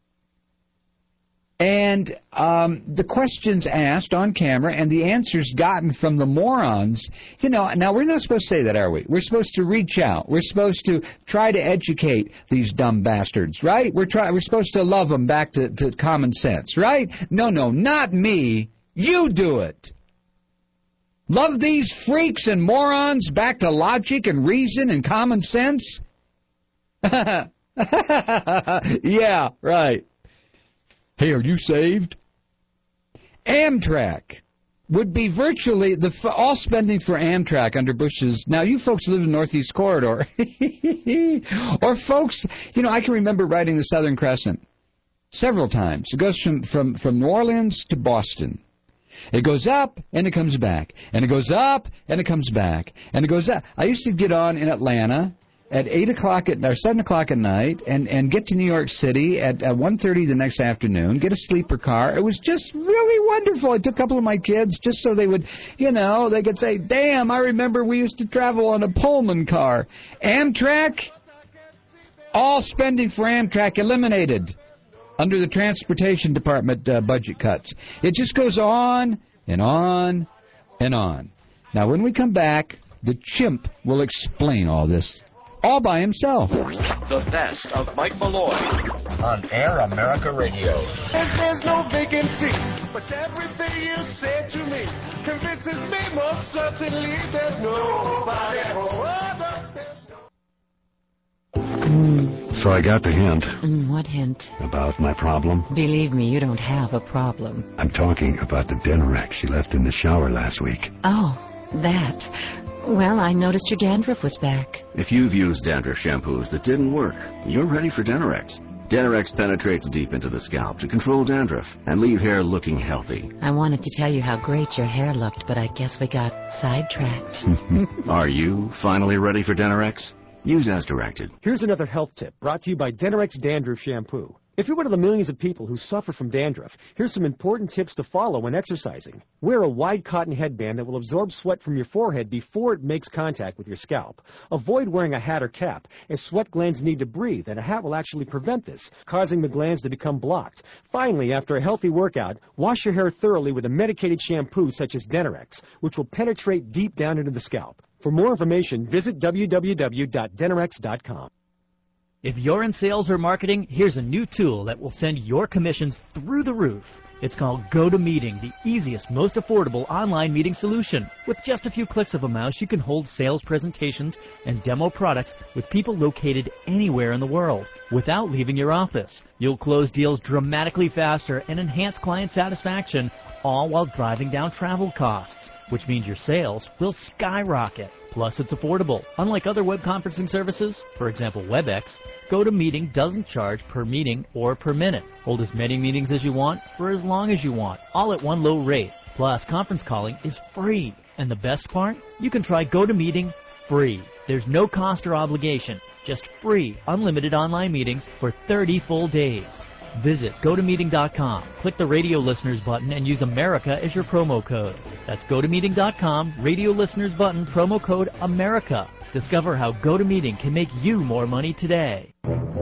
And um, the questions asked on camera and the answers gotten from the morons, you know, now we're not supposed to say that, are we? We're supposed to reach out. We're supposed to try to educate these dumb bastards, right? We're try, We're supposed to love them back to, to common sense, right? No, no, not me. You do it. Love these freaks and morons back to logic and reason and common sense? Yeah, right. Hey, are you saved? Amtrak would be virtually the all spending for Amtrak under Bush's. Now, you folks live in the Northeast Corridor. Or folks, you know, I can remember riding the Southern Crescent several times. It goes from, from, from New Orleans to Boston. It goes up, and it comes back. And it goes up, and it comes back. And it goes up. I used to get on in Atlanta at eight o'clock at, or seven o'clock at night and, and get to New York City at, at one thirty the next afternoon, get a sleeper car. It was just really wonderful. I took a couple of my kids just so they would, you know, they could say, damn, I remember we used to travel on a Pullman car. Amtrak, all spending for Amtrak eliminated under the Transportation Department uh, budget cuts. It just goes on and on and on. Now, when we come back, the chimp will explain all this all by himself. The best of Mike Malloy on Air America Radio. There's no vacancy, but everything you said to me convinces me most certainly there's nobody home. So I got the hint. Mm, what hint? About my problem. Believe me, you don't have a problem. I'm talking about the Denorex she left in the shower last week. Oh, that. Well, I noticed your dandruff was back. If you've used dandruff shampoos that didn't work, you're ready for Denorex. Denorex penetrates deep into the scalp to control dandruff and leave hair looking healthy. I wanted to tell you how great your hair looked, but I guess we got sidetracked. Are you finally ready for Denorex? Use as directed. Here's another health tip brought to you by Denorex Dandruff Shampoo. If you're one of the millions of people who suffer from dandruff, here's some important tips to follow when exercising. Wear a wide cotton headband that will absorb sweat from your forehead before it makes contact with your scalp. Avoid wearing a hat or cap, as sweat glands need to breathe, and a hat will actually prevent this, causing the glands to become blocked. Finally, after a healthy workout, wash your hair thoroughly with a medicated shampoo such as Denorex, which will penetrate deep down into the scalp. For more information, visit w w w dot denorex dot com. If you're in sales or marketing, here's a new tool that will send your commissions through the roof. It's called GoToMeeting, the easiest, most affordable online meeting solution. With just a few clicks of a mouse, you can hold sales presentations and demo products with people located anywhere in the world without leaving your office. You'll close deals dramatically faster and enhance client satisfaction, all while driving down travel costs, which means your sales will skyrocket. Plus, it's affordable. Unlike other web conferencing services, for example WebEx, GoToMeeting doesn't charge per meeting or per minute. Hold as many meetings as you want for as long as you want, all at one low rate. Plus, conference calling is free. And the best part? You can try GoToMeeting free. There's no cost or obligation, just free, unlimited online meetings for thirty full days. Visit go to meeting dot com, click the Radio Listeners button, and use America as your promo code. That's go to meeting dot com, Radio Listeners button, promo code America. Discover how GoToMeeting can make you more money today.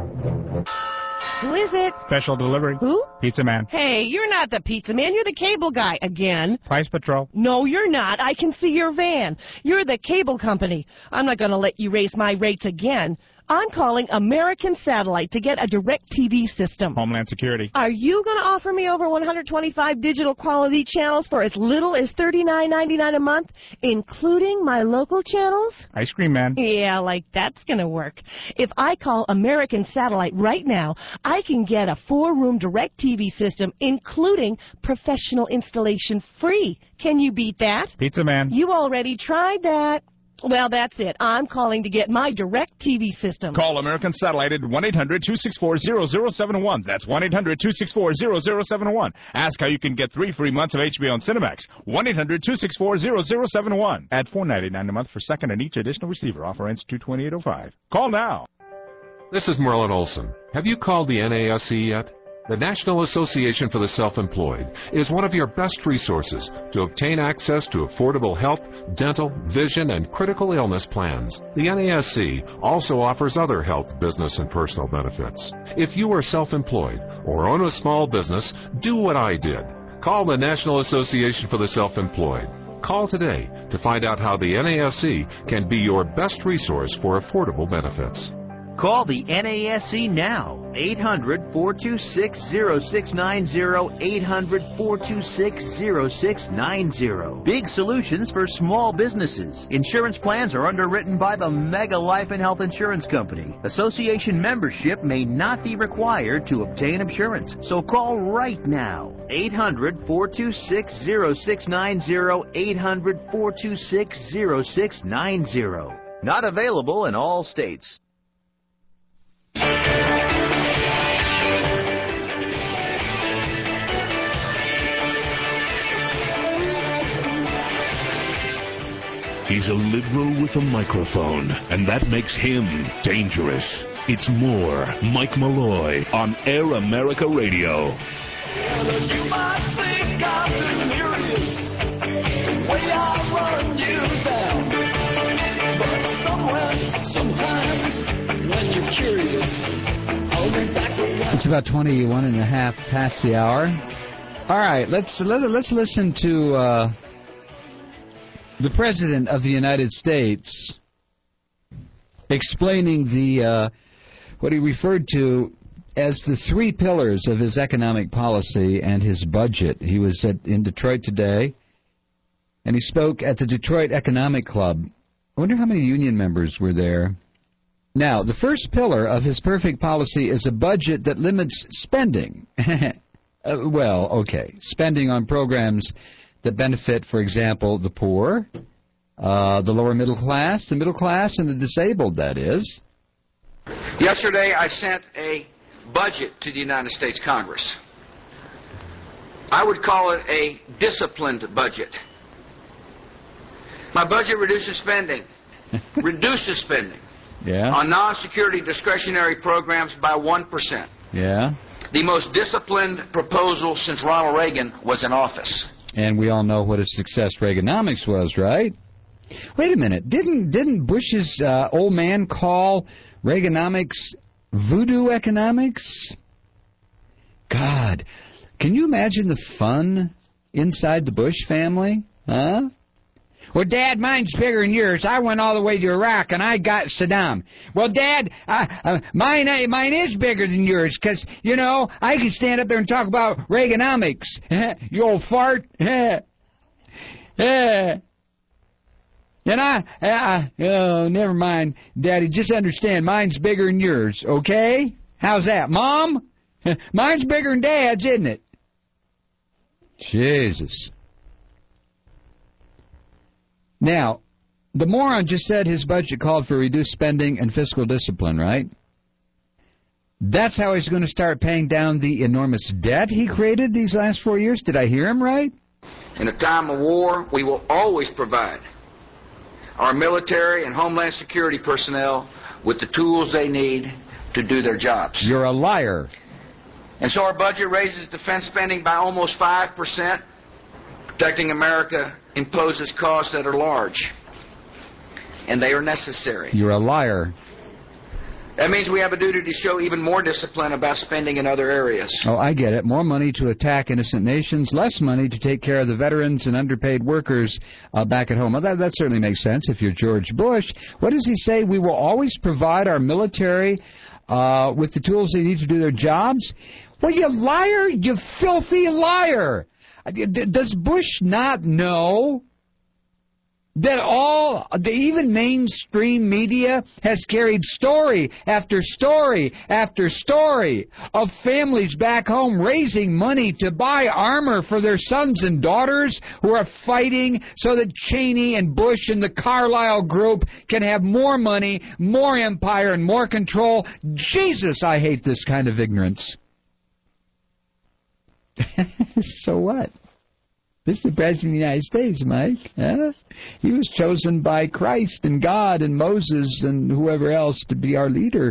Who is it? Special delivery. Who? Pizza Man. Hey, you're not the pizza man. You're the cable guy again. Price Patrol. No, you're not. I can see your van. You're the cable company. I'm not going to let you raise my rates again. I'm calling American Satellite to get a direct T V system. Homeland Security. Are you going to offer me over one hundred twenty-five digital quality channels for as little as thirty-nine ninety-nine a month, including my local channels? Ice Cream Man. Yeah, like that's going to work. If I call American Satellite right now, I can get a four-room direct T V system, including professional installation free. Can you beat that? Pizza Man. You already tried that. Well, that's it. I'm calling to get my direct T V system. Call American Satellite at one eight hundred two six four zero zero seven one. That's one eight hundred two six four zero zero seven one. Ask how you can get three free months of H B O and Cinemax. one eight hundred two six four zero zero seven one. Add four ninety-nine a month for second and each additional receiver. Offer ends two twenty-eight oh five. Call now. This is Merlin Olson. Have you called the N A S E yet? The National Association for the Self-Employed is one of your best resources to obtain access to affordable health, dental, vision, and critical illness plans. The N A S E also offers other health, business, and personal benefits. If you are self-employed or own a small business, do what I did. Call the National Association for the Self-Employed. Call today to find out how the N A S E can be your best resource for affordable benefits. Call the N A S E now, eight hundred four two six zero six nine zero, eight hundred four two six zero six nine zero. Big solutions for small businesses. Insurance plans are underwritten by the Mega Life and Health Insurance Company. Association membership may not be required to obtain insurance, so call right now, eight hundred four two six zero six nine zero, eight hundred four two six zero six nine zero. Not available in all states. He's a liberal with a microphone, and that makes him dangerous. It's more Mike Malloy on Air America Radio. You might think I'm delirious, the way I run you down. But somewhere, sometimes, when you're curious, I'll be back around. It's about twenty-one and a half past the hour. All right, let's let, let's listen to uh, the President of the United States explaining the uh, what he referred to as the three pillars of his economic policy and his budget. He was at, in Detroit today, and he spoke at the Detroit Economic Club. I wonder how many union members were there. Now, the first pillar of his perfect policy is a budget that limits spending. uh, well, okay, spending on programs that benefit, for example, the poor, uh, the lower middle class, the middle class, and the disabled, that is. Yesterday, I sent a budget to the United States Congress. I would call it a disciplined budget. My budget reduces spending, reduces spending yeah. on non-security discretionary programs by one percent. Yeah. The most disciplined proposal since Ronald Reagan was in office. And we all know what a success Reaganomics was, right? Wait a minute. Didn't didn't Bush's uh, old man call Reaganomics voodoo economics? God, can you imagine the fun inside the Bush family? Huh? Well, Dad, mine's bigger than yours. I went all the way to Iraq, and I got Saddam. Well, Dad, uh, uh, mine uh, mine is bigger than yours, because, you know, I can stand up there and talk about Reaganomics. You old fart. Yeah. And I, I, oh, never mind, Daddy, just understand, mine's bigger than yours, okay? How's that, Mom? Mine's bigger than Dad's, isn't it? Jesus. Now, The moron just said his budget called for reduced spending and fiscal discipline, right? That's how he's going to start paying down the enormous debt he created these last four years? Did I hear him right? In a time of war, we will always provide our military and Homeland Security personnel with the tools they need to do their jobs. You're a liar. And so our budget raises defense spending by almost five percent. Protecting America imposes costs that are large, and they are necessary. You're a liar. That means we have a duty to show even more discipline about spending in other areas. Oh, I get it. More money to attack innocent nations, less money to take care of the veterans and underpaid workers uh, back at home. Well, that, that certainly makes sense if you're George Bush. What does he say? We will always provide our military uh, with the tools they need to do their jobs? Well, you liar, you filthy liar. Does Bush not know that all, even mainstream media has carried story after story after story of families back home raising money to buy armor for their sons and daughters who are fighting so that Cheney and Bush and the Carlyle Group can have more money, more empire, and more control? Jesus, I hate this kind of ignorance. So what? This is the President of the United States, Mike. Huh? He was chosen by Christ and God and Moses and whoever else to be our leader.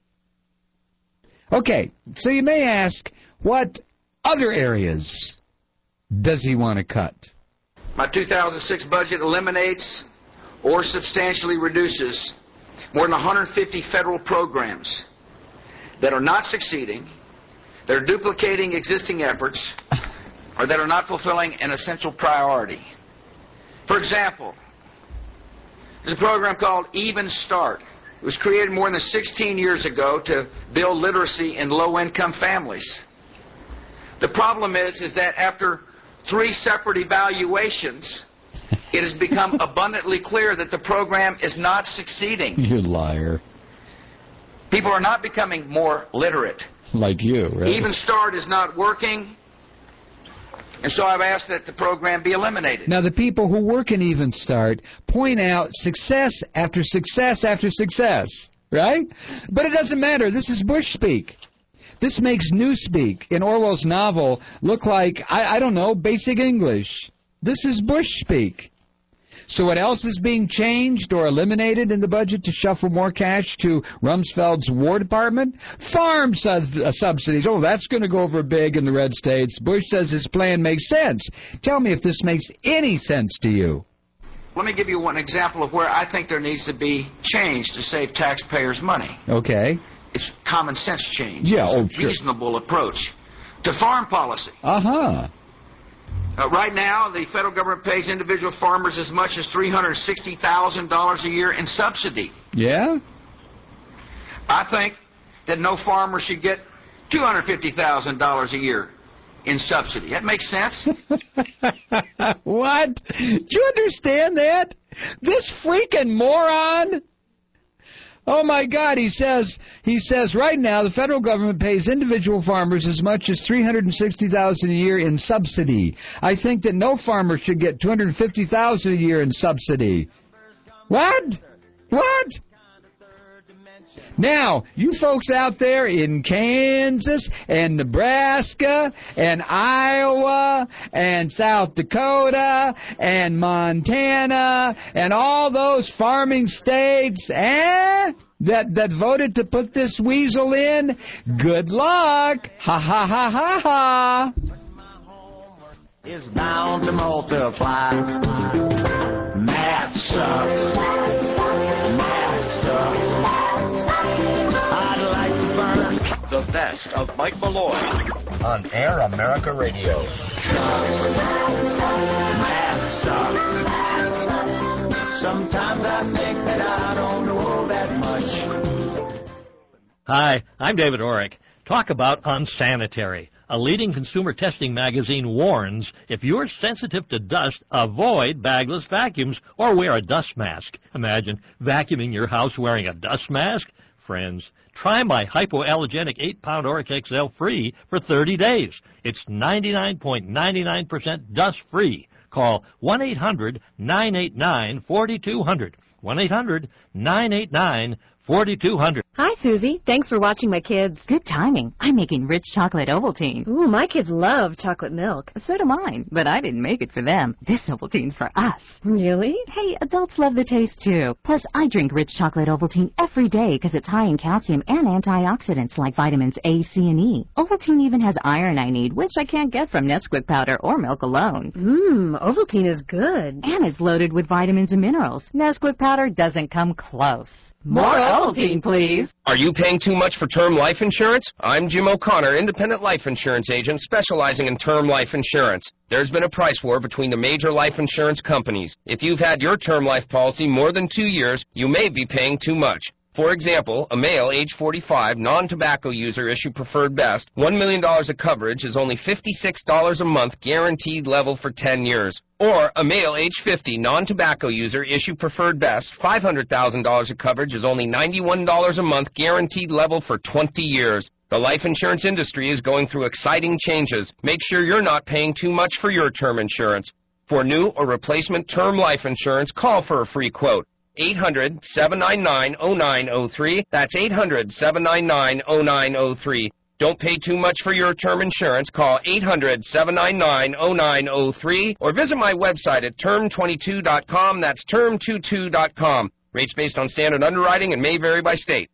Okay, so you may ask, what other areas does he want to cut? My two thousand six budget eliminates or substantially reduces more than one hundred fifty federal programs that are not succeeding, that are duplicating existing efforts, or that are not fulfilling an essential priority. For example, there's a program called Even Start. It was created more than sixteen years ago to build literacy in low-income families. The problem is, is that after three separate evaluations, it has become abundantly clear that the program is not succeeding. You liar. People are not becoming more literate. Like you, right? Even Start is not working. And so I've asked that the program be eliminated. Now, the people who work in Even Start point out success after success after success, right? But it doesn't matter. This is Bush speak. This makes Newspeak in Orwell's novel look like, I, I don't know, basic English. This is Bush speak. So what else is being changed or eliminated in the budget to shuffle more cash to Rumsfeld's War Department? Farm sub- uh, subsidies. Oh, that's going to go over big in the red states. Bush says his plan makes sense. Tell me if this makes any sense to you. Let me give you one example of where I think there needs to be change to save taxpayers' money. Okay. It's common sense change. Yeah, it's oh, a sure. reasonable approach to farm policy. Uh-huh. Uh, right now, the federal government pays individual farmers as much as three hundred sixty thousand dollars a year in subsidy. Yeah? I think that no farmer should get two hundred fifty thousand dollars a year in subsidy. That makes sense? What? Do you understand that? This freaking moron? Oh, my God, he says, he says right now the federal government pays individual farmers as much as three hundred sixty thousand dollars a year in subsidy. I think that no farmer should get two hundred fifty thousand dollars a year in subsidy. What? What? Now, you folks out there in Kansas and Nebraska and Iowa and South Dakota and Montana and all those farming states, eh, that, that voted to put this weasel in, good luck. Ha ha ha ha ha. Is bound to multiply. Math sucks. Math sucks. I'd like to burn the best of Mike Malloy on Air America Radio. Math sucks. Sometimes I think that I don't know that much. Hi, I'm David Orrick. Talk about unsanitary. A leading consumer testing magazine warns if you're sensitive to dust, avoid bagless vacuums or wear a dust mask. Imagine vacuuming your house wearing a dust mask. Friends, try my hypoallergenic eight pound Orrick X L free for thirty days. It's ninety-nine point nine nine percent dust-free. Call one eight hundred nine eight nine four two zero zero. one eight hundred nine eight nine four two zero zero. Hi, Susie. Thanks for watching my kids. Good timing. I'm making rich chocolate Ovaltine. Ooh, my kids love chocolate milk. So do mine, but I didn't make it for them. This Ovaltine's for us. Really? Hey, adults love the taste, too. Plus, I drink rich chocolate Ovaltine every day because it's high in calcium and antioxidants like vitamins A, C, and E. Ovaltine even has iron I need, which I can't get from Nesquik powder or milk alone. Mmm, Ovaltine is good. And it's loaded with vitamins and minerals. Nesquik powder doesn't come close. More Ovaltine, please. Are you paying too much for term life insurance? I'm Jim O'Connor, independent life insurance agent specializing in term life insurance. There's been a price war between the major life insurance companies. If you've had your term life policy more than two years, you may be paying too much. For example, a male age forty-five, non-tobacco user issue preferred best, one million dollars of coverage is only fifty-six dollars a month guaranteed level for ten years. Or a male age fifty, non-tobacco user issue preferred best, five hundred thousand dollars of coverage is only ninety-one dollars a month guaranteed level for twenty years. The life insurance industry is going through exciting changes. Make sure you're not paying too much for your term insurance. For new or replacement term life insurance, call for a free quote. eight hundred seven nine nine oh nine oh three. That's eight hundred seven nine nine oh nine oh three. Don't pay too much for your term insurance. Call eight hundred seven nine nine oh nine oh three or visit my website at term twenty-two dot com. That's term twenty-two dot com. Rates based on standard underwriting and may vary by state.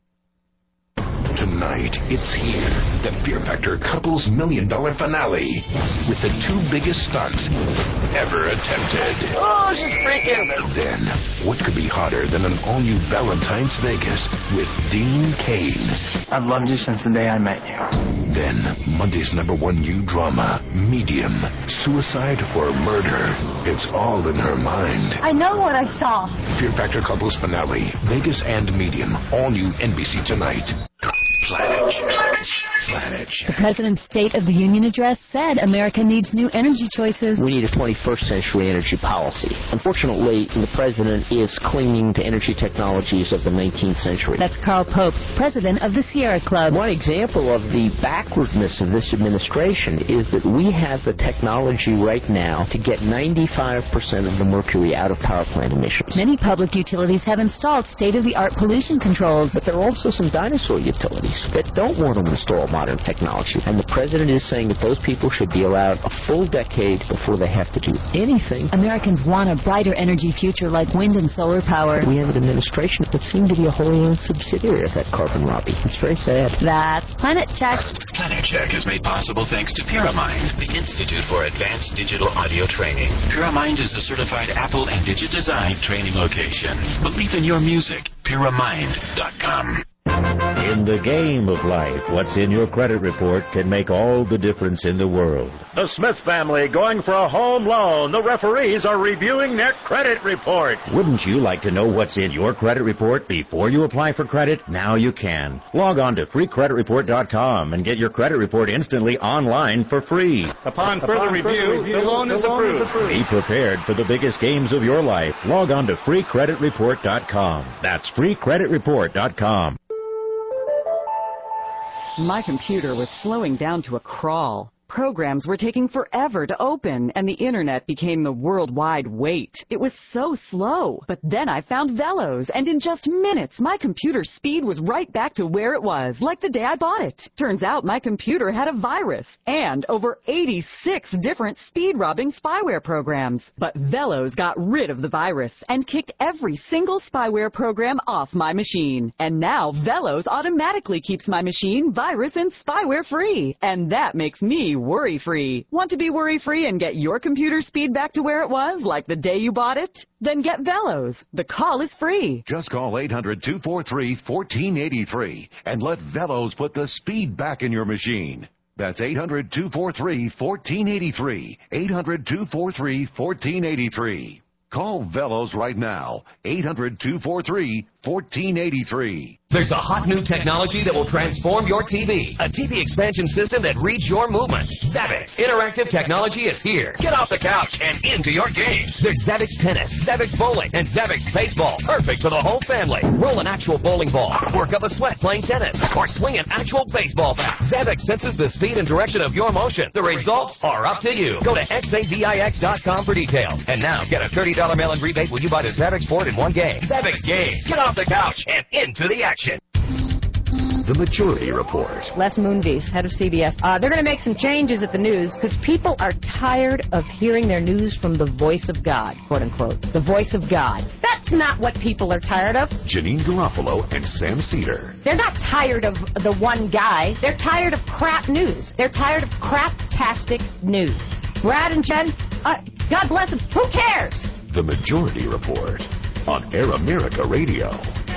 Tonight, it's here. The Fear Factor Couples Million Dollar Finale with the two biggest stunts ever attempted. Oh, she's freaking. Then, what could be hotter than an all-new Valentine's Vegas with Dean Cain? I've loved you since the day I met you. Then, Monday's number one new drama, Medium, Suicide or Murder. It's all in her mind. I know what I saw. Fear Factor Couples Finale, Vegas and Medium, all new N B C tonight. Planet Check. Planet Check. The President's State of the Union address said America needs new energy choices. We need a twenty-first century energy policy. Unfortunately, the President is clinging to energy technologies of the nineteenth century. That's Carl Pope, President of the Sierra Club. One example of the backwardness of this administration is that we have the technology right now to get ninety-five percent of the mercury out of power plant emissions. Many public utilities have installed state-of-the-art pollution controls. But there are also some dinosaur utilities that don't want to install modern technology. And the President is saying that those people should be allowed a full decade before they have to do anything. Americans want a brighter energy future like wind and solar power. We have an administration that seems to be a wholly owned subsidiary of that carbon lobby. It's very sad. That's Planet Check. Planet Check is made possible thanks to Pyramind, the Institute for Advanced Digital Audio Training. Pyramind is a certified Apple and Digitized training location. Believe in your music. Pyramind dot com. In the game of life, what's in your credit report can make all the difference in the world. The Smith family going for a home loan. The referees are reviewing their credit report. Wouldn't you like to know what's in your credit report before you apply for credit? Now you can. Log on to free credit report dot com and get your credit report instantly online for free. Upon further Upon review, further review, the loan, the is, loan approved. is approved. Be prepared for the biggest games of your life. Log on to free credit report dot com. That's free credit report dot com. My computer was slowing down to a crawl. Programs were taking forever to open, and the internet became the worldwide wait. It was so slow. But then I found Velos, and in just minutes, my computer speed was right back to where it was, like the day I bought it. Turns out my computer had a virus, and over eighty-six different speed-robbing spyware programs. But Velos got rid of the virus, and kicked every single spyware program off my machine. And now Velos automatically keeps my machine virus and spyware-free. And that makes me worry-free. Want to be worry-free and get your computer speed back to where it was, like the day you bought it? Then get Velos. The call is free. Just call eight hundred two four three one four eight three and let Velos put the speed back in your machine. That's eight hundred two four three one four eight three. eight hundred two four three one four eight three. Call Velos right now. eight hundred two four three one four eight three. There's a hot new technology that will transform your T V. A T V expansion system that reads your movements. Zavix Interactive technology is here. Get off the couch and into your games. There's Zavix Tennis, Zavix Bowling, and Zavix Baseball. Perfect for the whole family. Roll an actual bowling ball. Work up a sweat playing tennis. Or swing an actual baseball bat. Zavix senses the speed and direction of your motion. The results are up to you. Go to X A V I X dot com for details. And now get a thirty dollars mail-in rebate when you buy the Zavix board in one game. Zavix Games. Get off the couch and into the action. The Maturity Report. Les Moonves, head of C B S. Uh, they're going to make some changes at the news because people are tired of hearing their news from the voice of God, quote unquote. The voice of God. That's not what people are tired of. Janine Garofalo and Sam Cedar. They're not tired of the one guy. They're tired of crap news. They're tired of crap-tastic news. Brad and Jen, uh, God bless them. Who cares? The Majority Report on Air America Radio.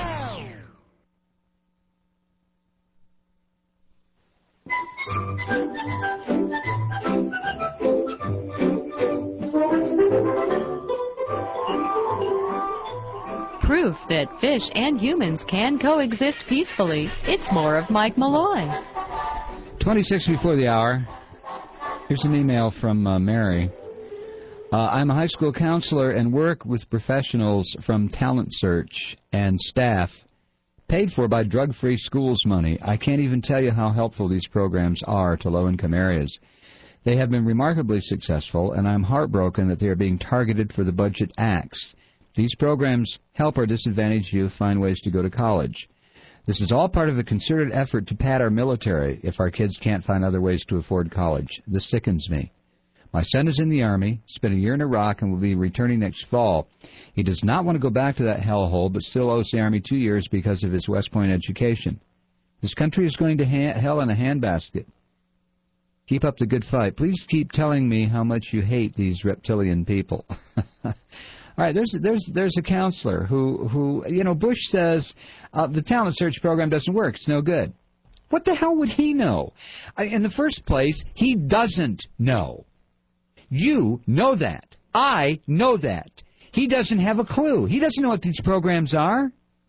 Proof that fish and humans can coexist peacefully. It's more of Mike Malloy. twenty-six before the hour. Here's an email from uh, Mary. Uh, I'm a high school counselor and work with professionals from Talent Search and staff paid for by drug-free schools money. I can't even tell you how helpful these programs are to low-income areas. They have been remarkably successful, and I'm heartbroken that they are being targeted for the budget acts. These programs help our disadvantaged youth find ways to go to college. This is all part of a concerted effort to pad our military if our kids can't find other ways to afford college. This sickens me. My son is in the Army, spent a year in Iraq, and will be returning next fall. He does not want to go back to that hellhole, but still owes the Army two years because of his West Point education. This country is going to ha- hell in a handbasket. Keep up the good fight. Please keep telling me how much you hate these reptilian people. All right, there's there's there's a counselor who, who you know, Bush says uh, the talent search program doesn't work. It's no good. What the hell would he know? I, in the first place, he doesn't know. You know that. I know that. He doesn't have a clue. He doesn't know what these programs are.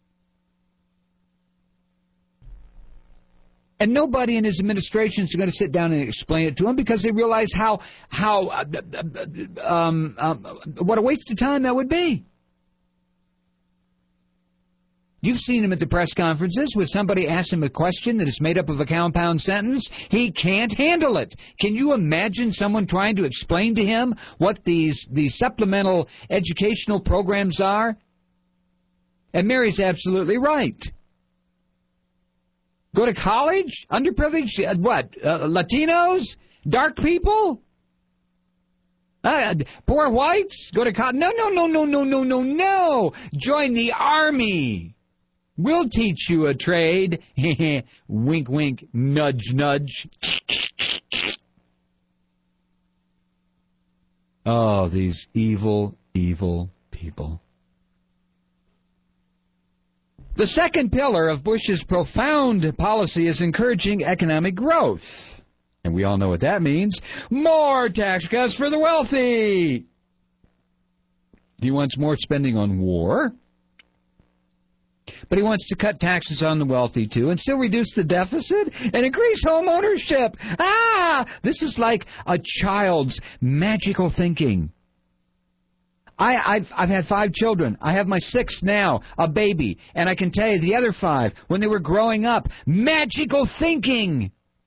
And nobody in his administration is going to sit down and explain it to him because they realize how, how, uh, um, um, what a waste of time that would be. You've seen him at the press conferences where somebody asks him a question that is made up of a compound sentence. He can't handle it. Can you imagine someone trying to explain to him what these, these supplemental educational programs are? And Mary's absolutely right. Go to college? Underprivileged? Uh, what? Uh, Latinos? Dark people? Uh, poor whites? Go to college? No, no, no, no, no, no, no, no. Join the Army. We'll teach you a trade. Wink, wink, nudge, nudge. Oh, these evil, evil people. The second pillar of Bush's profound policy is encouraging economic growth. And we all know what that means. More tax cuts for the wealthy. He wants more spending on war. But he wants to cut taxes on the wealthy, too, and still reduce the deficit and increase home ownership. Ah! This is like a child's magical thinking. I, I've, I've had five children. I have my sixth now, a baby. And I can tell you the other five, when they were growing up, magical thinking.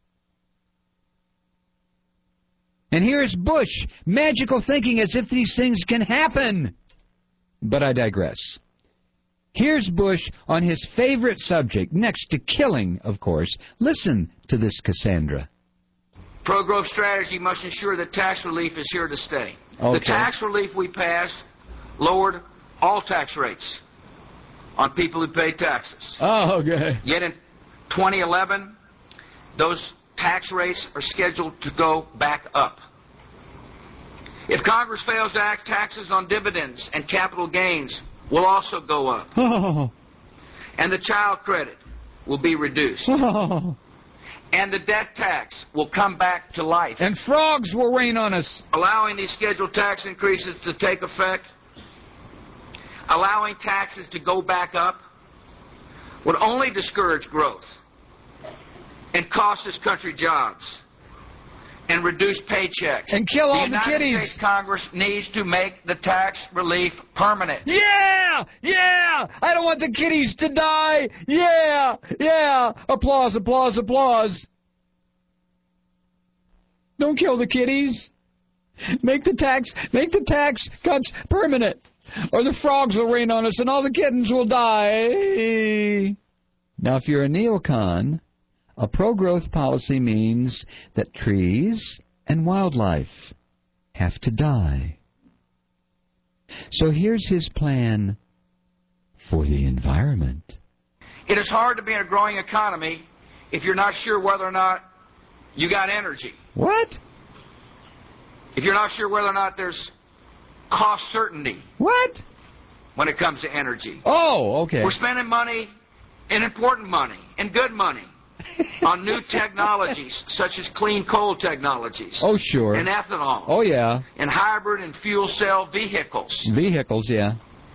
And here's Bush, magical thinking as if these things can happen. But I digress. Here's Bush on his favorite subject, next to killing, of course. Listen to this, Cassandra. Pro-growth strategy must ensure that tax relief is here to stay. Okay. The tax relief we passed lowered all tax rates on people who pay taxes. Oh, okay. Yet in twenty eleven, those tax rates are scheduled to go back up. If Congress fails to act, taxes on dividends and capital gains will also go up. Oh. And the child credit will be reduced. Oh. And the debt tax will come back to life. And frogs will rain on us. Allowing these scheduled tax increases to take effect, allowing taxes to go back up, would only discourage growth and cost this country jobs and reduce paychecks. And kill all the, the United kiddies. States Congress needs to make the tax relief permanent. Yeah! Yeah! I don't want the kiddies to die! Yeah! Yeah! Applause, applause, applause. Don't kill the kiddies. Make the tax, make the tax cuts permanent, or the frogs will rain on us and all the kittens will die. Now, if you're a neocon, a pro-growth policy means that trees and wildlife have to die. So here's his plan for the environment. It is hard to be in a growing economy if you're not sure whether or not you got energy. What? If you're not sure whether or not there's cost certainty. What? When it comes to energy. Oh, okay. We're spending money, and important money, and good money, on new technologies such as clean coal technologies. Oh, sure. And ethanol. Oh, yeah. And hybrid and fuel cell vehicles. Vehicles, yeah.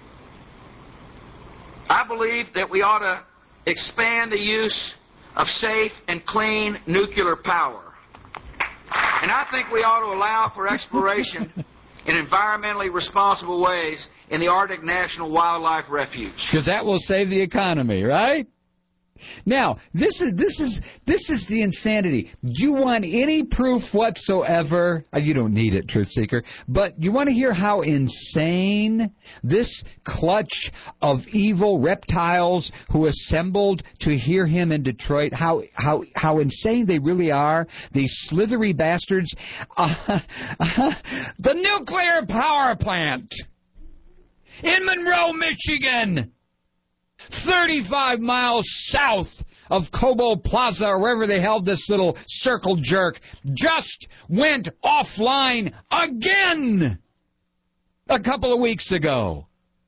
I believe that we ought to expand the use of safe and clean nuclear power. And I think we ought to allow for exploration in environmentally responsible ways in the Arctic National Wildlife Refuge. Because that will save the economy, right? Now, this is this is this is the insanity. Do you want any proof whatsoever? Uh, you don't need it, Truth Seeker. But you want to hear how insane this clutch of evil reptiles who assembled to hear him in Detroit, how how how insane they really are, these slithery bastards. Uh, uh, the nuclear power plant in Monroe, Michigan, thirty-five miles south of Cobo Plaza, or wherever they held this little circle jerk, just went offline again a couple of weeks ago.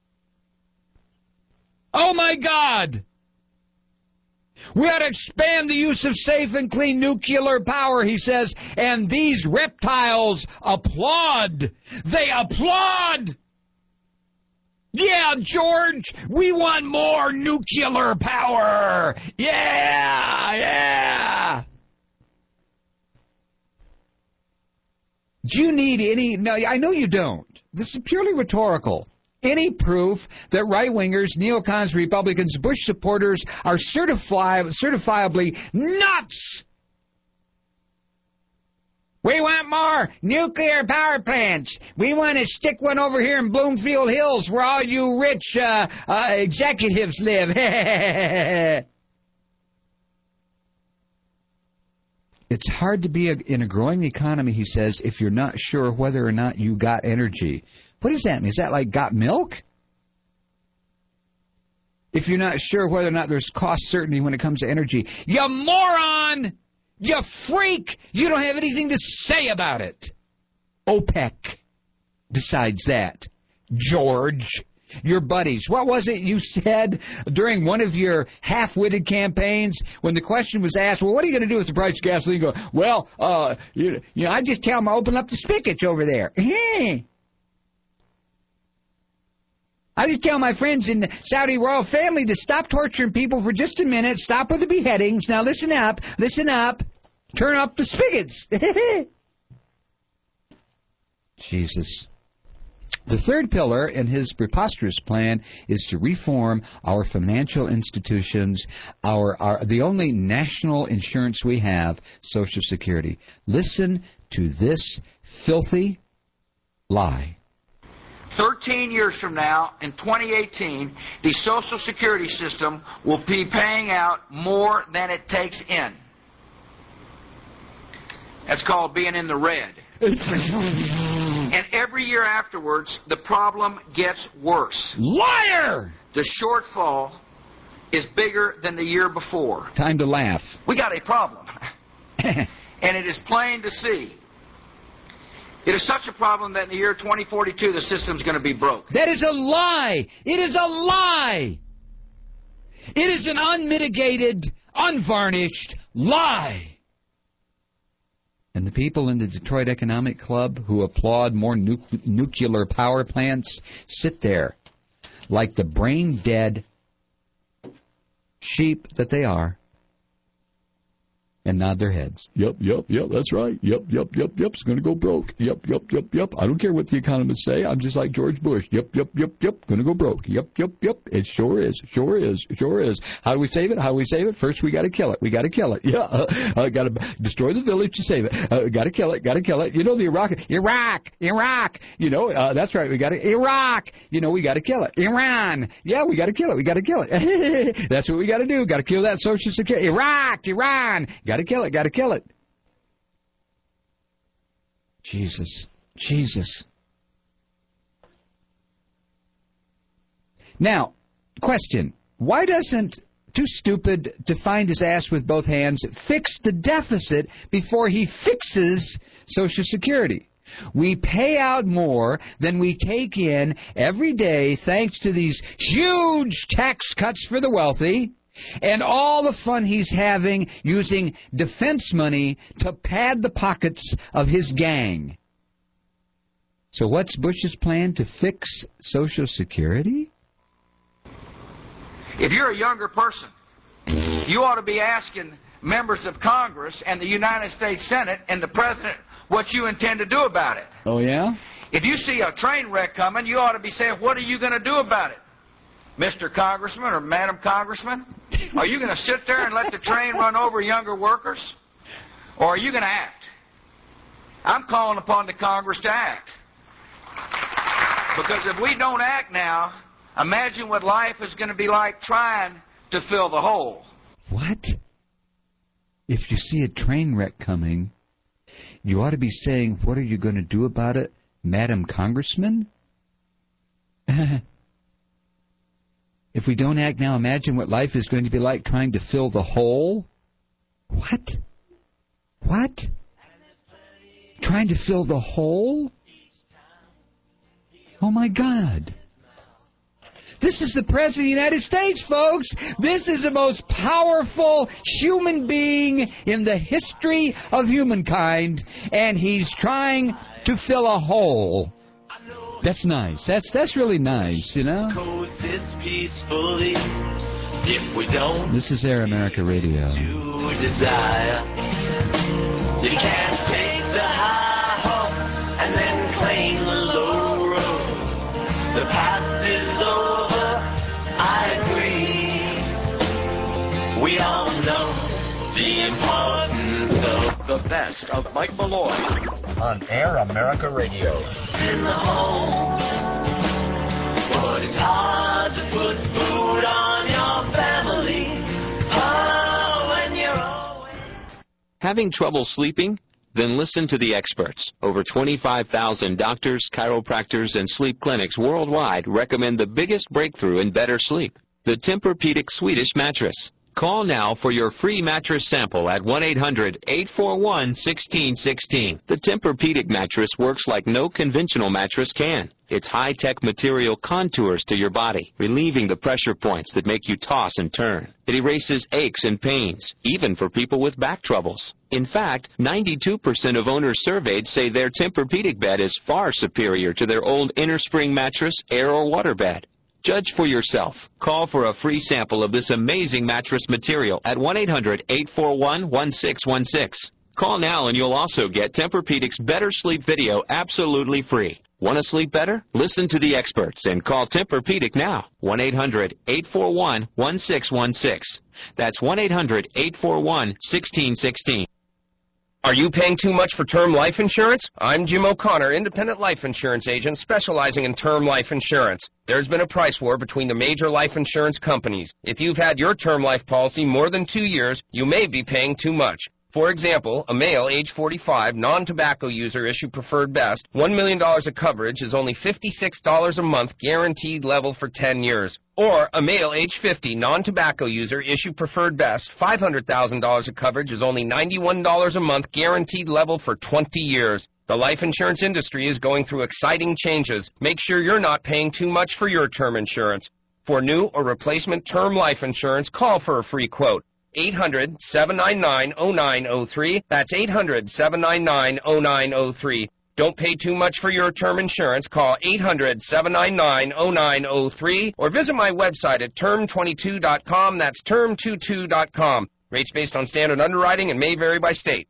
Oh, my God. We ought to expand the use of safe and clean nuclear power, he says, and these reptiles applaud. They applaud. Yeah, George, we want more nuclear power. Yeah, yeah. Do you need any... No, I know you don't. This is purely rhetorical. Any proof that right-wingers, neocons, Republicans, Bush supporters are certifi- certifiably nuts. We want more nuclear power plants. We want to stick one over here in Bloomfield Hills where all you rich uh, uh, executives live. It's hard to be a, in a growing economy, he says, if you're not sure whether or not you got energy. What does that mean? Is that like got milk? If you're not sure whether or not there's cost certainty when it comes to energy. You moron! You freak! You don't have anything to say about it. OPEC decides that. George, your buddies. What was it you said during one of your half-witted campaigns when the question was asked, well, what are you going to do with the price of gasoline? You go, well, uh, you, you know, I just tell them to open up the spigots over there. I just tell my friends in the Saudi royal family to stop torturing people for just a minute. Stop with the beheadings. Now listen up. Listen up. Turn up the spigots. Jesus. The third pillar in his preposterous plan is to reform our financial institutions, our, our the only national insurance we have, Social Security. Listen to this filthy lie. Thirteen years from now, in twenty eighteen, the Social Security system will be paying out more than it takes in. That's called being in the red. And every year afterwards, the problem gets worse. Liar! The shortfall is bigger than the year before. Time to laugh. We got a problem. And it is plain to see. It is such a problem that in the year twenty forty-two, the system's going to be broke. That is a lie. It is a lie. It is an unmitigated, unvarnished lie. And the people in the Detroit Economic Club who applaud more nu- nuclear power plants sit there like the brain-dead sheep that they are, and nod their heads. Yep, yep, yep, that's right. Yep, yep, yep, yep, it's going to go broke. Yep, yep, yep, yep. I don't care what the economists say. I'm just like George Bush. Yep, yep, yep, yep, going to go broke. Yep, yep, yep, it sure is, sure is, sure is. How do we save it? How do we save it? First, we got to kill it. We got to kill it. Yeah, uh, uh, got to destroy the village to save it. Uh, got to kill it, got to kill it. You know, the Iraq, Iraq, Iraq. You know, uh, that's right, we got to, Iraq. You know, we got to kill it. Iran. Yeah, we got to kill it. We got to kill it. That's what we got to do. Got to kill that Social Security. Iraq, Iran. Got to kill it, got to kill it. Jesus, Jesus. Now, question. Why doesn't Too Stupid to Find His Ass with Both Hands fix the deficit before he fixes Social Security? We pay out more than we take in every day thanks to these huge tax cuts for the wealthy and all the fun he's having using defense money to pad the pockets of his gang. So what's Bush's plan to fix Social Security? If you're a younger person, you ought to be asking members of Congress and the United States Senate and the President what you intend to do about it. Oh, yeah? If you see a train wreck coming, you ought to be saying, what are you going to do about it? Mister Congressman or Madam Congressman, are you going to sit there and let the train run over younger workers? Or are you going to act? I'm calling upon the Congress to act. Because if we don't act now, imagine what life is going to be like trying to fill the hole. What? If you see a train wreck coming, you ought to be saying, what are you going to do about it, Madam Congressman? If we don't act now, imagine what life is going to be like trying to fill the hole? What? What? Trying to fill the hole? Oh, my God. This is the President of the United States, folks. This is the most powerful human being in the history of humankind, and he's trying to fill a hole. That's nice. That's that's really nice, you know? Coexist peacefully if we don't This is Air America Radio. to desire. You can't take the high horse and then claim the low road. The past is over, I agree. We all know the importance of The best of Mike Malloy on Air America Radio. in the home. But it's hard to put food on your family. Oh, when you're always... Having trouble sleeping? Then listen to the experts. Over twenty-five thousand doctors, chiropractors, and sleep clinics worldwide recommend the biggest breakthrough in better sleep, the Tempur-Pedic Swedish mattress. Call now for your free mattress sample at one eight hundred, eight four one, one six one six. The Tempur-Pedic mattress works like no conventional mattress can. Its high-tech material contours to your body, relieving the pressure points that make you toss and turn. It erases aches and pains, even for people with back troubles. In fact, ninety-two percent of owners surveyed say their Tempur-Pedic bed is far superior to their old innerspring mattress, air or water bed. Judge for yourself. Call for a free sample of this amazing mattress material at one eight hundred, eight four one, one six one six. Call now and you'll also get Tempur-Pedic's Better Sleep video absolutely free. Want to sleep better? Listen to the experts and call Tempur-Pedic now. one eight hundred, eight four one, one six one six. That's one eight hundred, eight four one, one six one six. Are you paying too much for term life insurance? I'm Jim O'Connor, independent life insurance agent specializing in term life insurance. There's been a price war between the major life insurance companies. If you've had your term life policy more than two years, you may be paying too much. For example, a male, age forty-five, non-tobacco user, issue preferred best, one million dollars of coverage is only fifty-six dollars a month, guaranteed level for ten years. Or a male, age fifty, non-tobacco user, issue preferred best, five hundred thousand dollars of coverage is only ninety-one dollars a month, guaranteed level for twenty years. The life insurance industry is going through exciting changes. Make sure you're not paying too much for your term insurance. For new or replacement term life insurance, call for a free quote. eight hundred, seven nine nine, oh nine oh three. That's eight hundred, seven nine nine, oh nine oh three. Don't pay too much for your term insurance. Call eight hundred, seven nine nine, oh nine oh three or visit my website at term twenty-two dot com. That's term twenty-two dot com. Rates based on standard underwriting and may vary by state.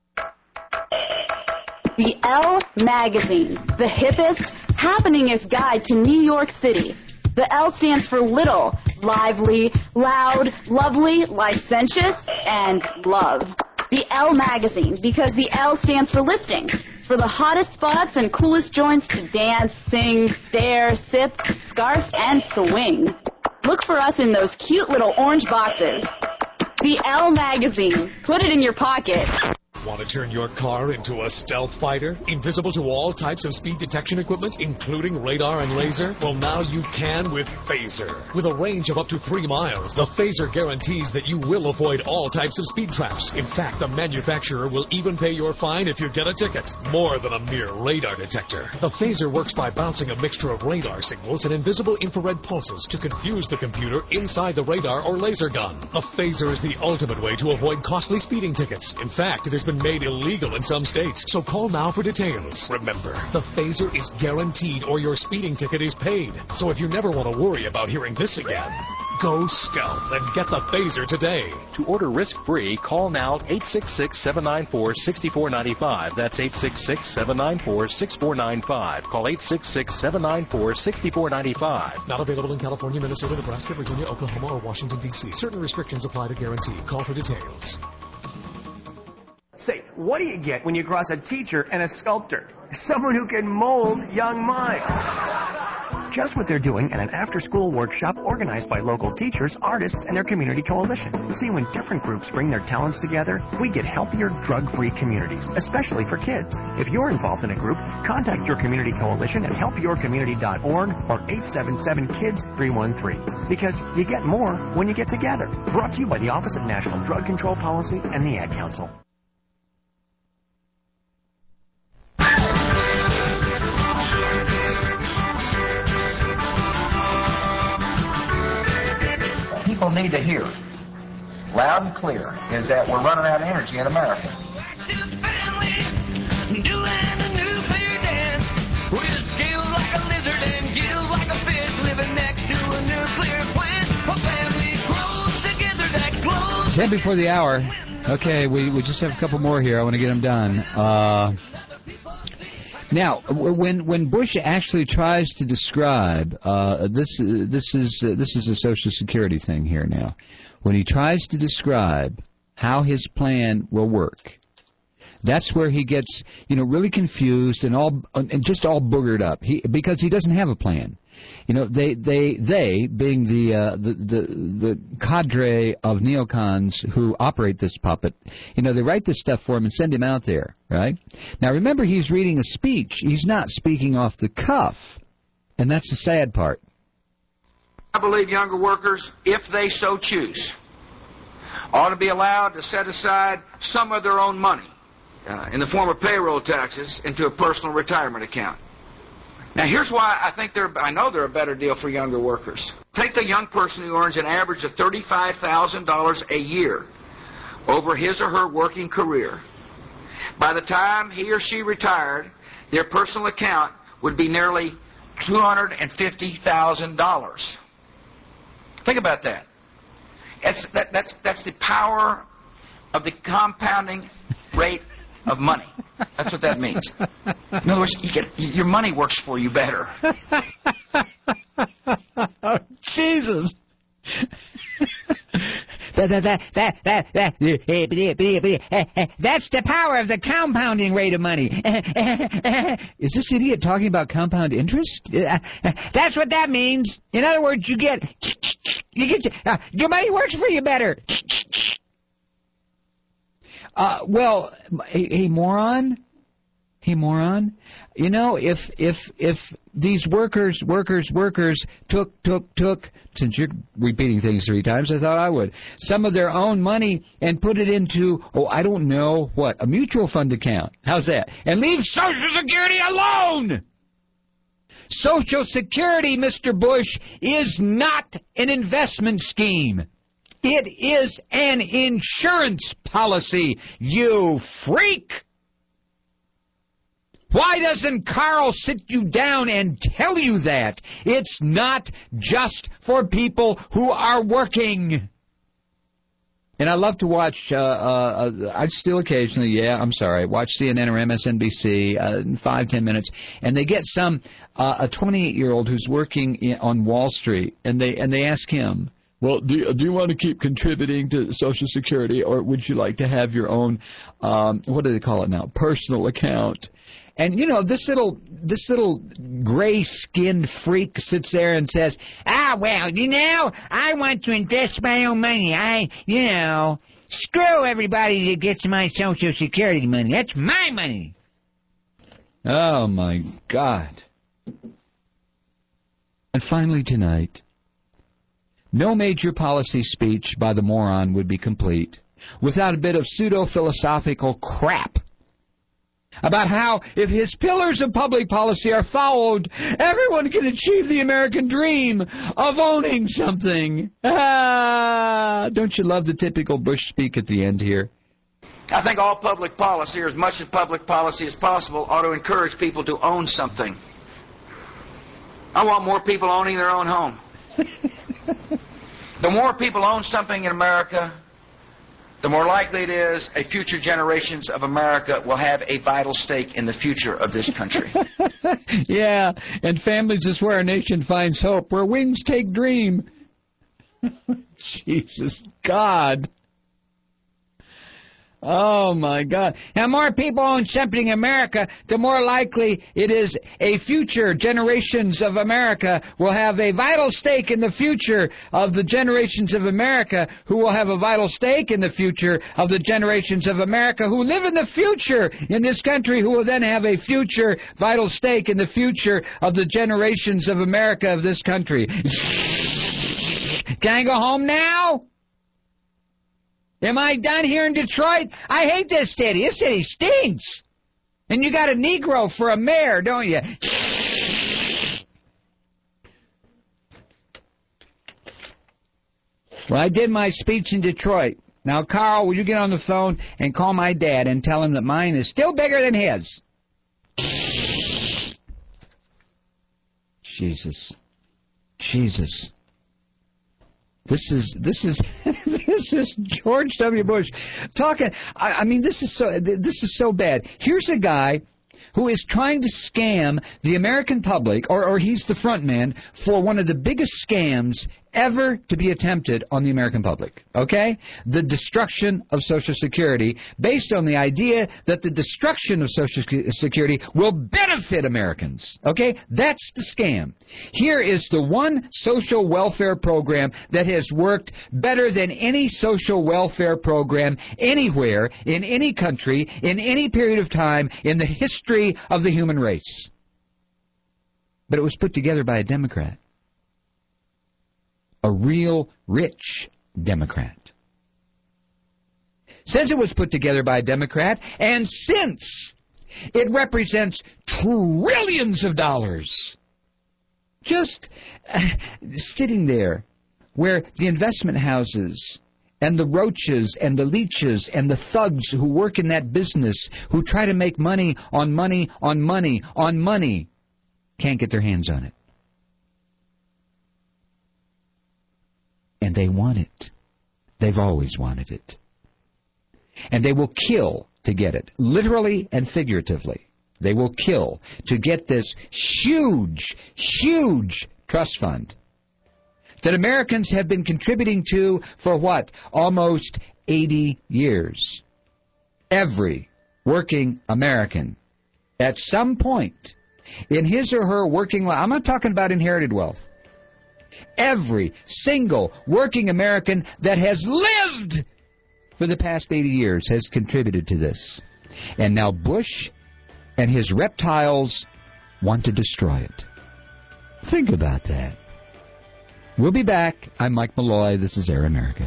The Elle Magazine, the hippest, happeningest guide to New York City. The L stands for little, lively, loud, lovely, licentious, and love. The Elle Magazine, because the L stands for listings, for the hottest spots and coolest joints to dance, sing, stare, sip, scarf, and swing. Look for us in those cute little orange boxes. The Elle Magazine. Put it in your pocket. Want to turn your car into a stealth fighter? Invisible to all types of speed detection equipment, including radar and laser? Well, now you can with Phaser. With a range of up to three miles, the Phaser guarantees that you will avoid all types of speed traps. In fact, the manufacturer will even pay your fine if you get a ticket. More than a mere radar detector. The Phaser works by bouncing a mixture of radar signals and invisible infrared pulses to confuse the computer inside the radar or laser gun. The Phaser is the ultimate way to avoid costly speeding tickets. In fact, it has been made illegal in some states, so call now for details. Remember, the Phaser is guaranteed or your speeding ticket is paid. So if you never want to worry about hearing this again, go stealth and get the Phaser today. To order risk-free, call now eight six six, seven nine four, six four nine five. That's eight six six, seven nine four, six four nine five. Call eight six six, seven nine four, six four nine five. Not available in California, Minnesota, Nebraska, Virginia, Oklahoma, or Washington, D C Certain restrictions apply to guarantee. Call for details. Say, what do you get when you cross a teacher and a sculptor? Someone who can mold young minds. Just what they're doing at an after-school workshop organized by local teachers, artists, and their community coalition. See, when different groups bring their talents together, we get healthier, drug-free communities, especially for kids. If you're involved in a group, contact your community coalition at help your community dot org or eight seven seven, kids, three one three. Because you get more when you get together. Brought to you by the Office of National Drug Control Policy and the Ad Council. People need to hear loud and clear is that we're running out of energy in America. Ten before the hour. Okay, we, we just have a couple more here. I want to get them done. Uh, now, when when Bush actually tries to describe uh, this, uh, this is uh, this is a Social Security thing here now. When he tries to describe how his plan will work, that's where he gets, you know, really confused and all and just all boogered up. He because he doesn't have a plan. You know, they they they being the uh, the, the the cadre of neocons who operate this puppet. You know, they write this stuff for him and send him out there, right? Now remember, he's reading a speech. He's not speaking off the cuff, and that's the sad part. I believe younger workers, if they so choose, ought to be allowed to set aside some of their own money uh, in the form of payroll taxes into a personal retirement account. Now, here's why I think they're, I know they're a better deal for younger workers. Take the young person who earns an average of thirty-five thousand dollars a year over his or her working career. By the time he or she retired, their personal account would be nearly two hundred fifty thousand dollars. Think about that. That's, that, that's, that's the power of the compounding rate of money. That's what that means. In other words, you get, your money works for you better. Oh, Jesus. that, that, that, that, that, that, that's the power of the compounding rate of money. Is this idiot talking about compound interest? That's what that means. In other words, you get, you get, uh, your money works for you better. Uh, well, hey, hey, moron, hey, moron, you know, if, if, if these workers, workers, workers took, took, took, since you're repeating things three times, I thought I would, some of their own money and put it into, oh, I don't know, what, a mutual fund account. How's that? And leave Social Security alone! Social Security, Mister Bush, is not an investment scheme. It is an insurance policy, you freak! Why doesn't Carl sit you down and tell you that? It's not just for people who are working. And I love to watch, uh, uh, I still occasionally, yeah, I'm sorry, watch C N N or M S N B C uh, in five, ten minutes, and they get some, uh, a twenty-eight-year-old who's working in, on Wall Street, and they and they ask him, well, do you, do you want to keep contributing to Social Security, or would you like to have your own, um, what do they call it now, personal account? And, you know, this little this little gray-skinned freak sits there and says, ah, well, you know, I want to invest my own money. I, you know, screw everybody that gets my Social Security money. That's my money. Oh, my God. And finally tonight, no major policy speech by the moron would be complete without a bit of pseudo-philosophical crap about how if his pillars of public policy are followed, everyone can achieve the American dream of owning something. Ah, don't you love the typical Bush speak at the end here? I think all public policy, or as much of public policy as possible, ought to encourage people to own something. I want more people owning their own home. The more people own something in America, the more likely it is a future generations of America will have a vital stake in the future of this country. Yeah, and families is where our nation finds hope, where wings take dream. Jesus, God. Oh, my God. Now, more people own something in America, the more likely it is a future generations of America will have a vital stake in the future of the generations of America who will have a vital stake in the future of the generations of America who live in the future in this country who will then have a future vital stake in the future of the generations of America of this country. Can I go home now? Am I done here in Detroit? I hate this city. This city stinks. And you got a Negro for a mayor, don't you? Well, I did my speech in Detroit. Now, Carl, will you get on the phone and call my dad and tell him that mine is still bigger than his? Jesus. Jesus. This is this is this is George W. Bush talking. I, I mean, this is so this is so bad. Here's a guy who is trying to scam the American public, or or he's the front man for one of the biggest scams ever to be attempted on the American public. Okay? The destruction of Social Security, based on the idea that the destruction of Social Security will benefit Americans. Okay? That's the scam. Here is the one social welfare program that has worked better than any social welfare program anywhere, in any country, in any period of time, in the history of the human race. But it was put together by a Democrat. A real rich Democrat. Says it was put together by a Democrat, and since it represents trillions of dollars, just uh, sitting there where the investment houses and the roaches and the leeches and the thugs who work in that business, who try to make money on money on money on money, can't get their hands on it. And they want it. They've always wanted it. And they will kill to get it, literally and figuratively. They will kill to get this huge, huge trust fund that Americans have been contributing to for what? Almost eighty years. Every working American, at some point in his or her working life, I'm not talking about inherited wealth, every single working American that has lived for the past eighty years has contributed to this. And now Bush and his reptiles want to destroy it. Think about that. We'll be back. I'm Mike Malloy. This is Air America.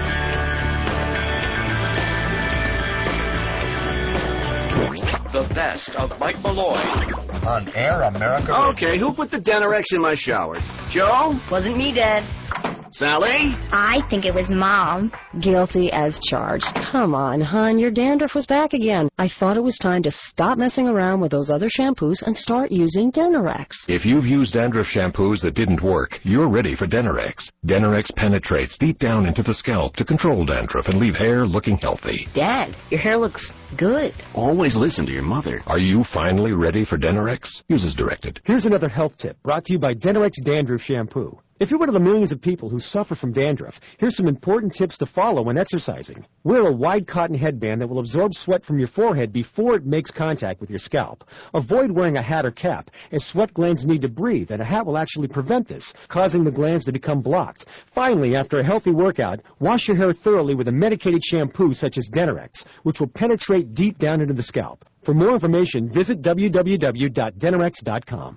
The best best of Mike Malloy. On Air America. Okay, who put the Denorex in my shower? Joe? Wasn't me, Dad. Sally? I think it was Mom. Guilty as charged. Come on, hon, your dandruff was back again. I thought it was time to stop messing around with those other shampoos and start using Denorex. If you've used dandruff shampoos that didn't work, you're ready for Denorex. Denorex penetrates deep down into the scalp to control dandruff and leave hair looking healthy. Dad, your hair looks good. Always listen to your mother. Are you finally ready for Denorex? Use as directed. Here's another health tip brought to you by Denorex Dandruff Shampoo. If you're one of the millions of people who suffer from dandruff, here's some important tips to follow when exercising. Wear a wide cotton headband that will absorb sweat from your forehead before it makes contact with your scalp. Avoid wearing a hat or cap, as sweat glands need to breathe, and a hat will actually prevent this, causing the glands to become blocked. Finally, after a healthy workout, wash your hair thoroughly with a medicated shampoo such as Denorex, which will penetrate deep down into the scalp. For more information, visit w w w dot denorex dot com.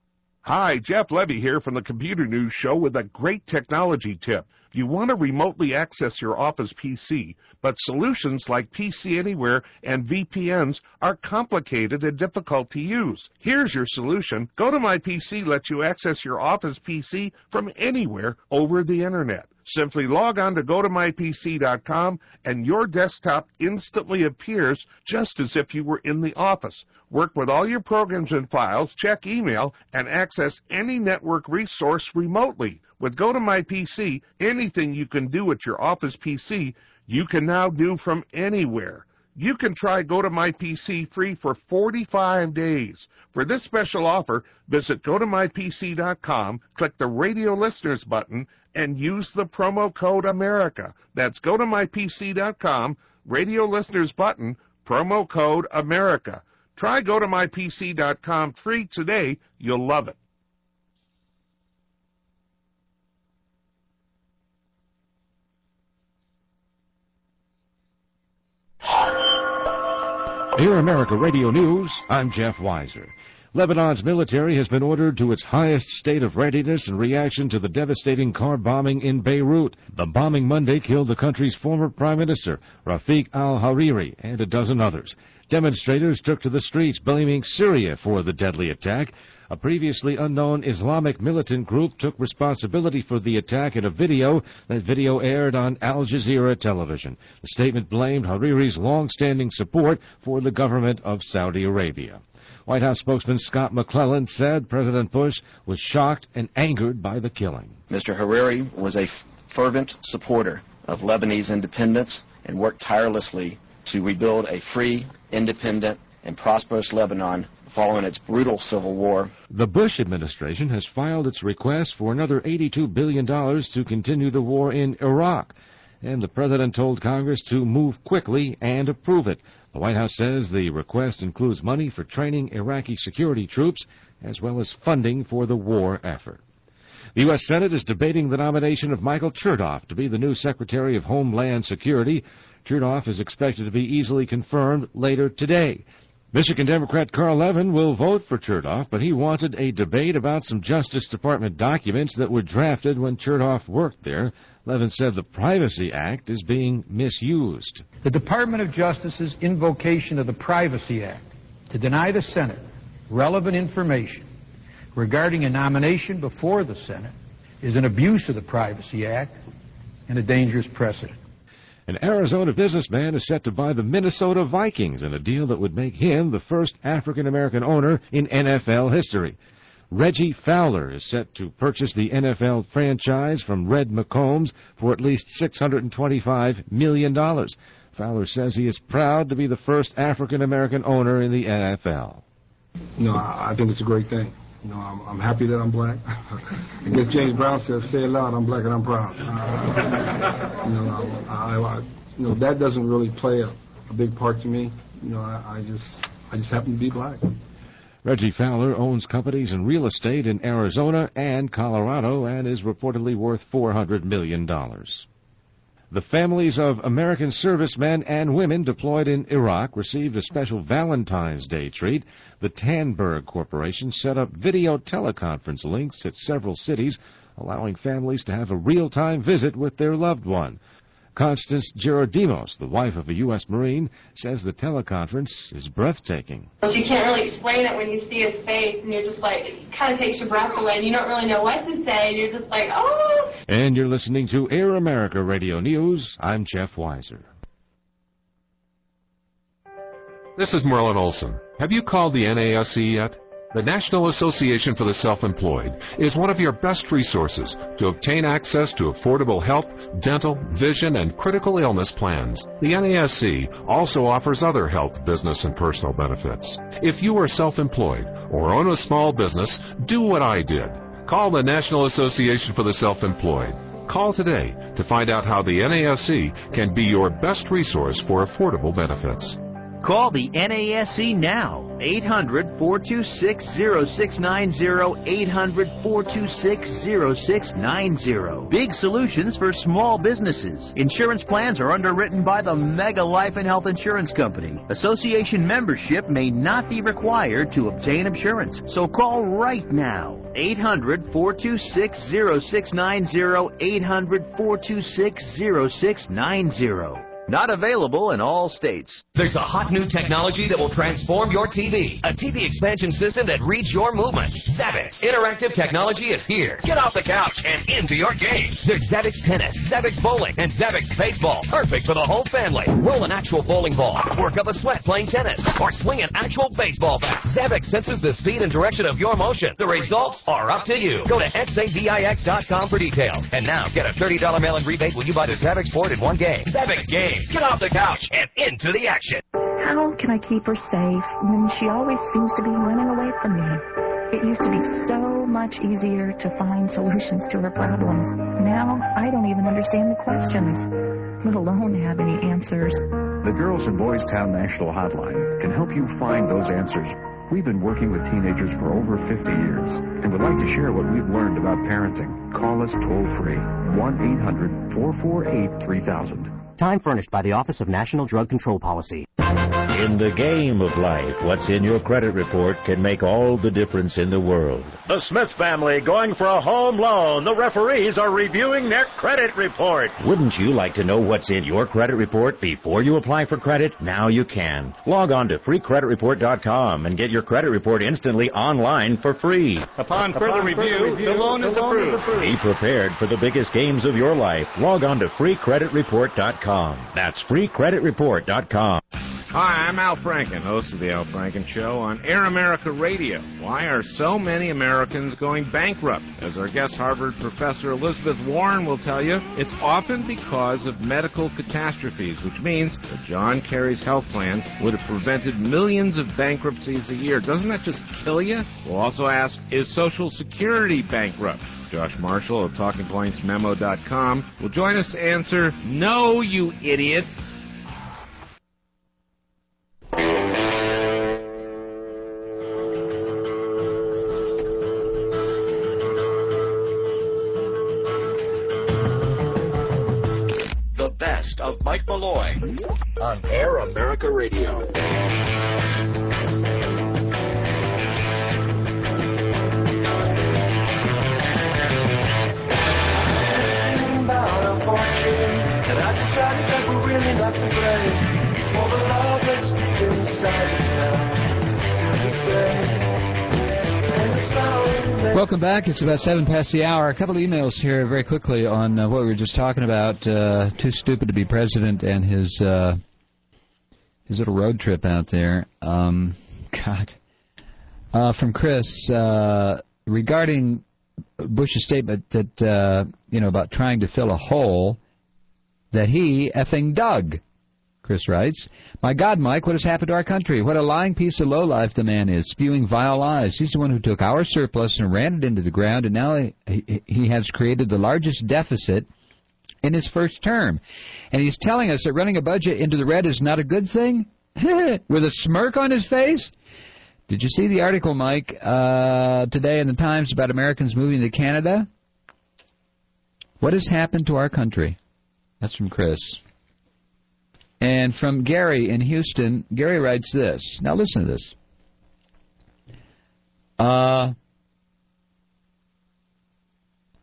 Hi, Jeff Levy here from the Computer News Show with a great technology tip. You want to remotely access your office P C, but solutions like P C Anywhere and V P Ns are complicated and difficult to use. Here's your solution. Go to My P C lets you access your office P C from anywhere over the Internet. Simply log on to go to my p c dot com and your desktop instantly appears just as if you were in the office. Work with all your programs and files, check email, and access any network resource remotely. With Go to My P C, anything you can do at your office P C, you can now do from anywhere. You can try Go to My P C free for forty-five days. For this special offer, visit go to my p c dot com, click the Radio Listeners button, and use the promo code America. That's go to my p c dot com, Radio Listeners button, promo code America. Try go to my p c dot com free today. You'll love it. Dear America Radio News, I'm Jeff Weiser. Lebanon's military has been ordered to its highest state of readiness in reaction to the devastating car bombing in Beirut. The bombing Monday killed the country's former prime minister, Rafik al-Hariri, and a dozen others. Demonstrators took to the streets blaming Syria for the deadly attack. A previously unknown Islamic militant group took responsibility for the attack in a video. That video aired on Al Jazeera television. The statement blamed Hariri's long-standing support for the government of Saudi Arabia. White House spokesman Scott McClellan said President Bush was shocked and angered by the killing. Mister Hariri was a fervent supporter of Lebanese independence and worked tirelessly to rebuild a free, independent, and prosperous Lebanon following its brutal civil war. The Bush administration has filed its request for another eighty-two billion dollars to continue the war in Iraq, and the president told Congress to move quickly and approve it. The White House says the request includes money for training Iraqi security troops as well as funding for the war effort. The U S Senate is debating the nomination of Michael Chertoff to be the new Secretary of Homeland Security. Chertoff is expected to be easily confirmed later today. Michigan Democrat Carl Levin will vote for Chertoff, but he wanted a debate about some Justice Department documents that were drafted when Chertoff worked there. Levin said the Privacy Act is being misused. The Department of Justice's invocation of the Privacy Act to deny the Senate relevant information regarding a nomination before the Senate is an abuse of the Privacy Act and a dangerous precedent. An Arizona businessman is set to buy the Minnesota Vikings in a deal that would make him the first African-American owner in N F L history. Reggie Fowler is set to purchase the N F L franchise from Red McCombs for at least six hundred twenty-five million dollars. Fowler says he is proud to be the first African-American owner in the N F L. You know, I think it's a great thing. You know, I'm, I'm happy that I'm black. I guess James Brown says, say it loud, I'm black and I'm proud. Uh, you, know, I, I, you know, that doesn't really play a, a big part to me. You know, I, I just I just happen to be black. Reggie Fowler owns companies in real estate in Arizona and Colorado and is reportedly worth four hundred million dollars. The families of American servicemen and women deployed in Iraq received a special Valentine's Day treat. The Tandberg Corporation set up video teleconference links at several cities, allowing families to have a real-time visit with their loved one. Constance Gerodimos, the wife of a U S Marine, says the teleconference is breathtaking. You can't really explain it when you see his face, and you're just like, it kind of takes your breath away, and you don't really know what to say, and you're just like, oh! And you're listening to Air America Radio News. I'm Jeff Weiser. This is Merlin Olson. Have you called the N A S C yet? The National Association for the Self-Employed is one of your best resources to obtain access to affordable health, dental, vision, and critical illness plans. The N A S C also offers other health, business, and personal benefits. If you are self-employed or own a small business, do what I did. Call the National Association for the Self-Employed. Call today to find out how the N A S C can be your best resource for affordable benefits. Call the N A S C now, eight hundred, four two six, zero six nine zero, eight hundred, four two six, zero six nine zero. Big solutions for small businesses. Insurance plans are underwritten by the Mega Life and Health Insurance Company. Association membership may not be required to obtain insurance, so call right now, eight hundred, four two six, zero six nine zero, eight hundred, four two six, zero six nine zero. Not available in all states. There's a hot new technology that will transform your T V. A T V expansion system that reads your movements. Zabbix. Interactive technology is here. Get off the couch and into your game. There's Zabbix Tennis, Zabbix Bowling, and Zabbix Baseball. Perfect for the whole family. Roll an actual bowling ball. Work up a sweat playing tennis. Or swing an actual baseball bat. Zabbix senses the speed and direction of your motion. The results are up to you. Go to X A V I X dot com for details. And now get a thirty dollars mail-in rebate when you buy the Zabbix board in one game. Zabbix Game. Get off the couch and into the action. How can I keep her safe when she always seems to be running away from me? It used to be so much easier to find solutions to her problems. Now I don't even understand the questions, let alone have any answers. The Girls and Boys Town National Hotline can help you find those answers. We've been working with teenagers for over fifty years and would like to share what we've learned about parenting. Call us toll-free, one eight hundred, four four eight, three thousand. Time furnished by the Office of National Drug Control Policy. In the game of life, what's in your credit report can make all the difference in the world. The Smith family going for a home loan. The referees are reviewing their credit report. Wouldn't you like to know what's in your credit report before you apply for credit? Now you can. Log on to free credit report dot com and get your credit report instantly online for free. Upon further Upon review, further review, the loan is approved. Be prepared for the biggest games of your life. Log on to free credit report dot com. That's free credit report dot com. Hi, I'm Al Franken, host of The Al Franken Show on Air America Radio. Why are so many Americans going bankrupt? As our guest Harvard professor Elizabeth Warren will tell you, it's often because of medical catastrophes, which means that John Kerry's health plan would have prevented millions of bankruptcies a year. Doesn't that just kill you? We'll also ask, is Social Security bankrupt? Josh Marshall of talking points memo dot com will join us to answer, no, you idiot. The best of Mike Malloy on Air America Radio. And I decided that we really not to blame for the love that's deep inside us now. Welcome back. It's about seven past the hour. A couple of emails here very quickly on uh, what we were just talking about. Uh, too stupid to be president and his uh, his little road trip out there. Um, God. Uh, from Chris, uh, regarding Bush's statement that, uh, you know, about trying to fill a hole that he effing dug. Chris writes, my God, Mike, what has happened to our country? What a lying piece of lowlife the man is, spewing vile lies. He's the one who took our surplus and ran it into the ground, and now he, he has created the largest deficit in his first term. And he's telling us that running a budget into the red is not a good thing? With a smirk on his face? Did you see the article, Mike, uh, today in the Times about Americans moving to Canada? What has happened to our country? That's from Chris. And from Gary in Houston, Gary writes this. Now listen to this. Uh,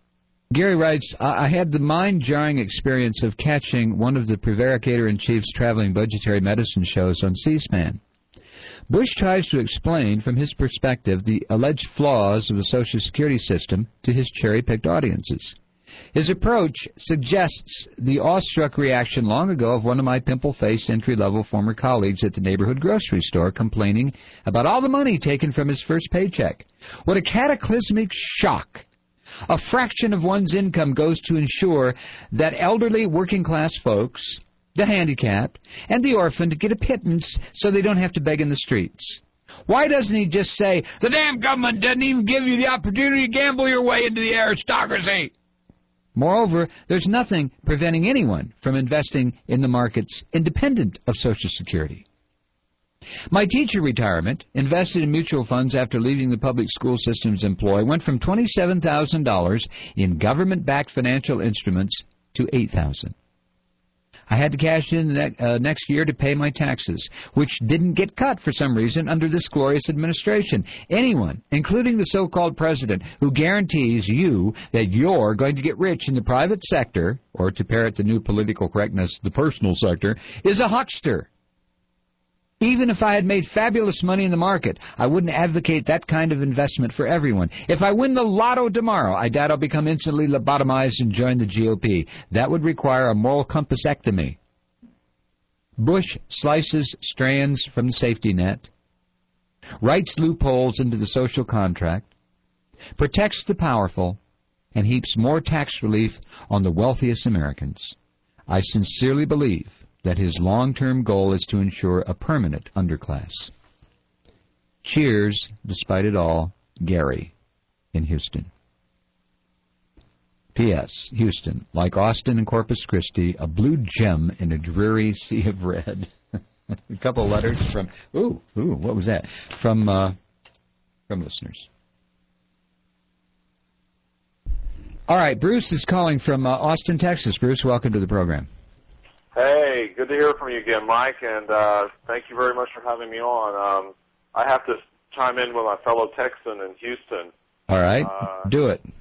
Gary writes, I, I had the mind-jarring experience of catching one of the Prevaricator-in-Chief's traveling budgetary medicine shows on C-SPAN. Bush tries to explain, from his perspective, the alleged flaws of the Social Security system to his cherry-picked audiences. His approach suggests the awestruck reaction long ago of one of my pimple-faced entry-level former colleagues at the neighborhood grocery store complaining about all the money taken from his first paycheck. What a cataclysmic shock! A fraction of one's income goes to ensure that elderly working-class folks, the handicapped, and the orphaned get a pittance so they don't have to beg in the streets. Why doesn't he just say, the damn government doesn't even give you the opportunity to gamble your way into the aristocracy? Moreover, there's nothing preventing anyone from investing in the markets independent of Social Security. My teacher retirement, invested in mutual funds after leaving the public school system's employ, went from twenty-seven thousand dollars in government-backed financial instruments to eight thousand dollars. I had to cash in the ne- uh, next year to pay my taxes, which didn't get cut for some reason under this glorious administration. Anyone, including the so-called president, who guarantees you that you're going to get rich in the private sector, or to parrot the new political correctness, the personal sector, is a huckster. Even if I had made fabulous money in the market, I wouldn't advocate that kind of investment for everyone. If I win the lotto tomorrow, I doubt I'll become instantly lobotomized and join the G O P. That would require a moral compassectomy. Bush slices strands from the safety net, writes loopholes into the social contract, protects the powerful, and heaps more tax relief on the wealthiest Americans. I sincerely believe that his long-term goal is to ensure a permanent underclass. Cheers, despite it all, Gary in Houston. P S. Houston, like Austin and Corpus Christi, a blue gem in a dreary sea of red. A couple of letters from, ooh, ooh, what was that? From, uh, from listeners. All right, Bruce is calling from uh, Austin, Texas. Bruce, welcome to the program. Hey, good to hear from you again, Mike, and uh, thank you very much for having me on. Um, I have to chime in with my fellow Texan in Houston. All right, uh, do it.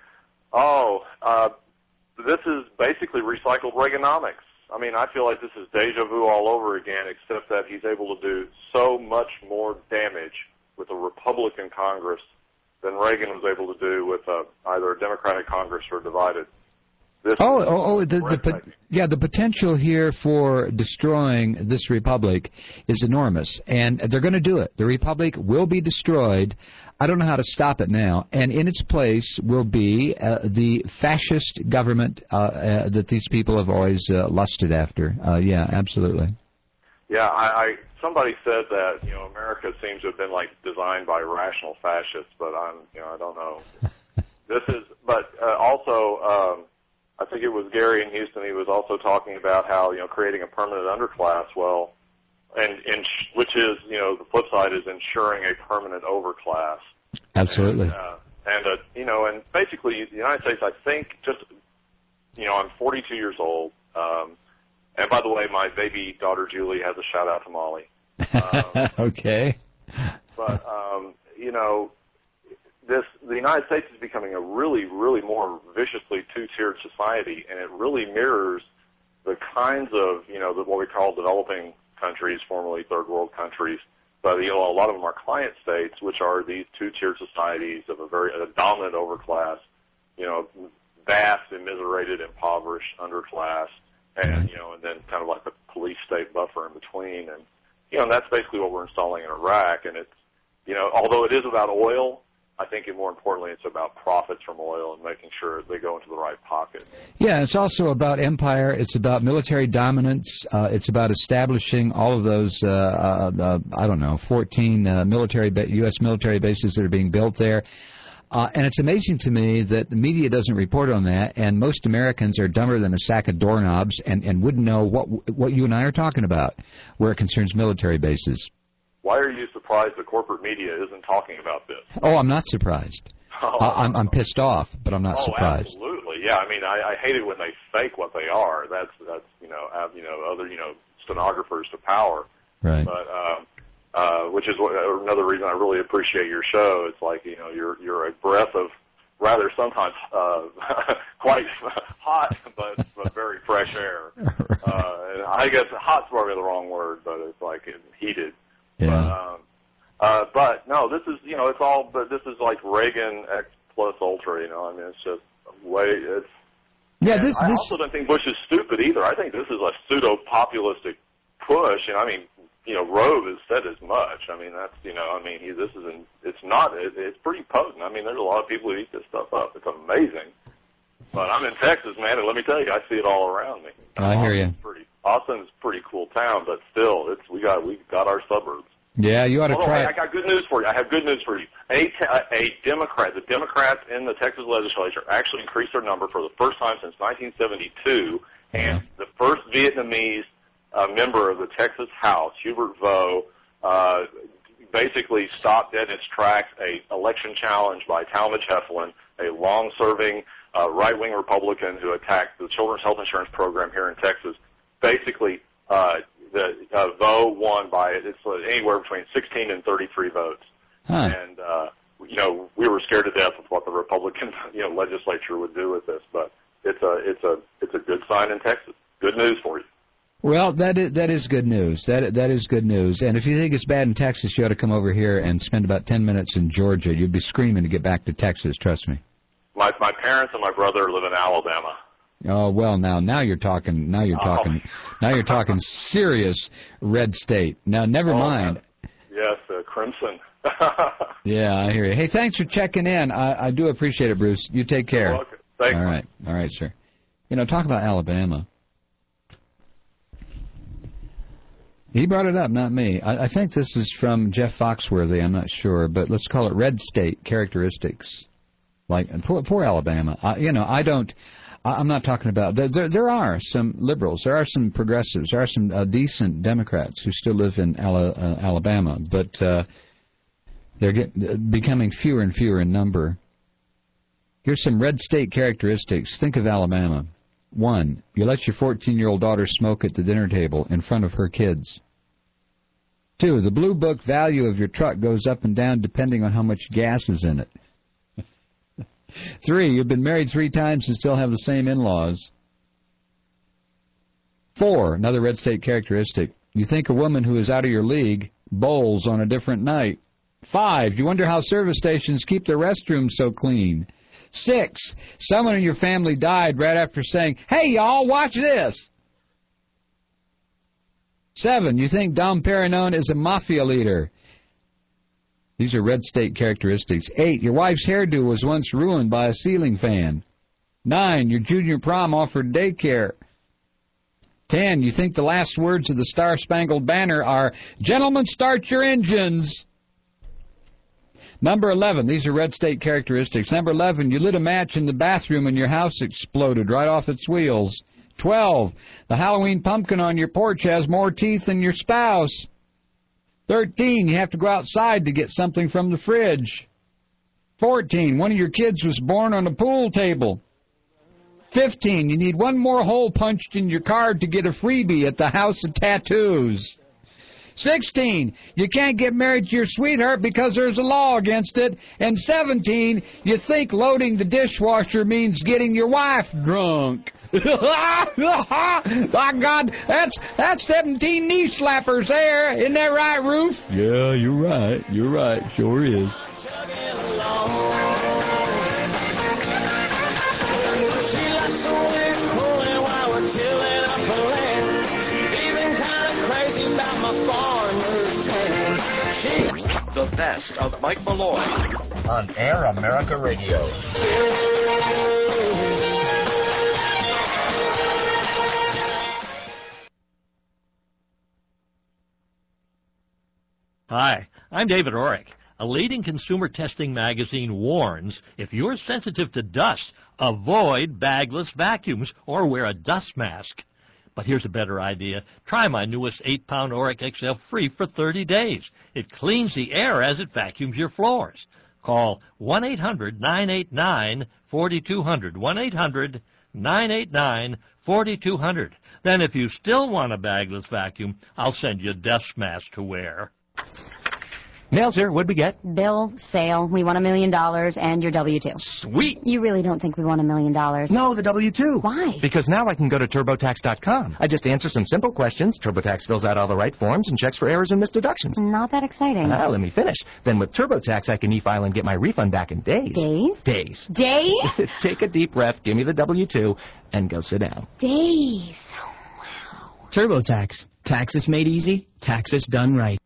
Oh, uh, this is basically recycled Reaganomics. I mean, I feel like this is deja vu all over again, except that he's able to do so much more damage with a Republican Congress than Reagan was able to do with uh, either a Democratic Congress or divided. This oh, oh, oh the, the, yeah, the potential here for destroying this republic is enormous, and they're going to do it. The republic will be destroyed. I don't know how to stop it now, and in its place will be uh, the fascist government uh, uh, that these people have always uh, lusted after. Uh, yeah, absolutely. Yeah, I, I somebody said that, you know, America seems to have been like designed by rational fascists, but I'm, you know, I don't know. This is, but uh, also. Um, I think it was Gary in Houston. He was also talking about how, you know, creating a permanent underclass. Well, and, and sh- which is, you know, the flip side is ensuring a permanent overclass. Absolutely. And, uh, and uh, you know, and basically, the United States, I think, just, you know, I'm forty-two years old. Um, and by the way, my baby daughter Julie has a shout out to Molly. Um, okay. But um, you know. This, the United States is becoming a really, really more viciously two-tiered society, and it really mirrors the kinds of, you know, the, what we call developing countries, formerly third world countries, but, you know, a lot of them are client states, which are these two-tiered societies of a very a dominant overclass, you know, vast, immiserated, impoverished underclass, and, you know, and then kind of like a police state buffer in between. And, you know, and that's basically what we're installing in Iraq. And it's, you know, although it is about oil, I think, it, more importantly, it's about profits from oil and making sure they go into the right pocket. Yeah, it's also about empire. It's about military dominance. Uh, it's about establishing all of those, uh, uh, uh, I don't know, fourteen uh, military ba- U S military bases that are being built there. Uh, and it's amazing to me that the media doesn't report on that, and most Americans are dumber than a sack of doorknobs and, and wouldn't know what what you and I are talking about where it concerns military bases. Why are you surprised the corporate media isn't talking about this? Oh, I'm not surprised. Oh. I, I'm, I'm pissed off, but I'm not oh, surprised. Absolutely, yeah. I mean, I, I hate it when they fake what they are. That's that's you know, have, you know, other you know, stenographers to power. Right. But um, uh, which is what, another reason I really appreciate your show. It's like, you know, you're you're a breath of rather sometimes uh, quite hot, but, but very fresh air. Uh, and I guess hot's probably the wrong word, but it's like it, heated. Yeah. But, um, uh, but no, this is, you know, it's all, but this is like Reagan X plus ultra, you know, I mean, it's just way, it's, yeah, this, I this, also don't think Bush is stupid either. I think this is a pseudo-populistic push, and I mean, you know, Rove has said as much. I mean, that's, you know, I mean, he, this isn't, it's not, it, it's pretty potent. I mean, there's a lot of people who eat this stuff up. It's amazing. But I'm in Texas, man, and let me tell you, I see it all around me. I hear you. Pretty, Austin's a pretty cool town, but still, it's, we got, we've got our suburbs. Yeah, you ought to Although, try I, it. I got good news for you. I have good news for you. A, a Democrat, the Democrats in the Texas legislature actually increased their number for the first time since nineteen seventy-two, and the first Vietnamese uh, member of the Texas House, Hubert Vo, uh, basically stopped dead in its tracks a election challenge by Talmadge Heflin, a long-serving uh, right-wing Republican who attacked the Children's Health Insurance Program here in Texas. Basically, uh, the uh, Vo won by it's anywhere between sixteen and thirty-three votes, huh. and uh, you know we were scared to death of what the Republican you know legislature would do with this, but it's a it's a it's a good sign in Texas. Good news for you. Well, that is that is good news. That that is good news. And if you think it's bad in Texas, you ought to come over here and spend about ten minutes in Georgia. You'd be screaming to get back to Texas. Trust me. My my parents and my brother live in Alabama. Oh well, now now you're talking. Now you're talking. Oh. Now you're talking serious red state. Now, never oh, mind. Yes, uh, Crimson. Yeah, I hear you. Hey, thanks for checking in. I, I do appreciate it, Bruce. You take care. You're welcome. Thanks. All right, all right, sir. You know, talk about Alabama. He brought it up, not me. I, I think this is from Jeff Foxworthy. I'm not sure, but let's call it red state characteristics. Like poor, poor Alabama. I, you know, I don't. I'm not talking about, there, there, there are some liberals, there are some progressives, there are some uh, decent Democrats who still live in Ala, uh, Alabama, but uh, they're get, becoming fewer and fewer in number. Here's some red state characteristics. Think of Alabama. One, you let your fourteen-year-old daughter smoke at the dinner table in front of her kids. Two, the Blue Book value of your truck goes up and down depending on how much gas is in it. Three, you've been married three times and still have the same in-laws. Four, another red state characteristic, you think a woman who is out of your league bowls on a different night. Five, you wonder how service stations keep their restrooms so clean. Six, someone in your family died right after saying, hey, y'all, watch this. Seven, you think Dom Perignon is a mafia leader. These are red state characteristics. Eight, your wife's hairdo was once ruined by a ceiling fan. Nine, your junior prom offered daycare. Ten, you think the last words of the Star-Spangled Banner are, gentlemen, start your engines. Number eleven, these are red state characteristics. Number eleven, you lit a match in the bathroom and your house exploded right off its wheels. Twelve, the Halloween pumpkin on your porch has more teeth than your spouse. Thirteen, you have to go outside to get something from the fridge. Fourteen, one of your kids was born on a pool table. Fifteen, you need one more hole punched in your card to get a freebie at the House of Tattoos. Sixteen, you can't get married to your sweetheart because there's a law against it. And seventeen, you think loading the dishwasher means getting your wife drunk. My God, that's that's seventeen knee slappers there. Isn't that right, Roof? Yeah, you're right. You're right. Sure is. The best of Mike Malloy on Air America Radio. Hi, I'm David Orrick. A leading consumer testing magazine warns if you're sensitive to dust, avoid bagless vacuums or wear a dust mask. But here's a better idea. Try my newest eight pound Orrick X L free for thirty days. It cleans the air as it vacuums your floors. Call one eight hundred nine eight nine four two zero zero, one eight hundred nine eight nine four two zero zero. Then if you still want a bagless vacuum, I'll send you a dust mask to wear. Mail, sir. What'd we get? Bill, sale. We won a million dollars and your W two. Sweet. You really don't think we won a million dollars? No, the W two. Why? Because now I can go to TurboTax dot com. I just answer some simple questions. TurboTax fills out all the right forms and checks for errors and missed deductions. Not that exciting. Ah, let me finish. Then with TurboTax, I can e-file and get my refund back in days. Days? Days. Days? Take a deep breath, give me the W two, and go sit down. Days. TurboTax. Taxes made easy. Taxes done right.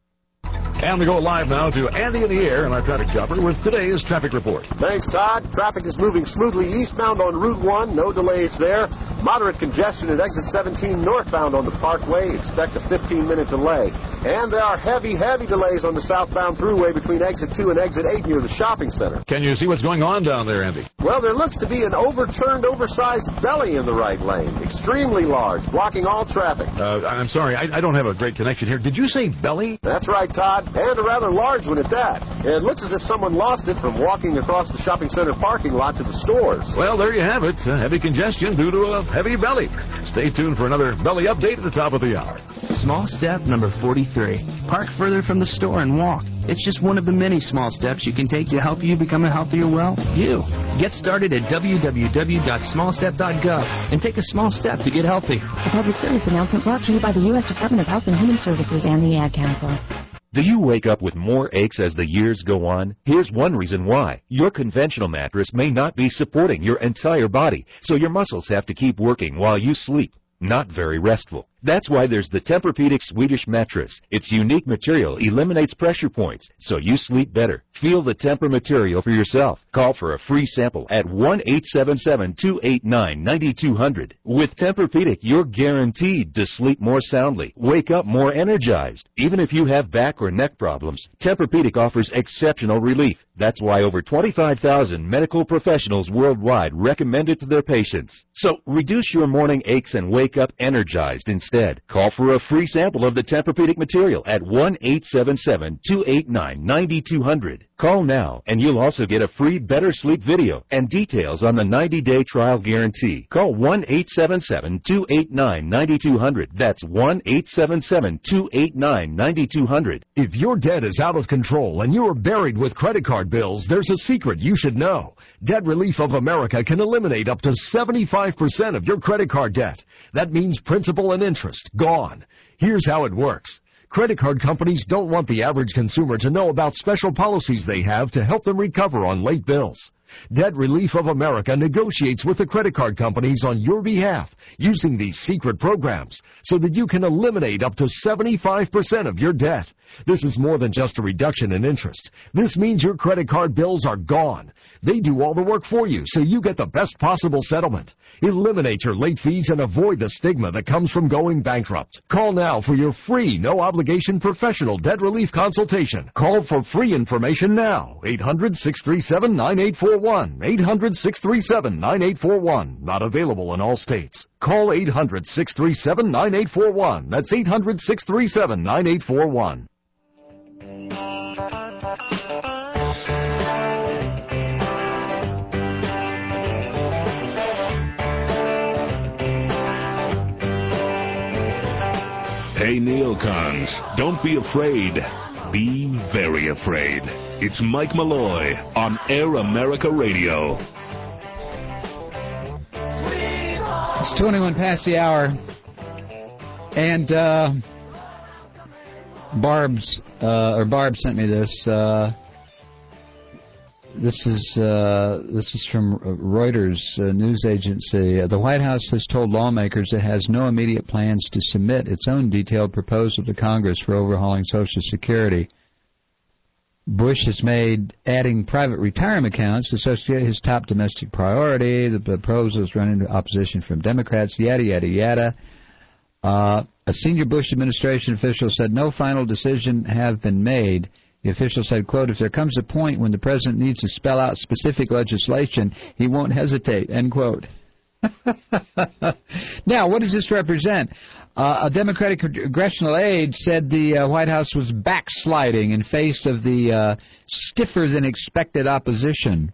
And we go live now to Andy in the air and our traffic chopper with today's traffic report. Thanks, Todd. Traffic is moving smoothly eastbound on Route one. No delays there. Moderate congestion at exit seventeen northbound on the Parkway. Expect a fifteen-minute delay. And there are heavy, heavy delays on the southbound thruway between exit two and exit eight near the shopping center. Can you see what's going on down there, Andy? Well, there looks to be an overturned, oversized belly in the right lane. Extremely large, blocking all traffic. Uh, I'm sorry, I, I don't have a great connection here. Did you say belly? That's right, Todd. And a rather large one at that. It looks as if someone lost it from walking across the shopping center parking lot to the stores. Well, there you have it. Uh, heavy congestion due to a heavy belly. Stay tuned for another belly update at the top of the hour. Small step number forty-three. Park further from the store and walk. It's just one of the many small steps you can take to help you become a healthier, well, you. Get started at w w w dot small step dot gov and take a small step to get healthy. A public service announcement brought to you by the U S Department of Health and Human Services and the Ad Council. Do you wake up with more aches as the years go on? Here's one reason why. Your conventional mattress may not be supporting your entire body, so your muscles have to keep working while you sleep. Not very restful. That's why there's the Tempur-Pedic Swedish mattress. Its unique material eliminates pressure points, so you sleep better. Feel the Tempur material for yourself. Call for a free sample at one eight seven seven, two eight nine, nine two zero zero. With Tempur-Pedic, you're guaranteed to sleep more soundly, wake up more energized. Even if you have back or neck problems, Tempur-Pedic offers exceptional relief. That's why over twenty-five thousand medical professionals worldwide recommend it to their patients. So reduce your morning aches and wake up energized instead. Call for a free sample of the Tempur-Pedic material at one eight seven seven, two eight nine, nine two zero zero. Call now, and you'll also get a free Better Sleep video and details on the ninety-day trial guarantee. Call one eight seven seven, two eight nine, nine two zero zero. That's one eight seven seven, two eight nine, nine two zero zero. If your debt is out of control and you are buried with credit card bills, there's a secret you should know. Debt Relief of America can eliminate up to seventy-five percent of your credit card debt. That means principal and interest gone. Here's how it works. Credit card companies don't want the average consumer to know about special policies they have to help them recover on late bills. Debt Relief of America negotiates with the credit card companies on your behalf using these secret programs so that you can eliminate up to seventy-five percent of your debt. This is more than just a reduction in interest. This means your credit card bills are gone. They do all the work for you so you get the best possible settlement. Eliminate your late fees and avoid the stigma that comes from going bankrupt. Call now for your free, no-obligation professional debt relief consultation. Call for free information now. eight hundred, six three seven, nine eight four one. eight hundred, six three seven, nine eight four one. Not available in all states. Call eight hundred, six three seven, nine eight four one. That's eight hundred, six three seven, nine eight four one. Hey, neocons, don't be afraid. Be very afraid. It's Mike Malloy on Air America Radio. It's twenty-one past the hour. And uh, Barb's, uh, or Barb sent me this. Uh, This is uh, this is from Reuters uh, news agency. Uh, the White House has told lawmakers it has no immediate plans to submit its own detailed proposal to Congress for overhauling Social Security. Bush has made adding private retirement accounts associate his top domestic priority. The proposals run into opposition from Democrats, yada, yada, yada. Uh, a senior Bush administration official said no final decision have been made. The official said, quote, if there comes a point when the president needs to spell out specific legislation, he won't hesitate, end quote. Now, what does this represent? Uh, a Democratic congressional aide said the uh, White House was backsliding in face of the uh, stiffer-than-expected opposition.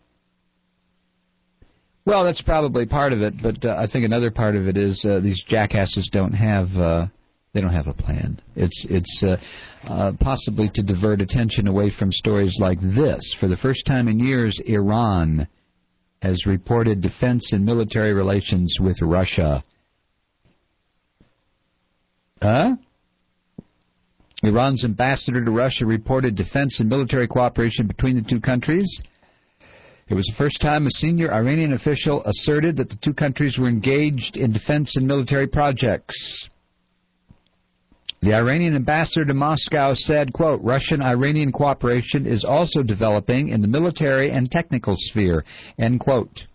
Well, that's probably part of it, but uh, I think another part of it is uh, these jackasses don't have uh, They don't have a plan. It's it's uh, uh, possibly to divert attention away from stories like this. For the first time in years, Iran has reported defense and military relations with Russia. Huh? Iran's ambassador to Russia reported defense and military cooperation between the two countries. It was the first time a senior Iranian official asserted that the two countries were engaged in defense and military projects. The Iranian ambassador to Moscow said, quote, Russian-Iranian cooperation is also developing in the military and technical sphere, end quote.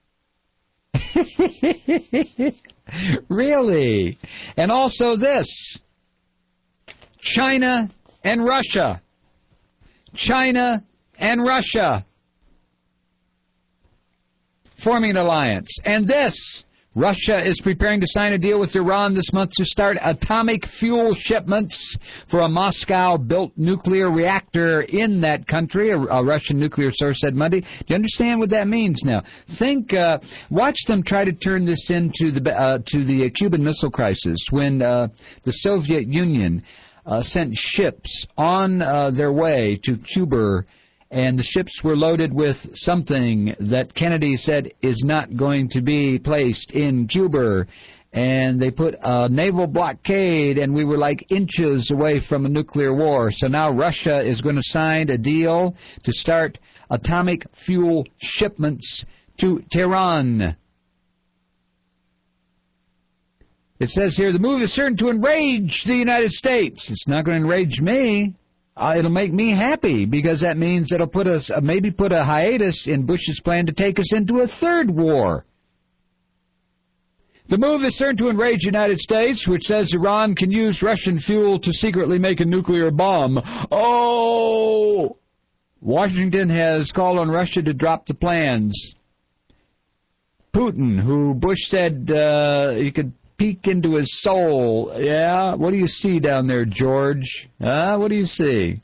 Really? And also this, China and Russia. China and Russia forming an alliance. And this, Russia is preparing to sign a deal with Iran this month to start atomic fuel shipments for a Moscow-built nuclear reactor in that country, a, a Russian nuclear source said Monday. Do you understand what that means now? Think, uh, watch them try to turn this into the uh, to the Cuban Missile Crisis when uh, the Soviet Union uh, sent ships on uh, their way to Cuba, and the ships were loaded with something that Kennedy said is not going to be placed in Cuba. And they put a naval blockade, and we were like inches away from a nuclear war. So now Russia is going to sign a deal to start atomic fuel shipments to Tehran. It says here, the move is certain to enrage the United States. It's not going to enrage me. Uh, it'll make me happy, because that means it'll put us uh, maybe put a hiatus in Bush's plan to take us into a third war. The move is certain to enrage the United States, which says Iran can use Russian fuel to secretly make a nuclear bomb. Oh! Washington has called on Russia to drop the plans. Putin, who Bush said uh, he could peek into his soul. Yeah? What do you see down there, George? Huh? What do you see?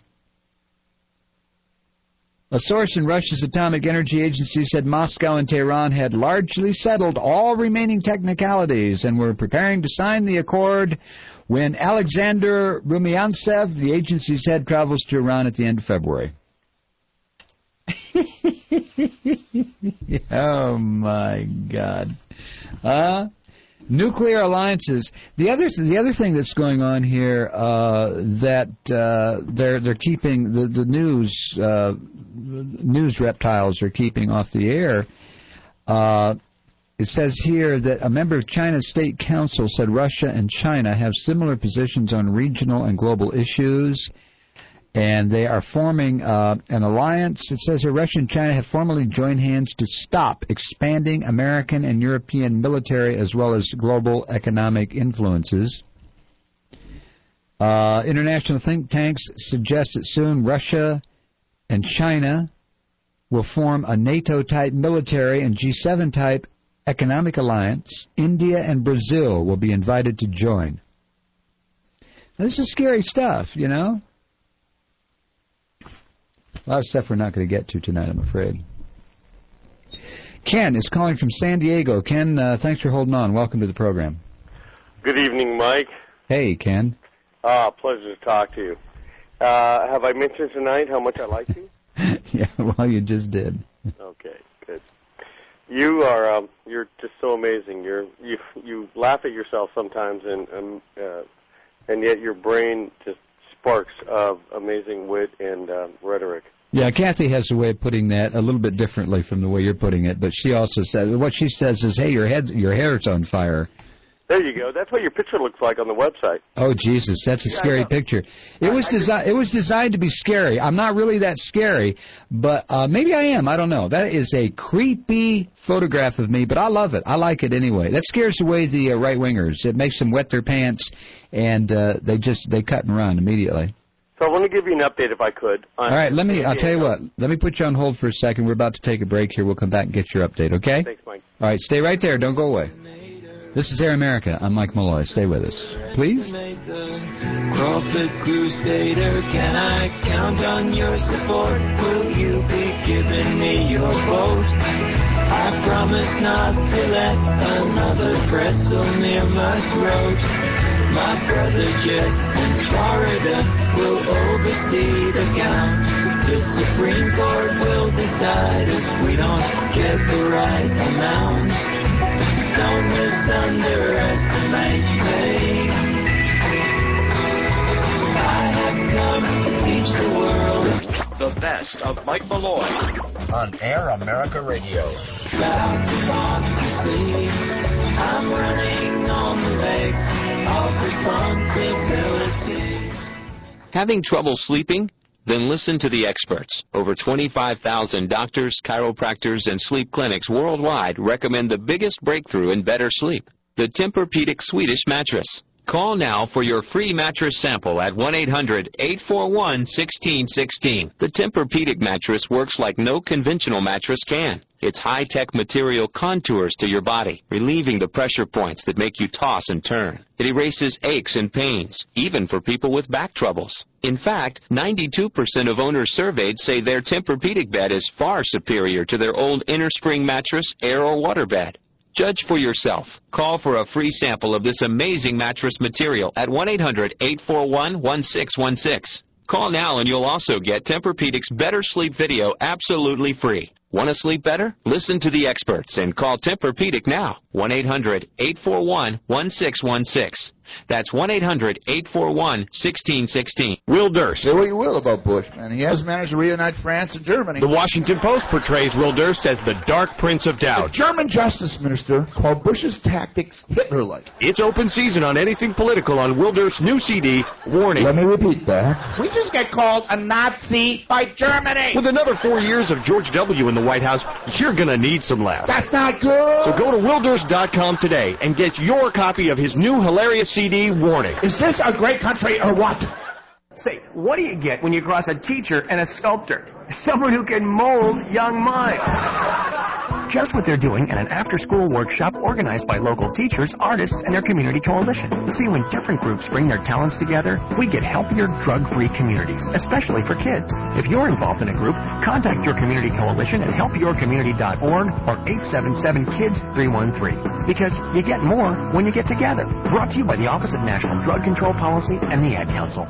A source in Russia's Atomic Energy Agency said Moscow and Tehran had largely settled all remaining technicalities and were preparing to sign the accord when Alexander Rumyantsev, the agency's head, travels to Iran at the end of February. Oh, my God. Huh? Nuclear alliances. The other the other thing that's going on here uh, that uh, they're they're keeping the the news uh, news reptiles are keeping off the air. Uh, it says here that a member of China's State Council said Russia and China have similar positions on regional and global issues, and they are forming uh, an alliance. It says here Russia and China have formally joined hands to stop expanding American and European military as well as global economic influences. Uh, international think tanks suggest that soon Russia and China will form a NATO-type military and G seven type economic alliance. India and Brazil will be invited to join. Now, this is scary stuff, you know. A lot of stuff we're not going to get to tonight, I'm afraid. Ken is calling from San Diego. Ken, uh, thanks for holding on. Welcome to the program. Good evening, Mike. Hey, Ken. Ah, pleasure to talk to you. Uh, have I mentioned tonight how much I like you? Yeah, well, you just did. Okay, good. You are, um, you're just so amazing. You're, you, you laugh at yourself sometimes, and, um, uh, and yet your brain just sparks of amazing wit and uh, rhetoric. Yeah, Kathy has a way of putting that a little bit differently from the way you're putting it, but she also says, what she says is, hey, your head, your hair's on fire. There you go. That's what your picture looks like on the website. Oh, Jesus, that's a yeah, scary picture. It was desi- It was designed to be scary. I'm not really that scary, but uh, maybe I am. I don't know. That is a creepy photograph of me, but I love it. I like it anyway. That scares away the uh, right-wingers. It makes them wet their pants, and uh, they just they cut and run immediately. So I want to give you an update if I could. All right, let me, I'll tell you what. Let me put you on hold for a second. We're about to take a break here. We'll come back and get your update, okay? Thanks, Mike. All right, stay right there. Don't go away. This is Air America. I'm Mike Malloy. Stay with us, please. Crawford Crusader, can I count on your support? Will you be giving me your vote? I promise not to let another pretzel near my throat. My brother Jet in Florida will oversee the count. The Supreme Court will decide if we don't get the right amount. Don't misunderestimate me. I have come to teach the world The best of Mike Malloy on Air America Radio. about democracy. I'm running on the legs of responsibility. Having trouble sleeping? Then listen to the experts. Over twenty-five thousand doctors, chiropractors, and sleep clinics worldwide recommend the biggest breakthrough in better sleep, the Tempur-Pedic Swedish mattress. Call now for your free mattress sample at one eight hundred, eight four one, one six one six. The Tempur-Pedic mattress works like no conventional mattress can. Its high-tech material contours to your body, relieving the pressure points that make you toss and turn. It erases aches and pains, even for people with back troubles. In fact, ninety-two percent of owners surveyed say their Tempur-Pedic bed is far superior to their old innerspring mattress, air, or water bed. Judge for yourself. Call for a free sample of this amazing mattress material at one eight hundred, eight four one, one six one six. Call now and you'll also get Tempur-Pedic's Better Sleep video absolutely free. Want to sleep better? Listen to the experts and call Tempur-Pedic now. one eight hundred, eight four one, one six one six. That's one eight hundred, eight four one, one six one six. Will Durst. Say what you will about Bush, man. He has managed to reunite France and Germany. The Washington Post portrays Will Durst as the Dark Prince of Doubt. The German Justice Minister called Bush's tactics Hitler-like. It's open season on anything political on Will Durst's new C D, Warning. Let me repeat that. We just get called a Nazi by Germany. With another four years of George W. in the White House, you're going to need some laughs. That's not good. So go to will durst dot com today and get your copy of his new hilarious C D, Warning. Is this a great country or what? Say, what do you get when you cross a teacher and a sculptor? Someone who can mold young minds. Just what they're doing at an after-school workshop organized by local teachers, artists, and their community coalition. See, when different groups bring their talents together, we get healthier, drug-free communities, especially for kids. If you're involved in a group, contact your community coalition at help your community dot org or eight seven seven, kids three one three. Because you get more when you get together. Brought to you by the Office of National Drug Control Policy and the Ad Council.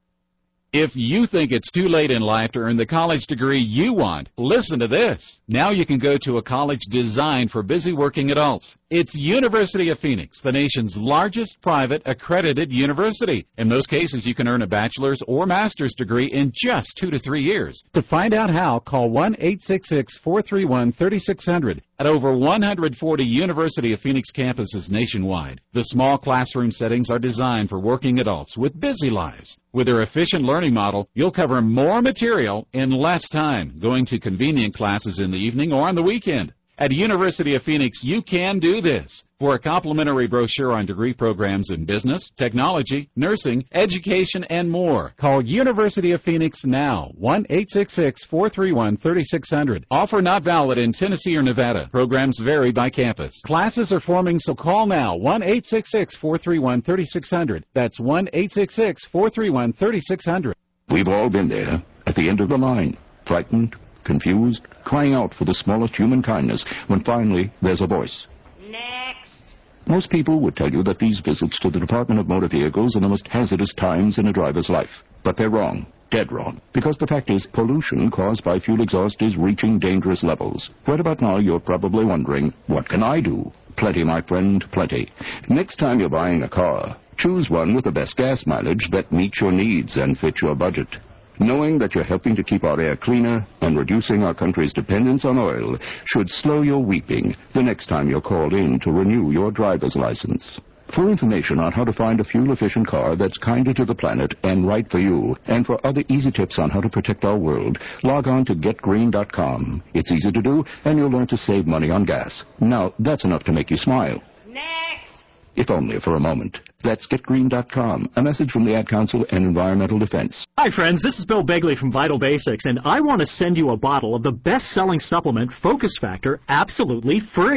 If you think it's too late in life to earn the college degree you want, listen to this. Now you can go to a college designed for busy working adults. It's University of Phoenix, the nation's largest private accredited university. In most cases, you can earn a bachelor's or master's degree in just two to three years. To find out how, call one eight six six, four three one, three six zero zero at over one hundred forty University of Phoenix campuses nationwide. The small classroom settings are designed for working adults with busy lives. With their efficient learning model, you'll cover more material in less time, going to convenient classes in the evening or on the weekend. At University of Phoenix, you can do this. For a complimentary brochure on degree programs in business, technology, nursing, education, and more, call University of Phoenix now, one eight six six, four three one, three six zero zero. Offer not valid in Tennessee or Nevada. Programs vary by campus. Classes are forming, so call now, one eight six six, four three one, three six zero zero. That's one eight six six, four three one, three six zero zero. We've all been there, at the end of the line, frightened, confused, crying out for the smallest human kindness, when finally there's a voice. Next. Most people would tell you that these visits to the Department of Motor Vehicles are the most hazardous times in a driver's life. But they're wrong. Dead wrong. Because the fact is, pollution caused by fuel exhaust is reaching dangerous levels. Right about now, you're probably wondering, what can I do? Plenty, my friend, plenty. Next time you're buying a car, choose one with the best gas mileage that meets your needs and fits your budget. Knowing that you're helping to keep our air cleaner and reducing our country's dependence on oil should slow your weeping the next time you're called in to renew your driver's license. For information on how to find a fuel-efficient car that's kinder to the planet and right for you, and for other easy tips on how to protect our world, log on to get green dot com. It's easy to do, and you'll learn to save money on gas. Now, that's enough to make you smile. Next. If only for a moment. That's get green dot com, a message from the Ad Council and Environmental Defense. Hi, friends. This is Bill Begley from Vital Basics, and I want to send you a bottle of the best-selling supplement, Focus Factor, absolutely free.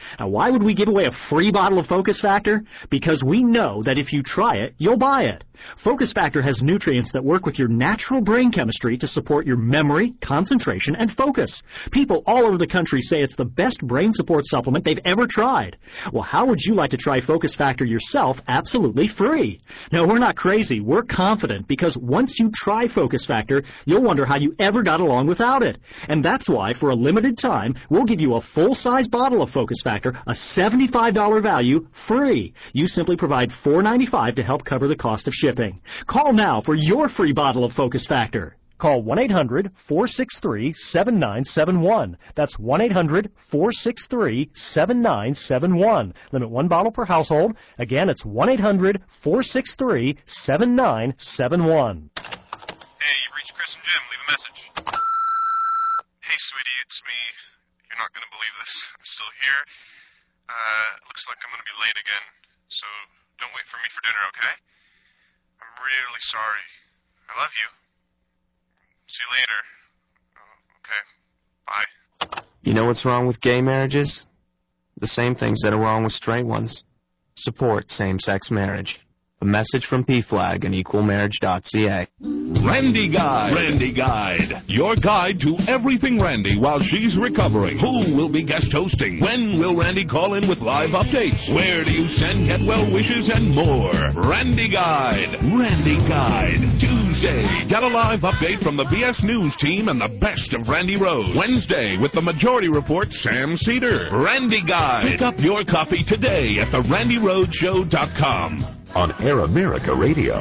Now, why would we give away a free bottle of Focus Factor? Because we know that if you try it, you'll buy it. Focus Factor has nutrients that work with your natural brain chemistry to support your memory, concentration, and focus. People all over the country say it's the best brain support supplement they've ever tried. Well, how would you like to try Focus Factor yourself absolutely free? No, we're not crazy. We're confident because once you try Focus Factor, you'll wonder how you ever got along without it. And that's why, for a limited time, we'll give you a full-size bottle of Focus Factor, a seventy-five dollars value, free. You simply provide four dollars and ninety-five cents to help cover the cost of shipping. Call now for your free bottle of Focus Factor. Call one eight hundred, four six three, seven nine seven one. That's one eight hundred, four six three, seven nine seven one. Limit one bottle per household. Again, it's one eight hundred, four six three, seven nine seven one. Hey, you've reached Chris and Jim. Leave a message. Hey, sweetie, it's me. You're not going to believe this. I'm still here. Uh, looks like I'm going to be late again, so don't wait for me for dinner, okay? I'm really sorry. I love you. See you later. Uh, okay. Bye. You know what's wrong with gay marriages? The same things that are wrong with straight ones. Support same-sex marriage. A message from P FLAG and equal marriage dot c a. Randy Guide. Randy Guide. Your guide to everything Randy while she's recovering. Who will be guest hosting? When will Randy call in with live updates? Where do you send get well wishes and more? Randy Guide. Randy Guide. Tuesday, get a live update from the B S News team and the best of Randy Rhodes. Wednesday, with the Majority Report, Sam Cedar. Randy Guide. Pick up your copy today at the randy rhodes show dot com. On Air America Radio.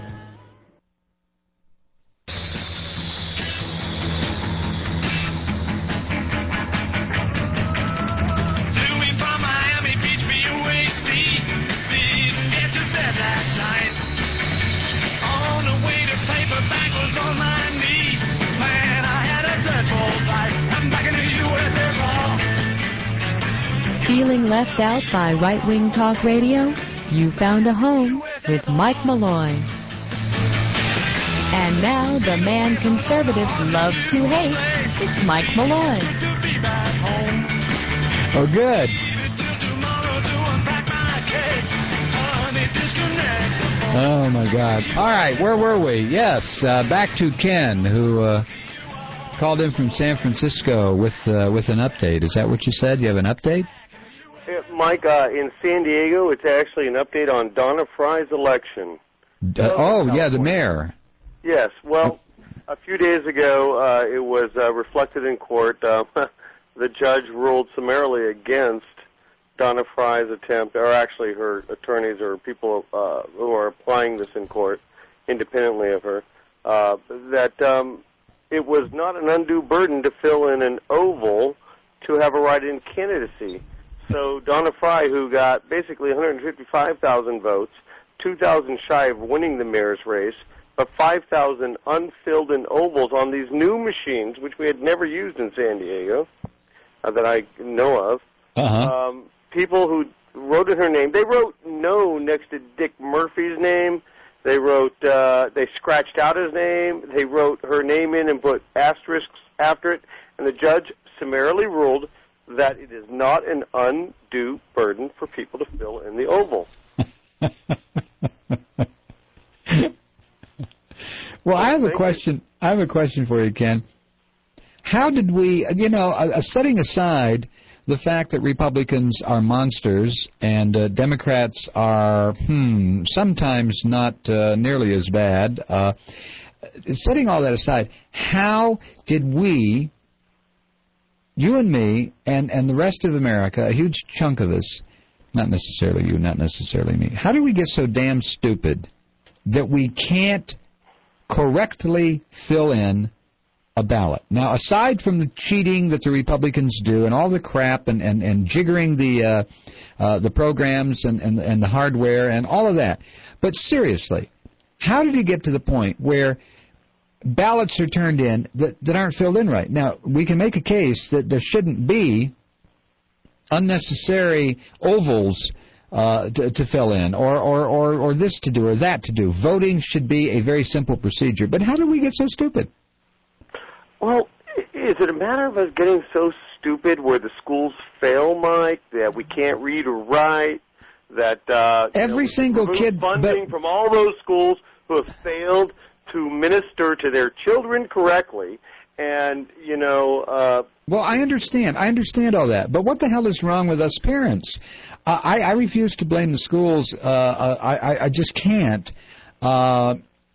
Feeling left out by right-wing talk radio? You found a home with Mike Malloy. And now, the man conservatives love to hate, it's Mike Malloy. Oh, good. Oh, my God. All right, where were we? Yes, uh, back to Ken, who uh, called in from San Francisco with uh, with an update. Is that what you said? You have an update? Mike, uh, in San Diego, it's actually an update on Donna Fry's election. Uh, oh, yeah, the mayor. Yes. Well, a few days ago, uh, it was uh, reflected in court. Uh, the judge ruled summarily against Donna Fry's attempt, or actually her attorneys or people uh, who are applying this in court independently of her, uh, that um, it was not an undue burden to fill in an oval to have a write-in candidacy. So Donna Fry, who got basically one hundred fifty-five thousand votes, two thousand shy of winning the mayor's race, but five thousand unfilled in ovals on these new machines, which we had never used in San Diego, uh, that I know of. Uh-huh. Um, people who wrote in her name, they wrote no next to Dick Murphy's name. They wrote, uh, they scratched out his name. They wrote her name in and put asterisks after it. And the judge summarily ruled that it is not an undue burden for people to fill in the oval. Well, I have a question. I have a question for you, Ken. How did we, you know, uh, setting aside the fact that Republicans are monsters and uh, Democrats are, hmm, sometimes not uh, nearly as bad, uh, setting all that aside, how did we, you and me, and, and the rest of America, a huge chunk of us, not necessarily you, not necessarily me, how do we get so damn stupid that we can't correctly fill in a ballot? Now, aside from the cheating that the Republicans do and all the crap and, and, and jiggering the uh, uh, the programs and, and, and the hardware and all of that, but seriously, how did you get to the point where ballots are turned in that, that aren't filled in right? Now, we can make a case that there shouldn't be unnecessary ovals uh, to, to fill in, or, or, or, or this to do or that to do. Voting should be a very simple procedure. But how did we get so stupid? Well, is it a matter of us getting so stupid, where the schools fail, Mike, that we can't read or write, that uh, every you know, single kid funding but, from all those schools who have failed to minister to their children correctly, and you know. Uh, well, I understand. I understand all that, but what the hell is wrong with us parents? Uh, I, I refuse to blame the schools. Uh, I, I just can't. Uh,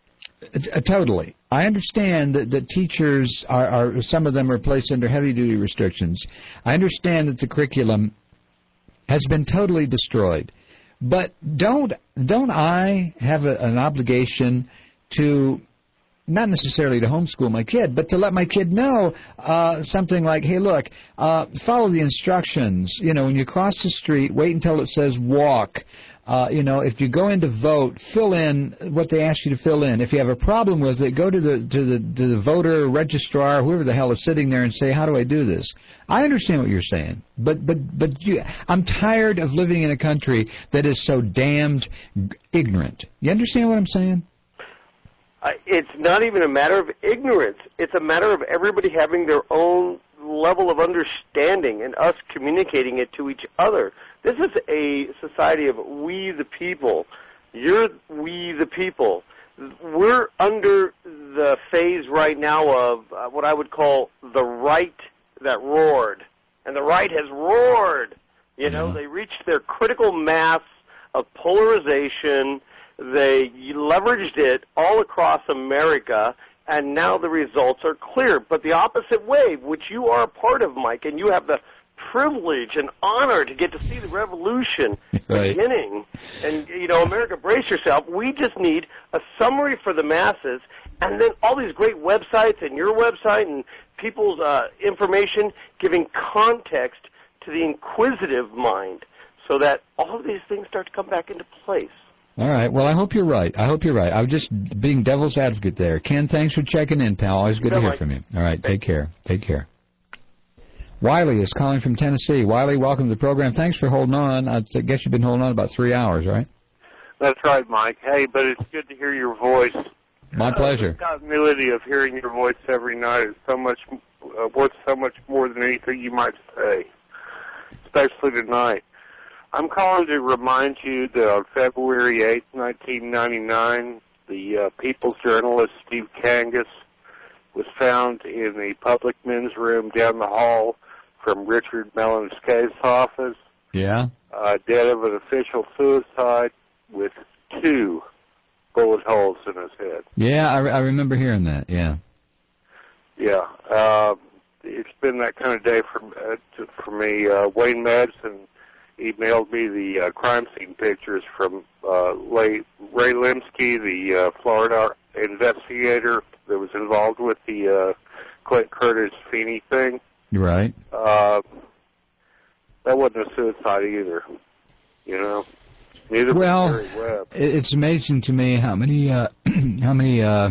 t- totally. I understand that, that teachers are, are, some of them are placed under heavy-duty restrictions. I understand that the curriculum has been totally destroyed. But don't don't I have a, an obligation to, not necessarily to homeschool my kid, but to let my kid know uh, something like, hey, look, uh, follow the instructions. You know, when you cross the street, wait until it says walk. Uh, you know, if you go in to vote, fill in what they ask you to fill in. If you have a problem with it, go to the to the to the voter registrar, whoever the hell is sitting there, and say, how do I do this? I understand what you're saying, but but but you, I'm tired of living in a country that is so damned ignorant. You understand what I'm saying? Uh, it's not even a matter of ignorance. It's a matter of everybody having their own level of understanding and us communicating it to each other. This is a society of we the people. You're we the people. We're under the phase right now of uh, what I would call the right that roared. And the right has roared. You know, yeah. They reached their critical mass of polarization. They leveraged it all across America, and now the results are clear. But the opposite wave, which you are a part of, Mike, and you have the privilege and honor to get to see the revolution right. beginning. And, you know, America, brace yourself. We just need a summary for the masses, and then all these great websites and your website and people's uh, information giving context to the inquisitive mind so that all of these things start to come back into place. All right. Well, I hope you're right. I hope you're right. I was just being devil's advocate there. Ken, thanks for checking in, pal. Always good to hear from you. All right. Take care. Take care. Wiley is calling from Tennessee. Wiley, welcome to the program. Thanks for holding on. I guess you've been holding on about three hours, right? That's right, Mike. Hey, but it's good to hear your voice. My pleasure. Uh, the continuity of hearing your voice every night is so much uh, worth so much more than anything you might say, especially tonight. I'm calling to remind you that on February eighth, nineteen ninety-nine, the uh, People's journalist Steve Kangas was found in the public men's room down the hall from Richard Mellon's case office. Yeah. Uh, dead of an official suicide with two bullet holes in his head. Yeah, I, I remember hearing that, yeah. Yeah. Uh, it's been that kind of day for, uh, to, for me. Uh, Wayne Madsen emailed me the uh, crime scene pictures from uh, Ray, Ray Limsky, the uh, Florida investigator that was involved with the uh, Clint Curtis Feeney thing. Right. Uh, that wasn't a suicide either, you know. Neither well, was Gary Webb. It's amazing to me how many, uh, how many. Uh,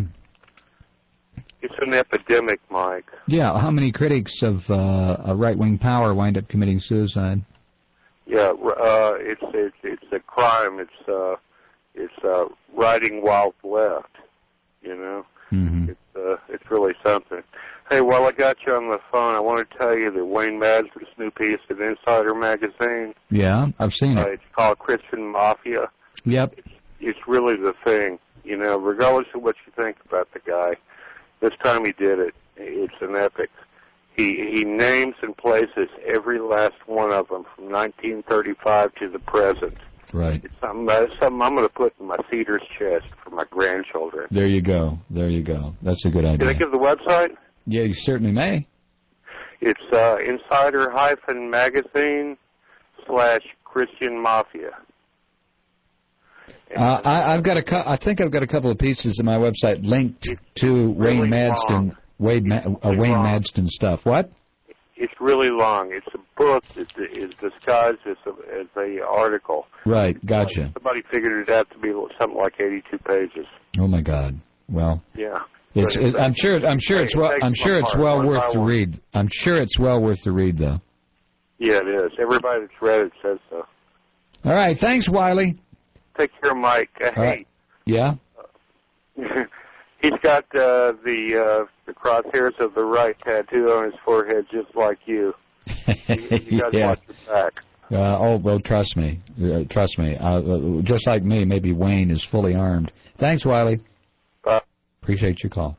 it's an epidemic, Mike. Yeah, how many critics of uh, right-wing power wind up committing suicide? Yeah, uh, it's it's it's a crime. It's uh, it's uh, riding wild left. You know, mm-hmm. it's uh, it's really something. Hey, while I got you on the phone, I want to tell you that Wayne Madsen's new piece in Insider magazine. Yeah, I've seen it. Uh, it's called Christian Mafia. Yep. It's, it's really the thing. You know, regardless of what you think about the guy, this time he did it. It's an epic. He he names and places every last one of them from nineteen thirty-five to the present. Right. It's something, uh, something I'm going to put in my feeder's chest for my grandchildren. There you go. There you go. That's a good idea. Can I give the website? Yeah, you certainly may. It's uh, insider-magazine slash Christian Mafia. Uh, I, I've got a. I think I've got a couple of pieces of my website linked to really Wayne Madsen. Wade Ma- uh, Wayne long. Madsen stuff. What? It's really long. It's a book that is disguised as a, as a article. Right. Gotcha. Somebody figured it out to be something like eighty-two pages. Oh my God. Well. Yeah. It's, it's, I'm sure. I'm sure it's well. I'm sure it's well worth the read. I'm sure it's well worth the read, though. Yeah, it is. Everybody that's read it says so. All right. Thanks, Wiley. Take care, Mike. Uh, hey. Right. Yeah. He's got uh, the uh, the crosshairs of the right tattoo on his forehead, just like you. You guys Yeah. watch your back. Uh, oh, well, trust me. Uh, trust me. Uh, uh, just like me, maybe Wayne is fully armed. Thanks, Wiley. Bye. Appreciate your call.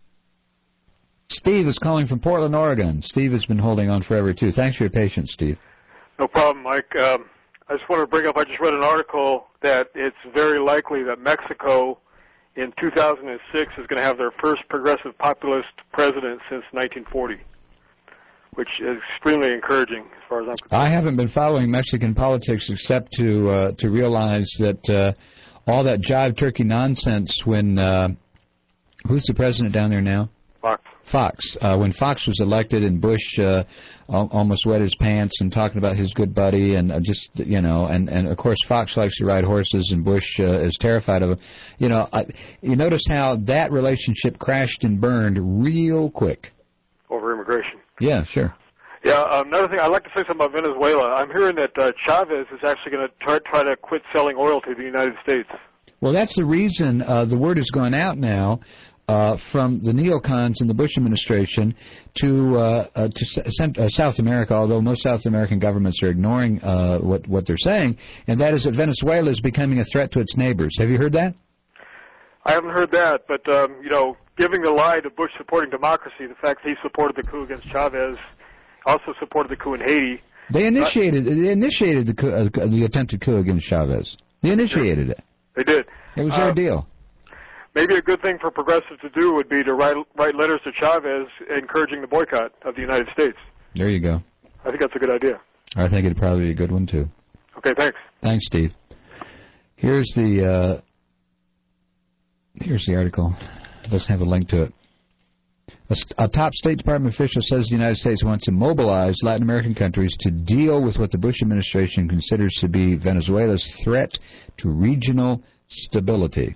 Steve is calling from Portland, Oregon. Steve has been holding on forever, too. Thanks for your patience, Steve. No problem, Mike. Um, I just want to bring up, I just read an article that it's very likely that Mexico in two thousand six is going to have their first progressive populist president since nineteen forty, which is extremely encouraging as far as I'm concerned. I haven't been following Mexican politics except to uh, to realize that uh, all that jive turkey nonsense when, uh, who's the president down there now? Fox. Fox. Uh, when Fox was elected and Bush uh, al- almost wet his pants and talking about his good buddy and uh, just, you know, and, and of course Fox likes to ride horses and Bush uh, is terrified of him. You know, I, you notice how that relationship crashed and burned real quick. Over immigration. Yeah, sure. Yeah, um, another thing, I'd like to say something about Venezuela. I'm hearing that uh, Chavez is actually going to try, try to quit selling oil to the United States. Well, that's the reason uh, the word has gone out now uh, from the neocons in the Bush administration to uh, uh, to S- uh, South America, although most South American governments are ignoring uh, what, what they're saying, and that is that Venezuela is becoming a threat to its neighbors. Have you heard that? I haven't heard that, but, um, you know, giving the lie to Bush supporting democracy, the fact that he supported the coup against Chavez, also supported the coup in Haiti. They initiated they initiated the coup, uh, the attempted coup against Chavez. They initiated it. They did. It was their Uh, deal. Maybe a good thing for progressives to do would be to write write letters to Chavez encouraging the boycott of the United States. There you go. I think that's a good idea. I think it'd probably be a good one, too. Okay, thanks. Thanks, Steve. Here's the uh, here's the article. It doesn't have a link to it. A, a top State Department official says the United States wants to mobilize Latin American countries to deal with what the Bush administration considers to be Venezuela's threat to regional stability.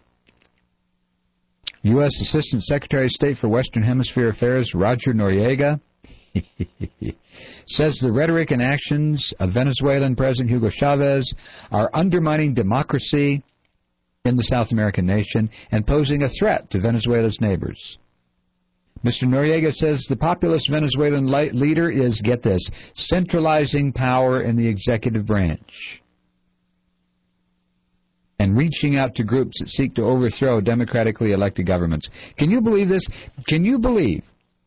U S. Assistant Secretary of State for Western Hemisphere Affairs Roger Noriega says the rhetoric and actions of Venezuelan President Hugo Chavez are undermining democracy in the South American nation and posing a threat to Venezuela's neighbors. Mister Noriega says the populist Venezuelan leader is, get this, centralizing power in the executive branch and reaching out to groups that seek to overthrow democratically elected governments. Can you believe this? Can you believe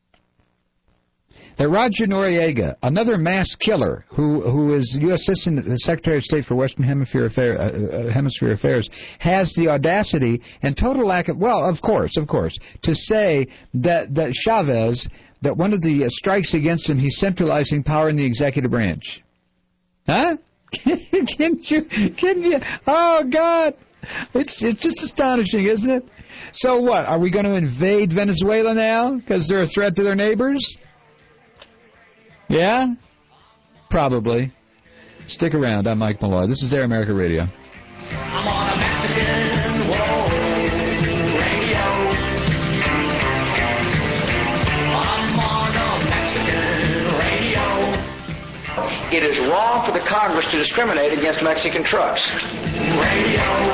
that Roger Noriega, another mass killer who who is U S. Assistant Secretary of State for Western Hemisphere, Affair, uh, Hemisphere Affairs, has the audacity and total lack of, well, of course, of course, to say that, that Chavez, that one of the uh, strikes against him, he's centralizing power in the executive branch? Huh? Can you, can you, oh, God, it's, it's just astonishing, isn't it? So what, are we going to invade Venezuela now because they're a threat to their neighbors? Yeah? Probably. Stick around. I'm Mike Malloy. This is Air America Radio. I'm on a Mexican roll radio. I'm on a Mexican radio. It is wrong for the Congress to discriminate against Mexican trucks. Radio.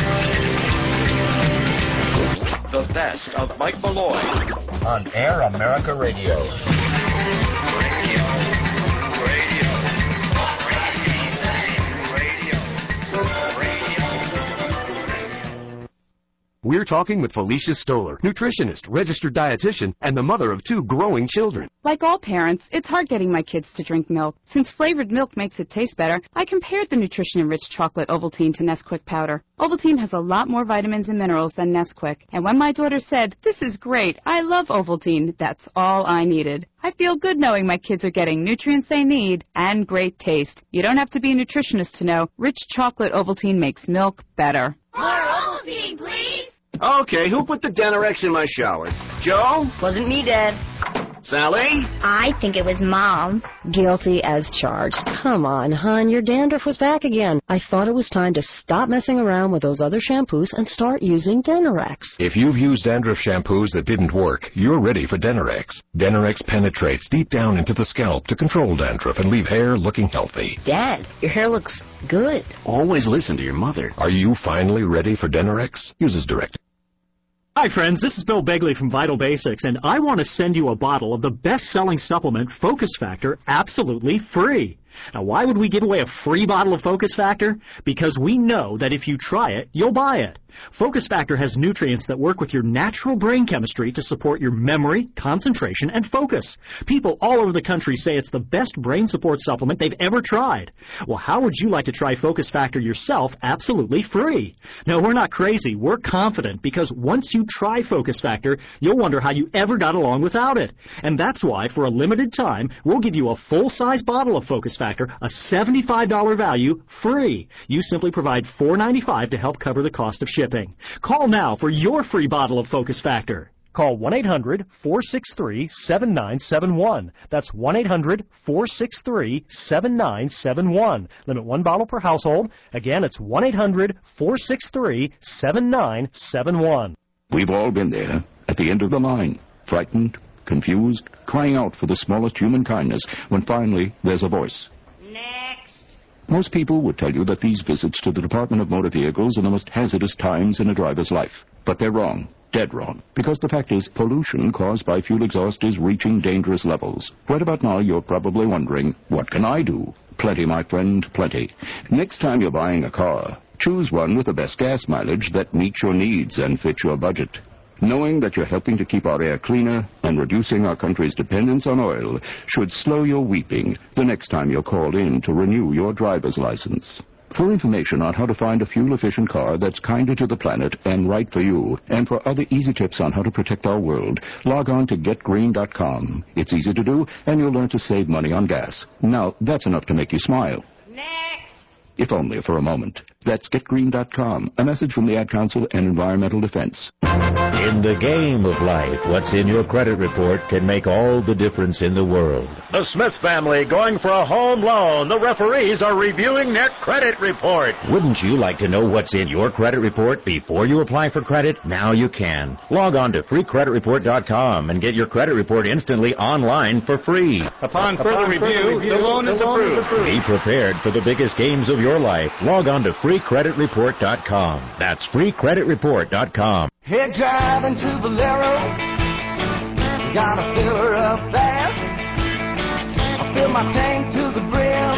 The best of Mike Malloy on Air America Radio. We're talking with Felicia Stoller, nutritionist, registered dietitian, and the mother of two growing children. Like all parents, it's hard getting my kids to drink milk. Since flavored milk makes it taste better, I compared the nutrition-enriched chocolate Ovaltine to Nesquik powder. Ovaltine has a lot more vitamins and minerals than Nesquik, and when my daughter said, "This is great, I love Ovaltine," that's all I needed. I feel good knowing my kids are getting nutrients they need and great taste. You don't have to be a nutritionist to know rich chocolate Ovaltine makes milk better. More Ovaltine, please! Okay, who put the Denorex in my shower? Joe? Wasn't me, Dad. Sally? I think it was Mom. Guilty as charged. Come on, hon, your dandruff was back again. I thought it was time to stop messing around with those other shampoos and start using Denorex. If you've used dandruff shampoos that didn't work, you're ready for Denorex. Denorex penetrates deep down into the scalp to control dandruff and leave hair looking healthy. Dad, your hair looks good. Always listen to your mother. Are you finally ready for Denorex? Use as directed. Hi, friends. This is Bill Begley from Vital Basics, and I want to send you a bottle of the best-selling supplement, Focus Factor, absolutely free. Now, why would we give away a free bottle of Focus Factor? Because we know that if you try it, you'll buy it. Focus Factor has nutrients that work with your natural brain chemistry to support your memory, concentration, and focus. People all over the country say it's the best brain support supplement they've ever tried. Well, how would you like to try Focus Factor yourself absolutely free? No, we're not crazy. We're confident because once you try Focus Factor, you'll wonder how you ever got along without it. And that's why, for a limited time, we'll give you a full-size bottle of Focus Factor, a seventy-five dollars value, free. You simply provide four dollars and ninety-five cents to help cover the cost of shipping. Call now for your free bottle of Focus Factor. Call one eight hundred, four six three, seven nine seven one. That's one eight hundred, four six three, seven nine seven one. Limit one bottle per household. Again, it's one eight hundred, four six three, seven nine seven one. We've all been there, at the end of the line, frightened, confused, crying out for the smallest human kindness, when finally there's a voice. Most people would tell you that these visits to the Department of Motor Vehicles are the most hazardous times in a driver's life. But they're wrong. Dead wrong. Because the fact is, pollution caused by fuel exhaust is reaching dangerous levels. Right about now, you're probably wondering, what can I do? Plenty, my friend, plenty. Next time you're buying a car, choose one with the best gas mileage that meets your needs and fits your budget. Knowing that you're helping to keep our air cleaner and reducing our country's dependence on oil should slow your weeping the next time you're called in to renew your driver's license. For information on how to find a fuel-efficient car that's kinder to the planet and right for you, and for other easy tips on how to protect our world, log on to get green dot com. It's easy to do, and you'll learn to save money on gas. Now, that's enough to make you smile. Next! If only for a moment. That's get green dot com, a message from the Ad Council and Environmental Defense. In the game of life, what's in your credit report can make all the difference in the world. The Smith family going for a home loan. The referees are reviewing their credit report. Wouldn't you like to know what's in your credit report before you apply for credit? Now you can. Log on to free credit report dot com and get your credit report instantly online for free. Upon further, Upon review, further review, the loan, the is, loan approved. is approved. Be prepared for the biggest games of your life. Log on to free credit report dot com. That's free credit report dot com. Head driving to Valero, gotta fill her up fast. I fill my tank to the brim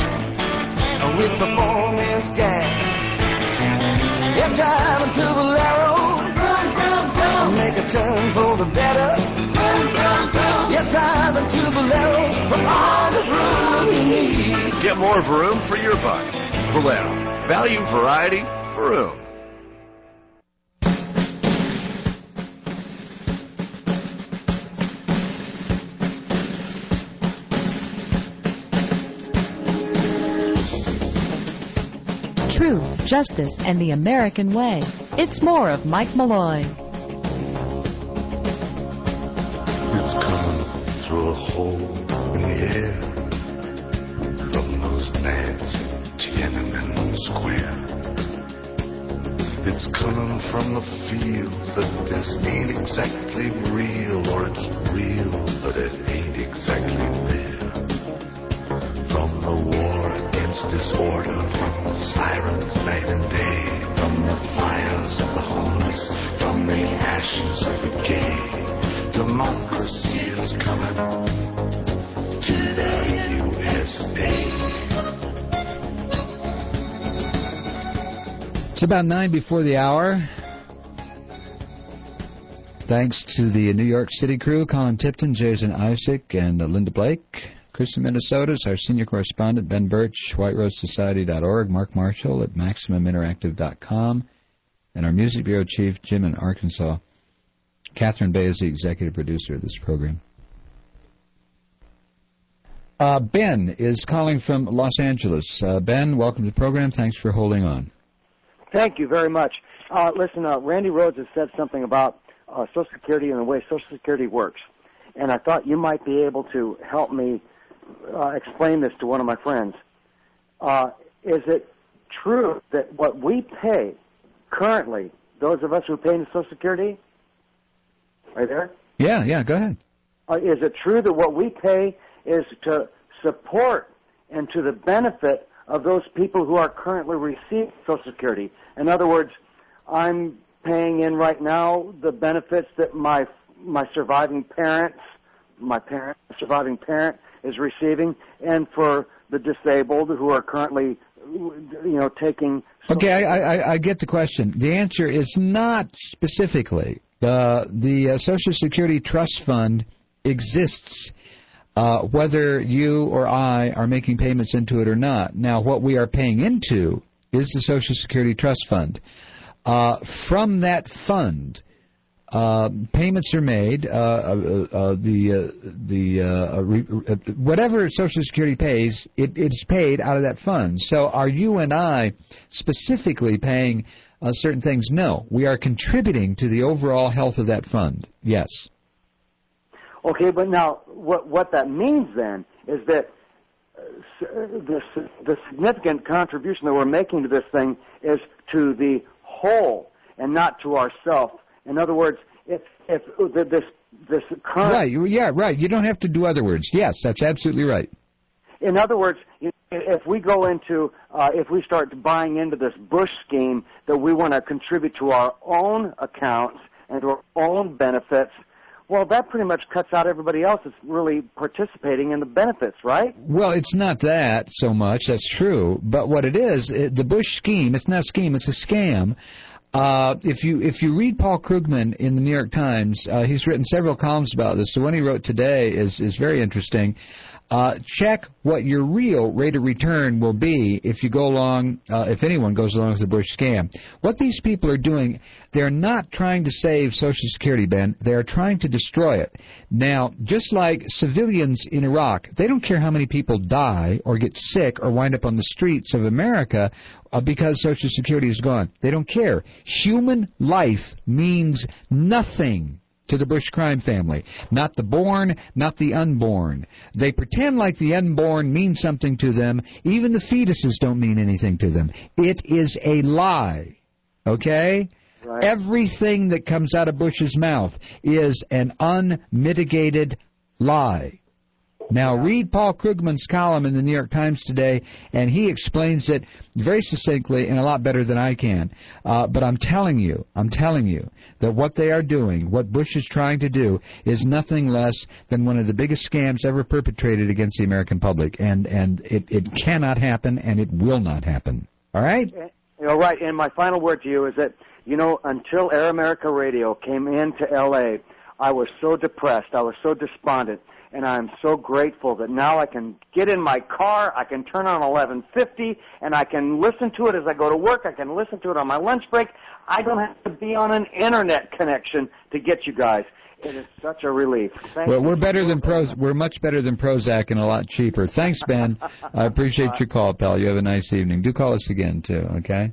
with performance gas. Head driving to Valero, brum, brum, brum. Make a turn for the better. Brum, brum, brum. Head driving to Valero for all the room you need. Get more room for your buck. Valero, value, variety, room. Truth, justice, and the American way. It's more of Mike Malloy. It's coming through a hole in the air from those gnats in Tiananmen Square. It's coming from the field that this ain't exactly real, or it's real, but it ain't exactly there. From the war against disorder, from the sirens night and day, from the fires of the homeless, from the ashes of the gay, democracy is coming to the U S A. It's about nine before the hour. Thanks to the New York City crew, Colin Tipton, Jason Isaac, and uh, Linda Blake. Chris in Minnesota is our senior correspondent, Ben Birch, white rose society dot org, Mark Marshall at maximum interactive dot com, and our music bureau chief, Jim in Arkansas. Catherine Bay is the executive producer of this program. Uh, Ben is calling from Los Angeles. Uh, Ben, welcome to the program. Thanks for holding on. Thank you very much. Uh, listen, uh, Randy Rhodes has said something about uh, Social Security and the way Social Security works, and I thought you might be able to help me uh, explain this to one of my friends. Uh, is it true that what we pay currently, those of us who pay into Social Security, are you there? Yeah, yeah, go ahead. Uh, is it true that what we pay is to support and to the benefit of those people who are currently receiving Social Security? In other words, I'm paying in right now the benefits that my my surviving parents, my parent, surviving parent is receiving, and for the disabled who are currently, you know, taking. Okay, I, I, I get the question. The answer is not specifically. Uh, the uh, Social Security Trust Fund exists uh, whether you or I are making payments into it or not. Now, what we are paying into is the Social Security Trust Fund. Uh, from that fund, uh, payments are made. Uh, uh, uh, the uh, the uh, re, uh, whatever Social Security pays, it, it's paid out of that fund. So, are you and I specifically paying uh, certain things? No, we are contributing to the overall health of that fund. Yes. Okay, but now what what that means then is that uh, the the significant contribution that we're making to this thing is to the whole and not to ourselves. In other words, if if this this current right, yeah, right. You don't have to do other words. Yes, that's absolutely right. In other words, if we go into uh, if we start buying into this Bush scheme that we want to contribute to our own accounts and to our own benefits, well, that pretty much cuts out everybody else that's really participating in the benefits, right? Well, it's not that so much. That's true. But what it is, it, the Bush scheme, it's not a scheme, it's a scam. Uh, if you if you read Paul Krugman in the New York Times, uh, he's written several columns about this. The one he wrote today is, is very interesting. Uh, check what your real rate of return will be if you go along, uh, if anyone goes along with the Bush scam. What these people are doing, they're not trying to save Social Security, Ben. They're trying to destroy it. Now, just like civilians in Iraq, they don't care how many people die or get sick or wind up on the streets of America uh, because Social Security is gone. They don't care. Human life means nothing to the Bush crime family. Not the born, not the unborn. They pretend like the unborn means something to them. Even the fetuses don't mean anything to them. It is a lie. Okay? Right. Everything that comes out of Bush's mouth is an unmitigated lie. Now, read Paul Krugman's column in the New York Times today, and he explains it very succinctly and a lot better than I can. Uh, but I'm telling you, I'm telling you that what they are doing, what Bush is trying to do, is nothing less than one of the biggest scams ever perpetrated against the American public. And, and it, it cannot happen, and it will not happen. All right? You know, right. And my final word to you is that, you know, until Air America Radio came into L A, I was so depressed. I was so despondent. And I'm so grateful that now I can get in my car, I can turn on eleven fifty, and I can listen to it as I go to work. I can listen to it on my lunch break. I don't have to be on an internet connection to get you guys. It is such a relief. Thank well, you. we're better than Prozac. We're much better than Prozac and a lot cheaper. Thanks, Ben. I appreciate your call, pal. You have a nice evening. Do call us again, too, okay?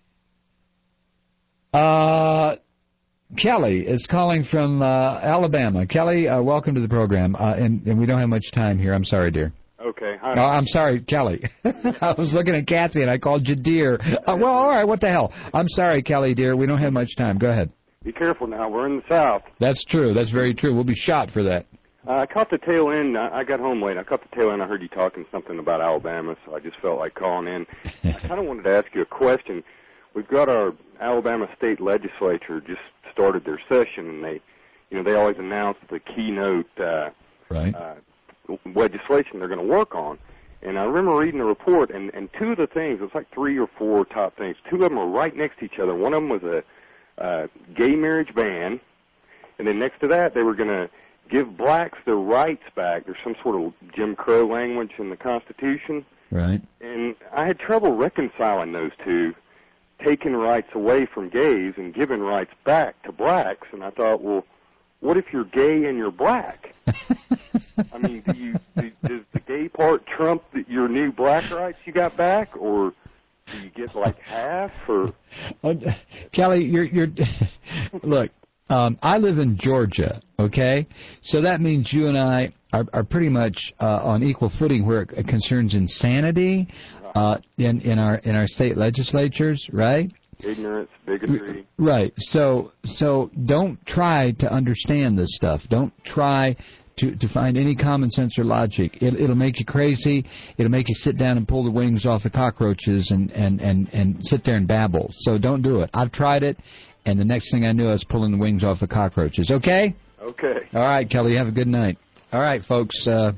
Uh... Kelly is calling from uh, Alabama. Kelly, uh, welcome to the program. Uh, and, and we don't have much time here. I'm sorry, dear. Okay. Hi. No, I'm sorry, Kelly. I was looking at Kathy and I called you dear. Uh, well, all right, what the hell? I'm sorry, Kelly, dear. We don't have much time. Go ahead. Be careful now. We're in the South. That's true. That's very true. We'll be shot for that. Uh, I caught the tail end. I got home late. I caught the tail end. I heard you talking something about Alabama, so I just felt like calling in. I kind of wanted to ask you a question. We've got our Alabama state legislature just started their session, and they, you know, they always announce the keynote uh, right. uh, legislation they're going to work on. And I remember reading the report, and, and two of the things, it was like three or four top things. Two of them were right next to each other. One of them was a uh, gay marriage ban, and then next to that, they were going to give blacks their rights back. There's some sort of Jim Crow language in the Constitution. Right. And I had trouble reconciling those two, taking rights away from gays and giving rights back to blacks. And I thought, well, what if you're gay and you're black? I mean, do you, do, does the gay part trump the, your new black rights you got back, or do you get like half? Or uh, Kelly, you're you're look. Um, I live in Georgia, okay? So that means you and I are, are pretty much uh, on equal footing where it concerns insanity uh, in in our in our state legislatures, right? Ignorance, bigotry. Right. So so don't try to understand this stuff. Don't try to to find any common sense or logic. It, it'll make you crazy. It'll make you sit down and pull the wings off the cockroaches and and and and sit there and babble. So don't do it. I've tried it. And the next thing I knew, I was pulling the wings off the cockroaches. Okay? Okay. All right, Kelly, have a good night. All right, folks. Uh,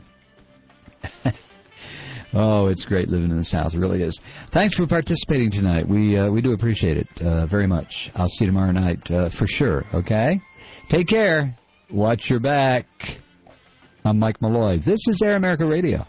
oh, it's great living in the South. It really is. Thanks for participating tonight. We uh, we do appreciate it uh, very much. I'll see you tomorrow night uh, for sure, okay? Take care. Watch your back. I'm Mike Malloy. This is Air America Radio.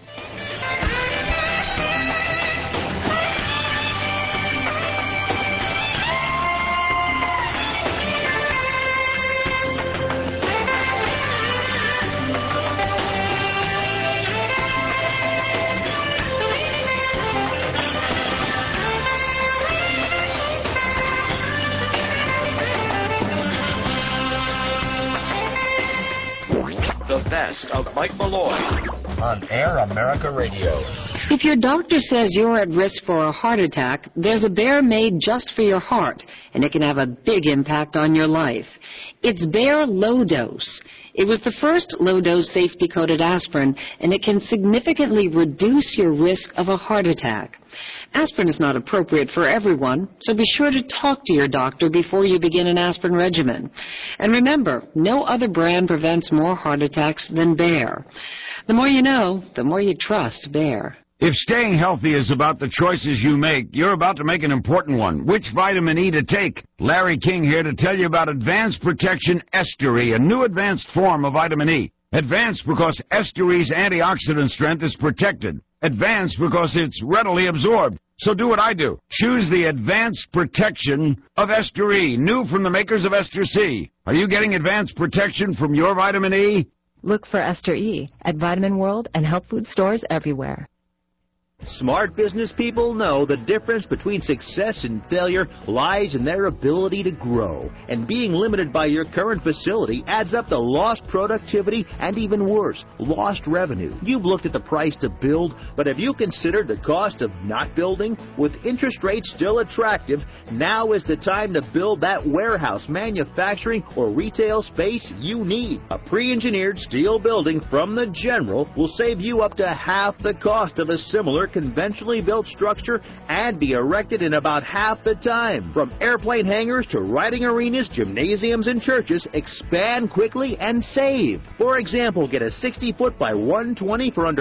The best of Mike Malloy on Air America Radio. If your doctor says you're at risk for a heart attack, there's a Bayer made just for your heart, and it can have a big impact on your life. It's Bayer Low Dose. It was the first low-dose safety-coated aspirin, and it can significantly reduce your risk of a heart attack. Aspirin is not appropriate for everyone, so be sure to talk to your doctor before you begin an aspirin regimen. And remember, no other brand prevents more heart attacks than Bayer. The more you know, the more you trust Bayer. If staying healthy is about the choices you make, you're about to make an important one. Which vitamin E to take? Larry King here to tell you about Advanced Protection Ester E, a new advanced form of vitamin E. Advanced because Ester E's antioxidant strength is protected. Advanced because it's readily absorbed. So do what I do. Choose the Advanced Protection of Ester E, new from the makers of Ester C. Are you getting advanced protection from your vitamin E? Look for Ester E at Vitamin World and health food stores everywhere. Smart business people know the difference between success and failure lies in their ability to grow. And being limited by your current facility adds up to lost productivity and, even worse, lost revenue. You've looked at the price to build, but have you considered the cost of not building? With interest rates still attractive, now is the time to build that warehouse, manufacturing, or retail space you need. A pre-engineered steel building from the General will save you up to half the cost of a similar conventionally built structure and be erected in about half the time. From airplane hangars to riding arenas, gymnasiums, and churches, expand quickly and save. For example, get a sixty foot by one twenty for under